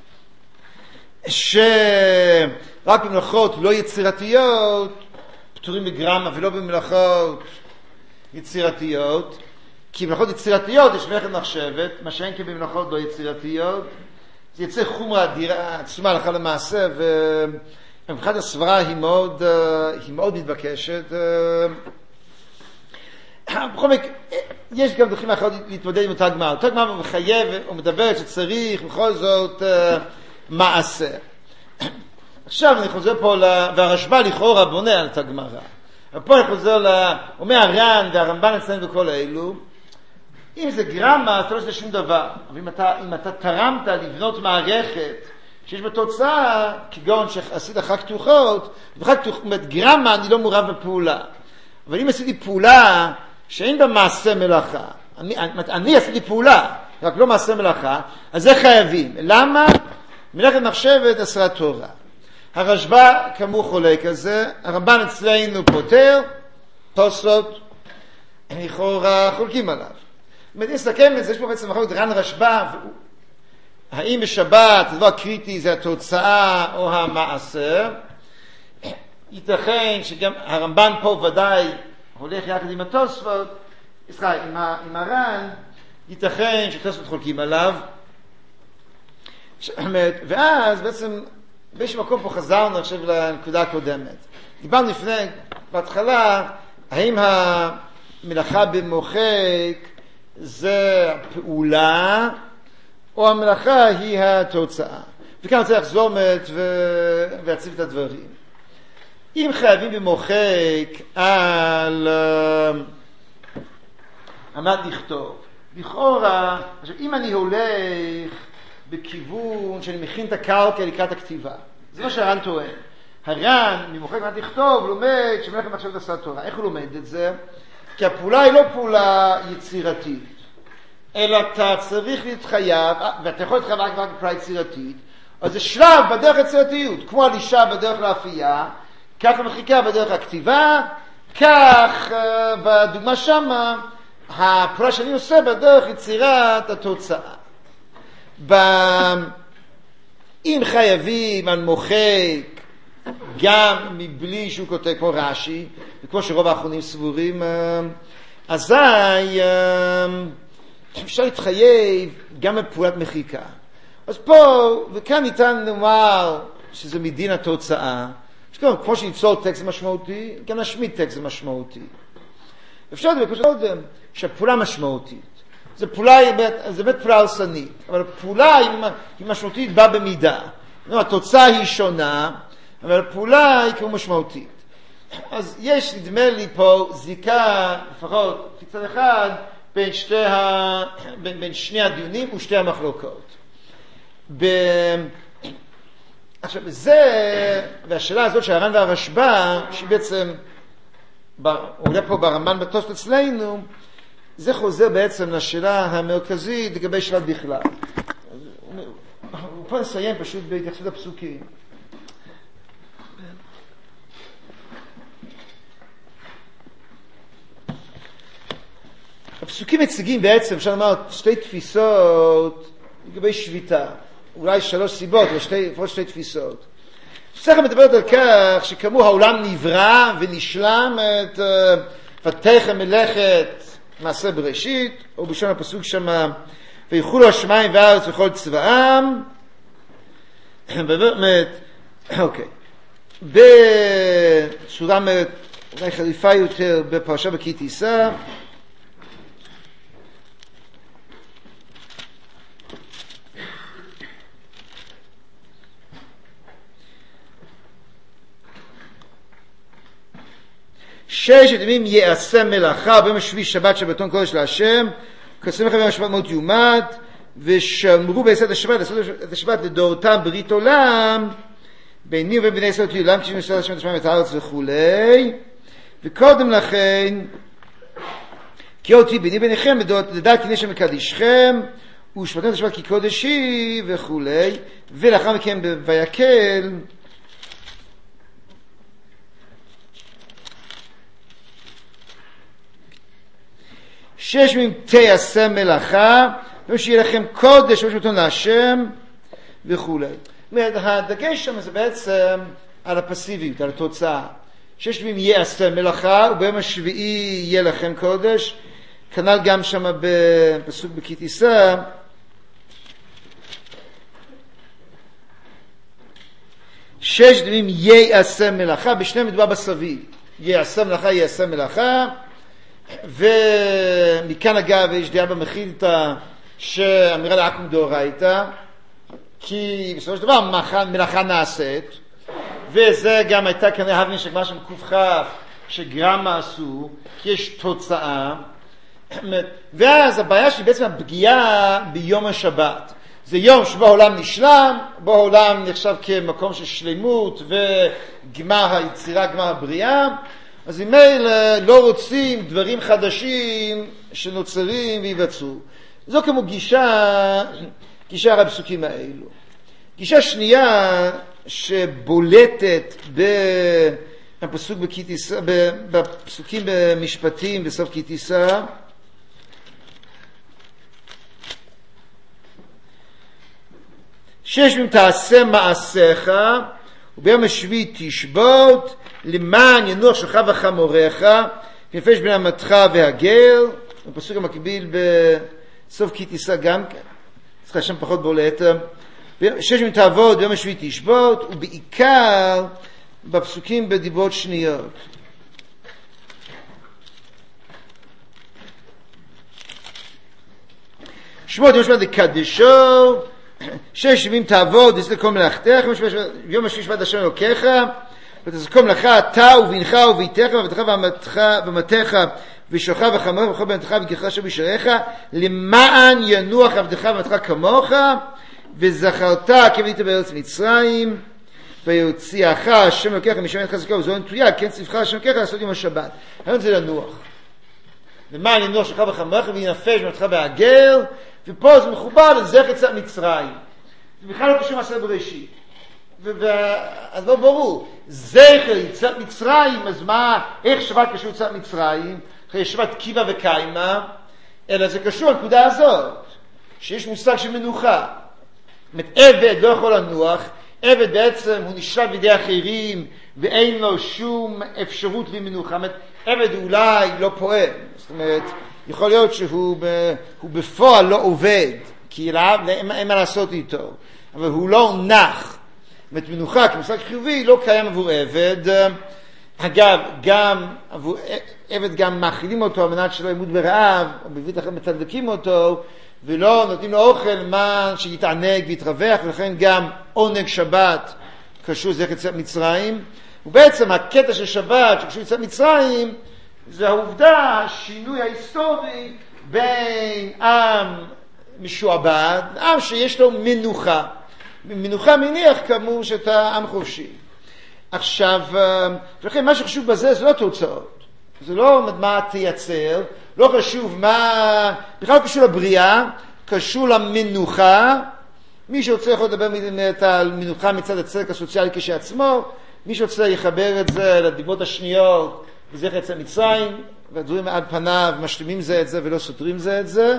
שרק במלאכות לא יצירתיות פטורים בגרמה ולא במלאכות יצירתיות, כי במלאכות יצירתיות יש מלאכת מחשבת, מה שאין כי במלאכות לא יצירתיות, זה יצא חומרה אדירה, עצומה הלכה למעשה, ומבחינת הסברה היא מאוד, היא מאוד מתבקשת. בכל מקרה, יש גם דרכים אחרות להתמודד עם אותה גמרא. אותה גמרא מחייב ומדברת שצריך בכל זאת מעשה. עכשיו אני חוזר פה, והרשב"א לכאורה בונה על אותה גמרא. ופה אני חוזר ל... אומר הר"ן והרמב"ן אצלנו וכל האלו, אם זה גרמה, אתה לא עושה שום דבר. אבל אם אתה, אם אתה תרמת לבנות מערכת שיש בתוצאה, כגון שעשית אחר כתוחות, ואחר כתוחות, גרמה אני לא מעורב בפעולה. אבל אם עשיתי פעולה שאין בה מעשה מלאכה, אני, אני, אני עשיתי פעולה, רק לא מעשה מלאכה, אז זה חייבים. למה? מלאכת מחשבת עשרה תורה. הרשב"א כאמור חולק על זה, הרמב"ן אצלנו פותר, תוספות לכאורה חולקים עליו. אם אני אסתכל את זה, יש פה בעצם מחלוקת ר"ן רשב"א, האם בשבת הדבר הקריטי זה התוצאה או המעשה. ייתכן שגם הרמב"ן פה ודאי הולך יחד עם התוספות, סליחה, עם, עם הר"ן, ייתכן שתוספות חולקים עליו. ואז בעצם באיזשהו מקום פה חזרנו עכשיו לנקודה הקודמת. דיברנו לפני, בהתחלה, האם המלאכה במוחק זה הפעולה, או המלאכה היא התוצאה. וכאן אני רוצה לחזור ולהציב את הדברים. אם חייבים במוחק על עמד לכתוב, לכאורה, אם אני הולך בכיוון שאני מכין את הקרקע לקראת הכתיבה, זה מה שהר"ן טוען. הר"ן ממוחק עמד לכתוב לומד שמלאכת מחשבת עשרה תורה. איך הוא לומד את זה? כי הפעולה היא לא פעולה יצירתית, אלא אתה צריך להתחייב, ואתה יכול להתחייב רק בפעולה יצירתית, אז זה שלב בדרך היצירתיות, כמו על אישה בדרך לאפייה, כך המחיקה בדרך הכתיבה, כך בדוגמה שמה, הפעולה שאני עושה בדרך יצירת התוצאה. אם חייבים על מוחק גם מבלי שהוא כותב כמו רש"י, וכמו שרוב האחרונים סבורים, אזי אפשר להתחייב גם בפעולת מחיקה. אז פה, וכאן ניתן לומר שזה מדין התוצאה, שכמו כמו שניצור טקסט משמעותי, גם נשמיט טקסט משמעותי. אפשר לדבר כמו שקודם, שהפעולה משמעותית. זה פעולה, זה באמת פעולה הרסנית, אבל הפעולה היא משמעותית בה במידה. התוצאה היא שונה, אבל הפעולה היא כמו משמעותית. אז יש, נדמה לי פה, זיקה, לפחות, קצת אחד, בין, שתי ה... בין, בין שני הדיונים ושתי המחלוקות. ב... עכשיו, זה, והשאלה הזאת של הר"ן והרשב"א, שהיא בעצם, הוא עולה פה ברמב"ן בתוספות אצלנו, זה חוזר בעצם לשאלה המרכזית לגבי שאלת בכלל. הוא פה נסיים פשוט בהתייחסות הפסוקים. הפסוקים מציגים בעצם, אפשר לומר, שתי תפיסות לגבי שביתה. אולי שלוש סיבות, אבל שתי, שתי תפיסות. הפסוקים מדברת על כך שכמו העולם נברא ונשלם את ותחם מלאכת מעשה בראשית, או בשם הפסוק שם, ויחולו השמיים והארץ וכל צבאם, ובאמת, אוקיי, בצורה אולי חריפה יותר בפרשה כי תישא, ששת ימים יעשה מלאכה ביום השביעי שבת שבתון קודש להשם, כעשרים ואחד ביום השבת מות יומת, ושמרו בעשרת השבת, לעשות את השבת לדורותם ברית עולם, ביני ובין בני ישראל תהיו עולם, כשם ישראל השם את השמיים ואת הארץ וכולי. וקודם לכן, כי אותי ביני ביניכם, לדעת כי נשם מקדישכם, ושבתם את השבת כי קודש היא וכולי, ולאחר מכן ויקל, שש ימים תעשה מלאכה, ושיהיה לכם קודש ושבתון להשם וכולי. הדגש שם זה בעצם על הפסיביות, על התוצאה. שש ימים יעשה מלאכה, וביום השביעי יהיה לכם קודש. כנ"ל גם שם בפסוק כי תישא. שש ימים יעשה מלאכה, בשניהם מדובר בסביב. יעשה מלאכה, יעשה מלאכה. ומכאן אגב יש דעה במחילתא שאמירה לעקום דאורייתא, כי בסופו של דבר מלאכה נעשית, וזה גם הייתה כנראה הבנה שגמרא שם ק"כ שגרמה עשו, כי יש תוצאה, ואז הבעיה שהיא בעצם הפגיעה ביום השבת. זה יום שבו העולם נשלם, בו העולם נחשב כמקום של שלמות וגמר היצירה, גמר הבריאה, אז אם אלה לא רוצים דברים חדשים שנוצרים ויבצעו. זו כמו גישה, גישה על הפסוקים האלו. גישה שנייה שבולטת בפסוק כי תישא, בפסוקים במשפטים בסוף כי תישא, שש ימים תעשה מעשיך וביום השביעי תשבות למען ינוח שלך וחמוריך כנפש בני אמתך והגר. בפסוק המקביל בסוף כי תישא גם כן, צריך לשם פחות בולט. שש ימים תעבוד ביום השביעי תשבות, ובעיקר בפסוקים בדיברות שניות. שמות יום שבת לקדשו, שש ימים תעבוד ותעשה כל מלאכתך, יום השביעי שבת השם אלוקיך, ותעשה מלאכה אתה ובנך וביתך ובתך ומתך ושוכך וחמורך וכל בנתך וגרך אשר בשעריך, למען ינוח עבדך ומתך כמוך, וזכרת כבית בארץ מצרים, ויוציאך השם אלוקיך משם את חזקה וזרוע נטויה, כן צווך השם אלוקיך לעשות יום השבת. היום זה לנוח. למען ינוח שלך וחמורך וינפש במתך בהגר, ופה זה מחובר לזכר יציאת מצרים. זה בכלל לא קשור מעשה בראשית. אז לא ברור, זכר יציאת מצרים, אז מה, איך שבת קשור יציאת מצרים? אחרי שבת קיבה וקיימה, אלא זה קשור לנקודה הזאת, שיש מושג של מנוחה. זאת אומרת, עבד לא יכול לנוח, עבד בעצם הוא נשלט בידי אחרים, ואין לו שום אפשרות למנוחה. זאת אומרת, עבד אולי לא פועל, זאת אומרת, יכול להיות שהוא בפועל לא עובד, כי אין מה לעשות איתו, אבל הוא לא נח. זאת אומרת, מנוחה כמושג חיובי לא קיים עבור עבד, אגב, גם, עבד גם מאכילים אותו על מנת שלא ימות ברעב, או בבית אחר מתדלקים אותו, ולא נותנים לו אוכל מה שיתענג ויתרווח, ולכן גם עונג שבת קשור לזכר יציאת מצרים. ובעצם הקטע של שבת שקשור לזכר מצרים, זה העובדה, השינוי ההיסטורי בין עם משועבד, עם שיש לו מנוחה. מנוחה מניח כאמור שאתה עם חופשי. עכשיו, ולכן מה שחשוב בזה זה לא תוצאות. זה לא מה תייצר, לא חשוב מה, בכלל קשור לבריאה, קשור למנוחה. מי שרוצה יכול לדבר על מנוחה מצד הצדק הסוציאלי כשעצמו, מי שרוצה יחבר את זה לדיבות השניות, וזכר יציאת מצרים, והדברים עד פניו משלימים זה את זה ולא סותרים זה את זה.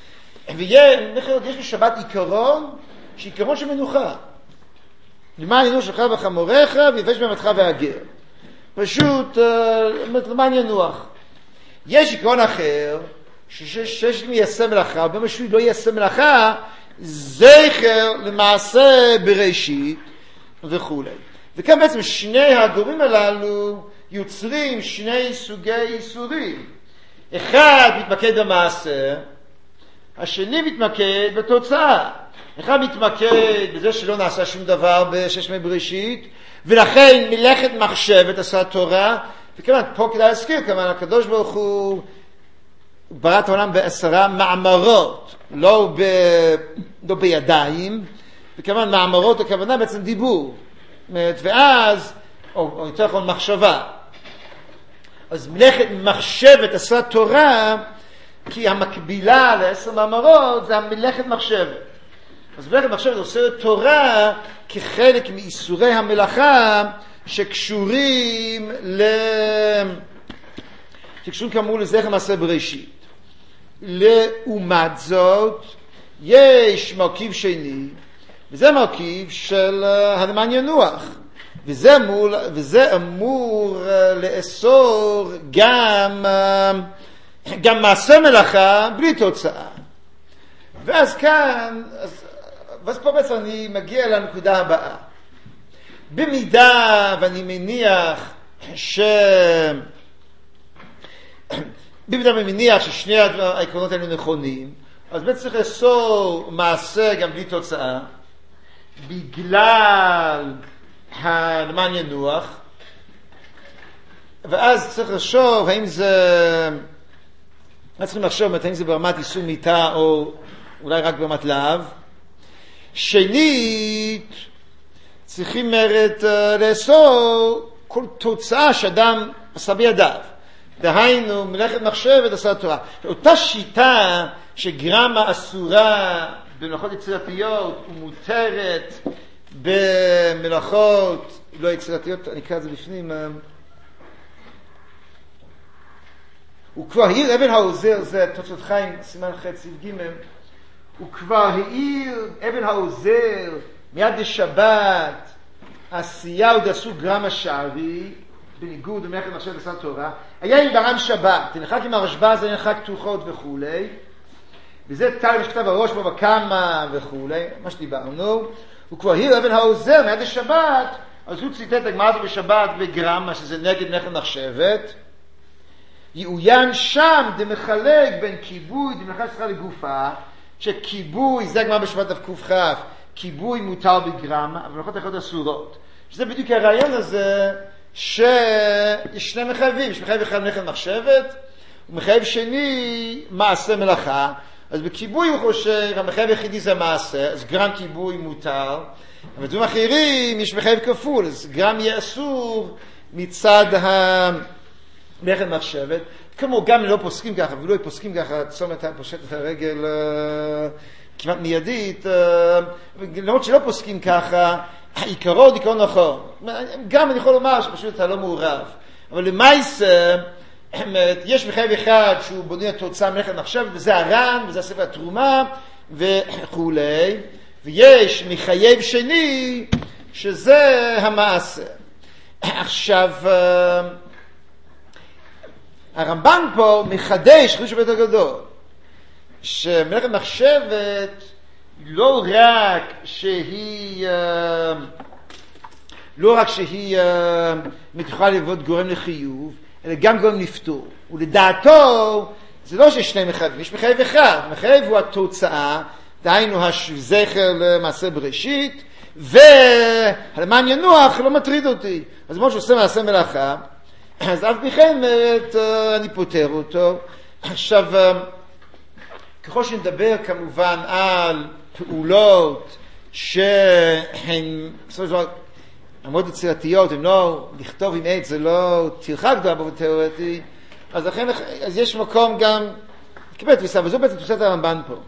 ויש בשבת עיקרון, שעיקרון של מנוחה. למען ינוח שלך וחמוריך, ויבש במתך והגר. פשוט, למען ינוח. יש עיקרון אחר, שיש מי יעשה מלאכה, ובמה שהוא לא יעשה מלאכה, זכר למעשה בראשית וכו'. וכאן בעצם שני הגורמים הללו יוצרים שני סוגי איסורים. אחד מתמקד במעשה, השני מתמקד בתוצאה. אחד מתמקד בזה שלא נעשה שום דבר בשש ימי בראשית, ולכן מלאכת מחשבת עשה תורה, וכמובן פה כדאי להזכיר, כמובן הקדוש ברוך הוא ברא את העולם בעשרה מאמרות, לא, ב... לא בידיים, וכמובן מאמרות הכוונה בעצם דיבור, ואז, או, או יותר נכון מחשבה. אז מלאכת מחשבת עשה תורה, כי המקבילה לעשר מאמרות זה המלאכת מחשבת. אז מלאכת מחשבת עושה תורה כחלק מאיסורי המלאכה שקשורים ל... שקשורים כאמור לזכר מעשה בראשית. לעומת זאת, יש מרכיב שני, וזה מרכיב של למען ינוח. וזה אמור, וזה אמור לאסור גם, גם מעשה מלאכה בלי תוצאה. ואז כאן, אז, ואז פה בעצם אני מגיע לנקודה הבאה. במידה ואני מניח ש... במידה ואני מניח ששני העקרונות האלה נכונים, אז בעצם צריך לאסור מעשה גם בלי תוצאה, בגלל למען ינוח, ואז צריך לחשוב האם זה... צריכים לחשוב האם זה ברמת איסור מיתה או אולי רק ברמת להב. שנית, צריכים מרד לאסור כל תוצאה שאדם עשה בידיו. דהיינו, מלאכת מחשבת עשה תורה. אותה שיטה שגרמה אסורה במלאכות יצירתיות ומותרת במלאכות לא יצירתיות, אני אקרא את זה בפנים. הוא כבר העיר אבן העוזר, זה תוצאות חיים, סימן ח' סעיף ג', הוא כבר העיר אבן העוזר מיד לשבת, עשייה עוד עשו גרם השערי, בניגוד למלאכת מחשבת עשה תורה, היה עם ברם שבת, תנחק עם הרשב"א, זה נחק תוחות וכו', וזה תל שכתב הראש בו וכמה וכו', מה שדיברנו, הוא כבר העיר אבן העוזר מיד לשבת, אז הוא ציטט הגמרא הזו בשבת בגרמה, שזה נגד מלאכת מחשבת, יעוין שם דמחלק בין כיבוי דמלאכת שכר לגופה, שכיבוי, זה הגמרא בשבת דף קכ, כיבוי מותר בגרמה, אבל מלאכות אחרות אסורות. שזה בדיוק הרעיון הזה, שיש שני מחייבים, יש מחייב אחד מלאכת מחשבת, ומחייב שני מעשה מלאכה. אז בכיבוי הוא חושב, המחייב היחידי זה מעשה, אז גרם כיבוי מותר, אבל דברים אחרים יש מחייב כפול, אז גרם יהיה אסור מצד המלאכת מחשבת. כמו גם לא פוסקים ככה, ולא פוסקים ככה, צומת פושט את הרגל כמעט מיידית, למרות שלא פוסקים ככה, העיקרו הוא עיקרון נכון. גם אני יכול לומר שפשוט אתה לא מעורב. אבל למעשה, יש מחייב אחד שהוא בונה התוצאה מלאכת מחשבת, וזה הר"ן, וזה הספר התרומה, וכו'. ויש מחייב שני, שזה המעשה. עכשיו, הרמב"ן פה מחדש חידוש הרבה יותר גדול, שמלאכת מחשבת לא רק שהיא לא רק שהיא מתוכל להיות גורם לחיוב, אלא גם גורם לפתור. ולדעתו, זה לא שיש שני מחייבים, יש מחייב אחד. מחייב הוא התוצאה, דהיינו הזכר למעשה בראשית, והלמען ינוח לא מטריד אותי. אז כמו שעושה מעשה מלאכה, אז אף בכן אני פותר אותו. עכשיו, ככל שנדבר כמובן על פעולות שהן מאוד יצירתיות, הן לא, לכתוב עם עץ זה לא טרחה גדולה באופן תיאורטי, אז לכן, אז יש מקום גם, לקבל תפיסה, וזו בעצם תפיסת הרמב"ן פה,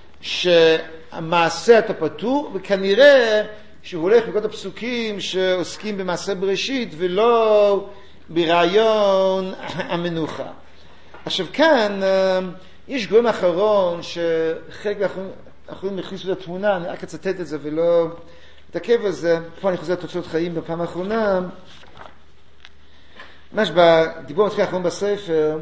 שהמעשה אתה פטור, וכנראה שהוא הולך בכל הפסוקים שעוסקים במעשה בראשית, ולא ברעיון המנוחה. עכשיו כאן, יש גורם אחרון, שחלק מהאחרונים הכניסו לתמונה, אני רק אצטט את זה ולא מתעכב על זה, פה אני חוזר לתוצאות חיים בפעם האחרונה, ממש בדיבור המתחיל האחרון בספר,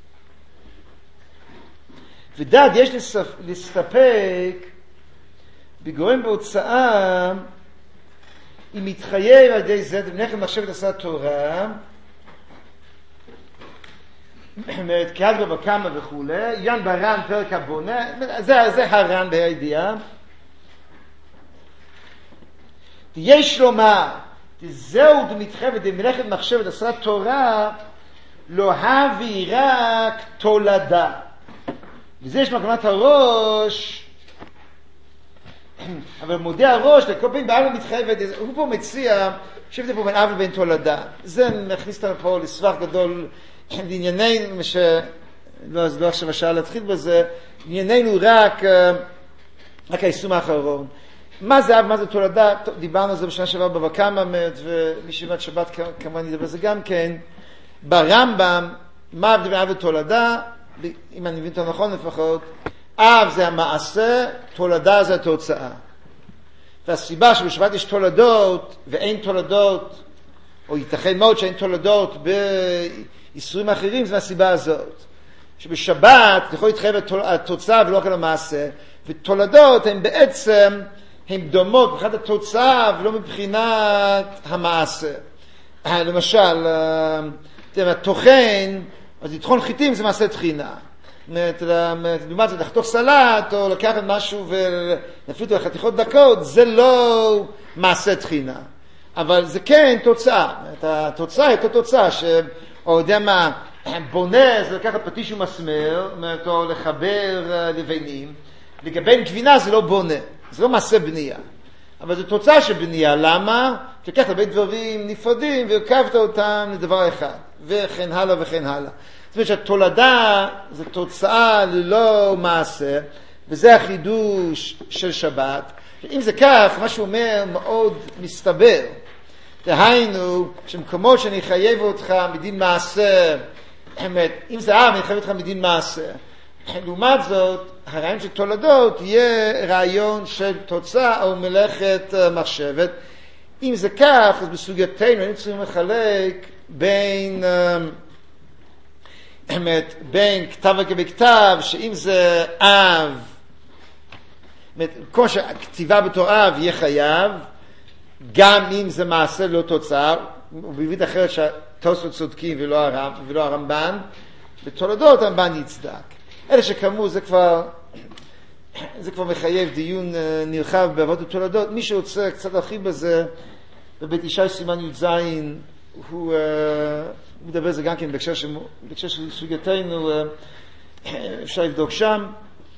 ודעת יש להסתפק בגורם בהוצאה, אם מתחייב על ידי זה, דבנכם מחשבת עשה תורה, אומרת, כעד ובקמה וכו', עניין ברן פרק הבונה, זה, זה הרן בהידיעה. יש לומר, זהו דמתחייב דמלאכת מחשבת עשה תורה, לא הביא רק תולדה. וזה יש מקמת הראש, אבל מודה הראש, לכל פעמים בעל מתחייבת, הוא פה מציע, שבזה פה בין אב ובין תולדה. זה מכניס אותנו פה לסבך גדול, לענייננו, לא, אז לא עכשיו השעה להתחיל בזה, לענייננו רק, רק היישום האחרון. מה זה אב, מה זה תולדה? דיברנו על זה בשנה שעברה בבא קמא, ומישיבת שבת כמובן נדבר על זה גם כן. ברמב"ם, מה אב בין אב ותולדה? אם אני מבין אותו נכון לפחות, אב זה המעשה, תולדה זה התוצאה. והסיבה שבשבת יש תולדות ואין תולדות, או ייתכן מאוד שאין תולדות באיסורים אחרים, זה מהסיבה הזאת. שבשבת יכול להתחייב התוצאה ולא רק על המעשה, ותולדות הן בעצם, הן דומות מבחינת התוצאה ולא מבחינת המעשה. למשל, התוכן, אז לטחון חיטים זה מעשה תחינה. לעומת זה, לחתוך סלט או לקחת משהו ולהפריט לו לחתיכות דקות, זה לא מעשה תחינה. אבל זה כן תוצאה. התוצאה היא תוצאה, או יודע מה, בונה זה לקחת פטיש ומסמר, או לחבר לבנים. לגבי גבינה זה לא בונה, זה לא מעשה בנייה. אבל זו תוצאה של בנייה. למה? תקחת הרבה דברים נפרדים והרכבת אותם לדבר אחד. וכן הלאה וכן הלאה. זאת אומרת שהתולדה זה תוצאה ללא מעשה, וזה החידוש של שבת. אם זה כך, מה שהוא אומר מאוד מסתבר. דהיינו, שמקומות שאני חייב אותך מדין מעשה, אם זה אב, אני חייב אותך מדין מעשה. לעומת זאת, הרעיון של תולדות יהיה רעיון של תוצאה או מלאכת מחשבת. אם זה כך, אז בסוגייתנו אני צריכים לחלק בין, בין כתב וכבכתב, שאם זה אב, כמו שכתיבה בתור אב יהיה חייב, גם אם זה מעשה לא תוצאה, ובעברית אחרת שהתוספות צודקים ולא, הרמב, ולא הרמב"ן, בתולדות הרמב"ן יצדק. אלה שכאמור זה כבר, זה כבר מחייב דיון נרחב בעבודת התולדות. מי שרוצה קצת להרחיב בזה, בבית ישי סימן י"ז, הוא מדבר זה גם כן בהקשר של, בהקשר של סוגייתנו, אפשר לבדוק שם.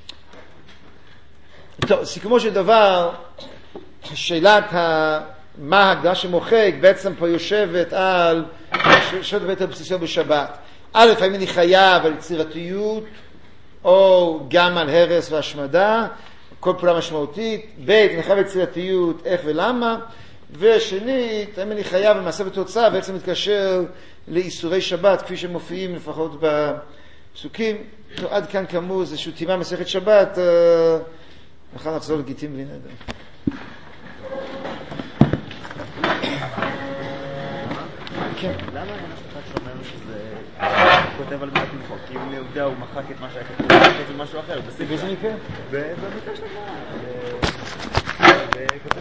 טוב, סיכומו של דבר, שאלת ה... מה ההגדרה שמוחק בעצם פה יושבת על שאלות בית הבסיסיות בשבת. א', האם אני חייב על יצירתיות או גם על הרס והשמדה, כל פעולה משמעותית. ב', אני חייב על יצירתיות, איך ולמה. ושנית, האם אני חייב על מעשה ותוצאה, בעצם מתקשר לאיסורי שבת כפי שמופיעים לפחות בפסוקים. עד כאן כאמור זה שהוא תימה מסכת שבת, נוכל לחזור לגיטים בלי נדר. כן. למה אין אף אחד שאומר שזה כותב על מעט מחוק? כי אם יודע הוא מחק את מה שהיה כתוב, הוא מחק את משהו אחר. באיזה מקרה? במקרה של הגמרא.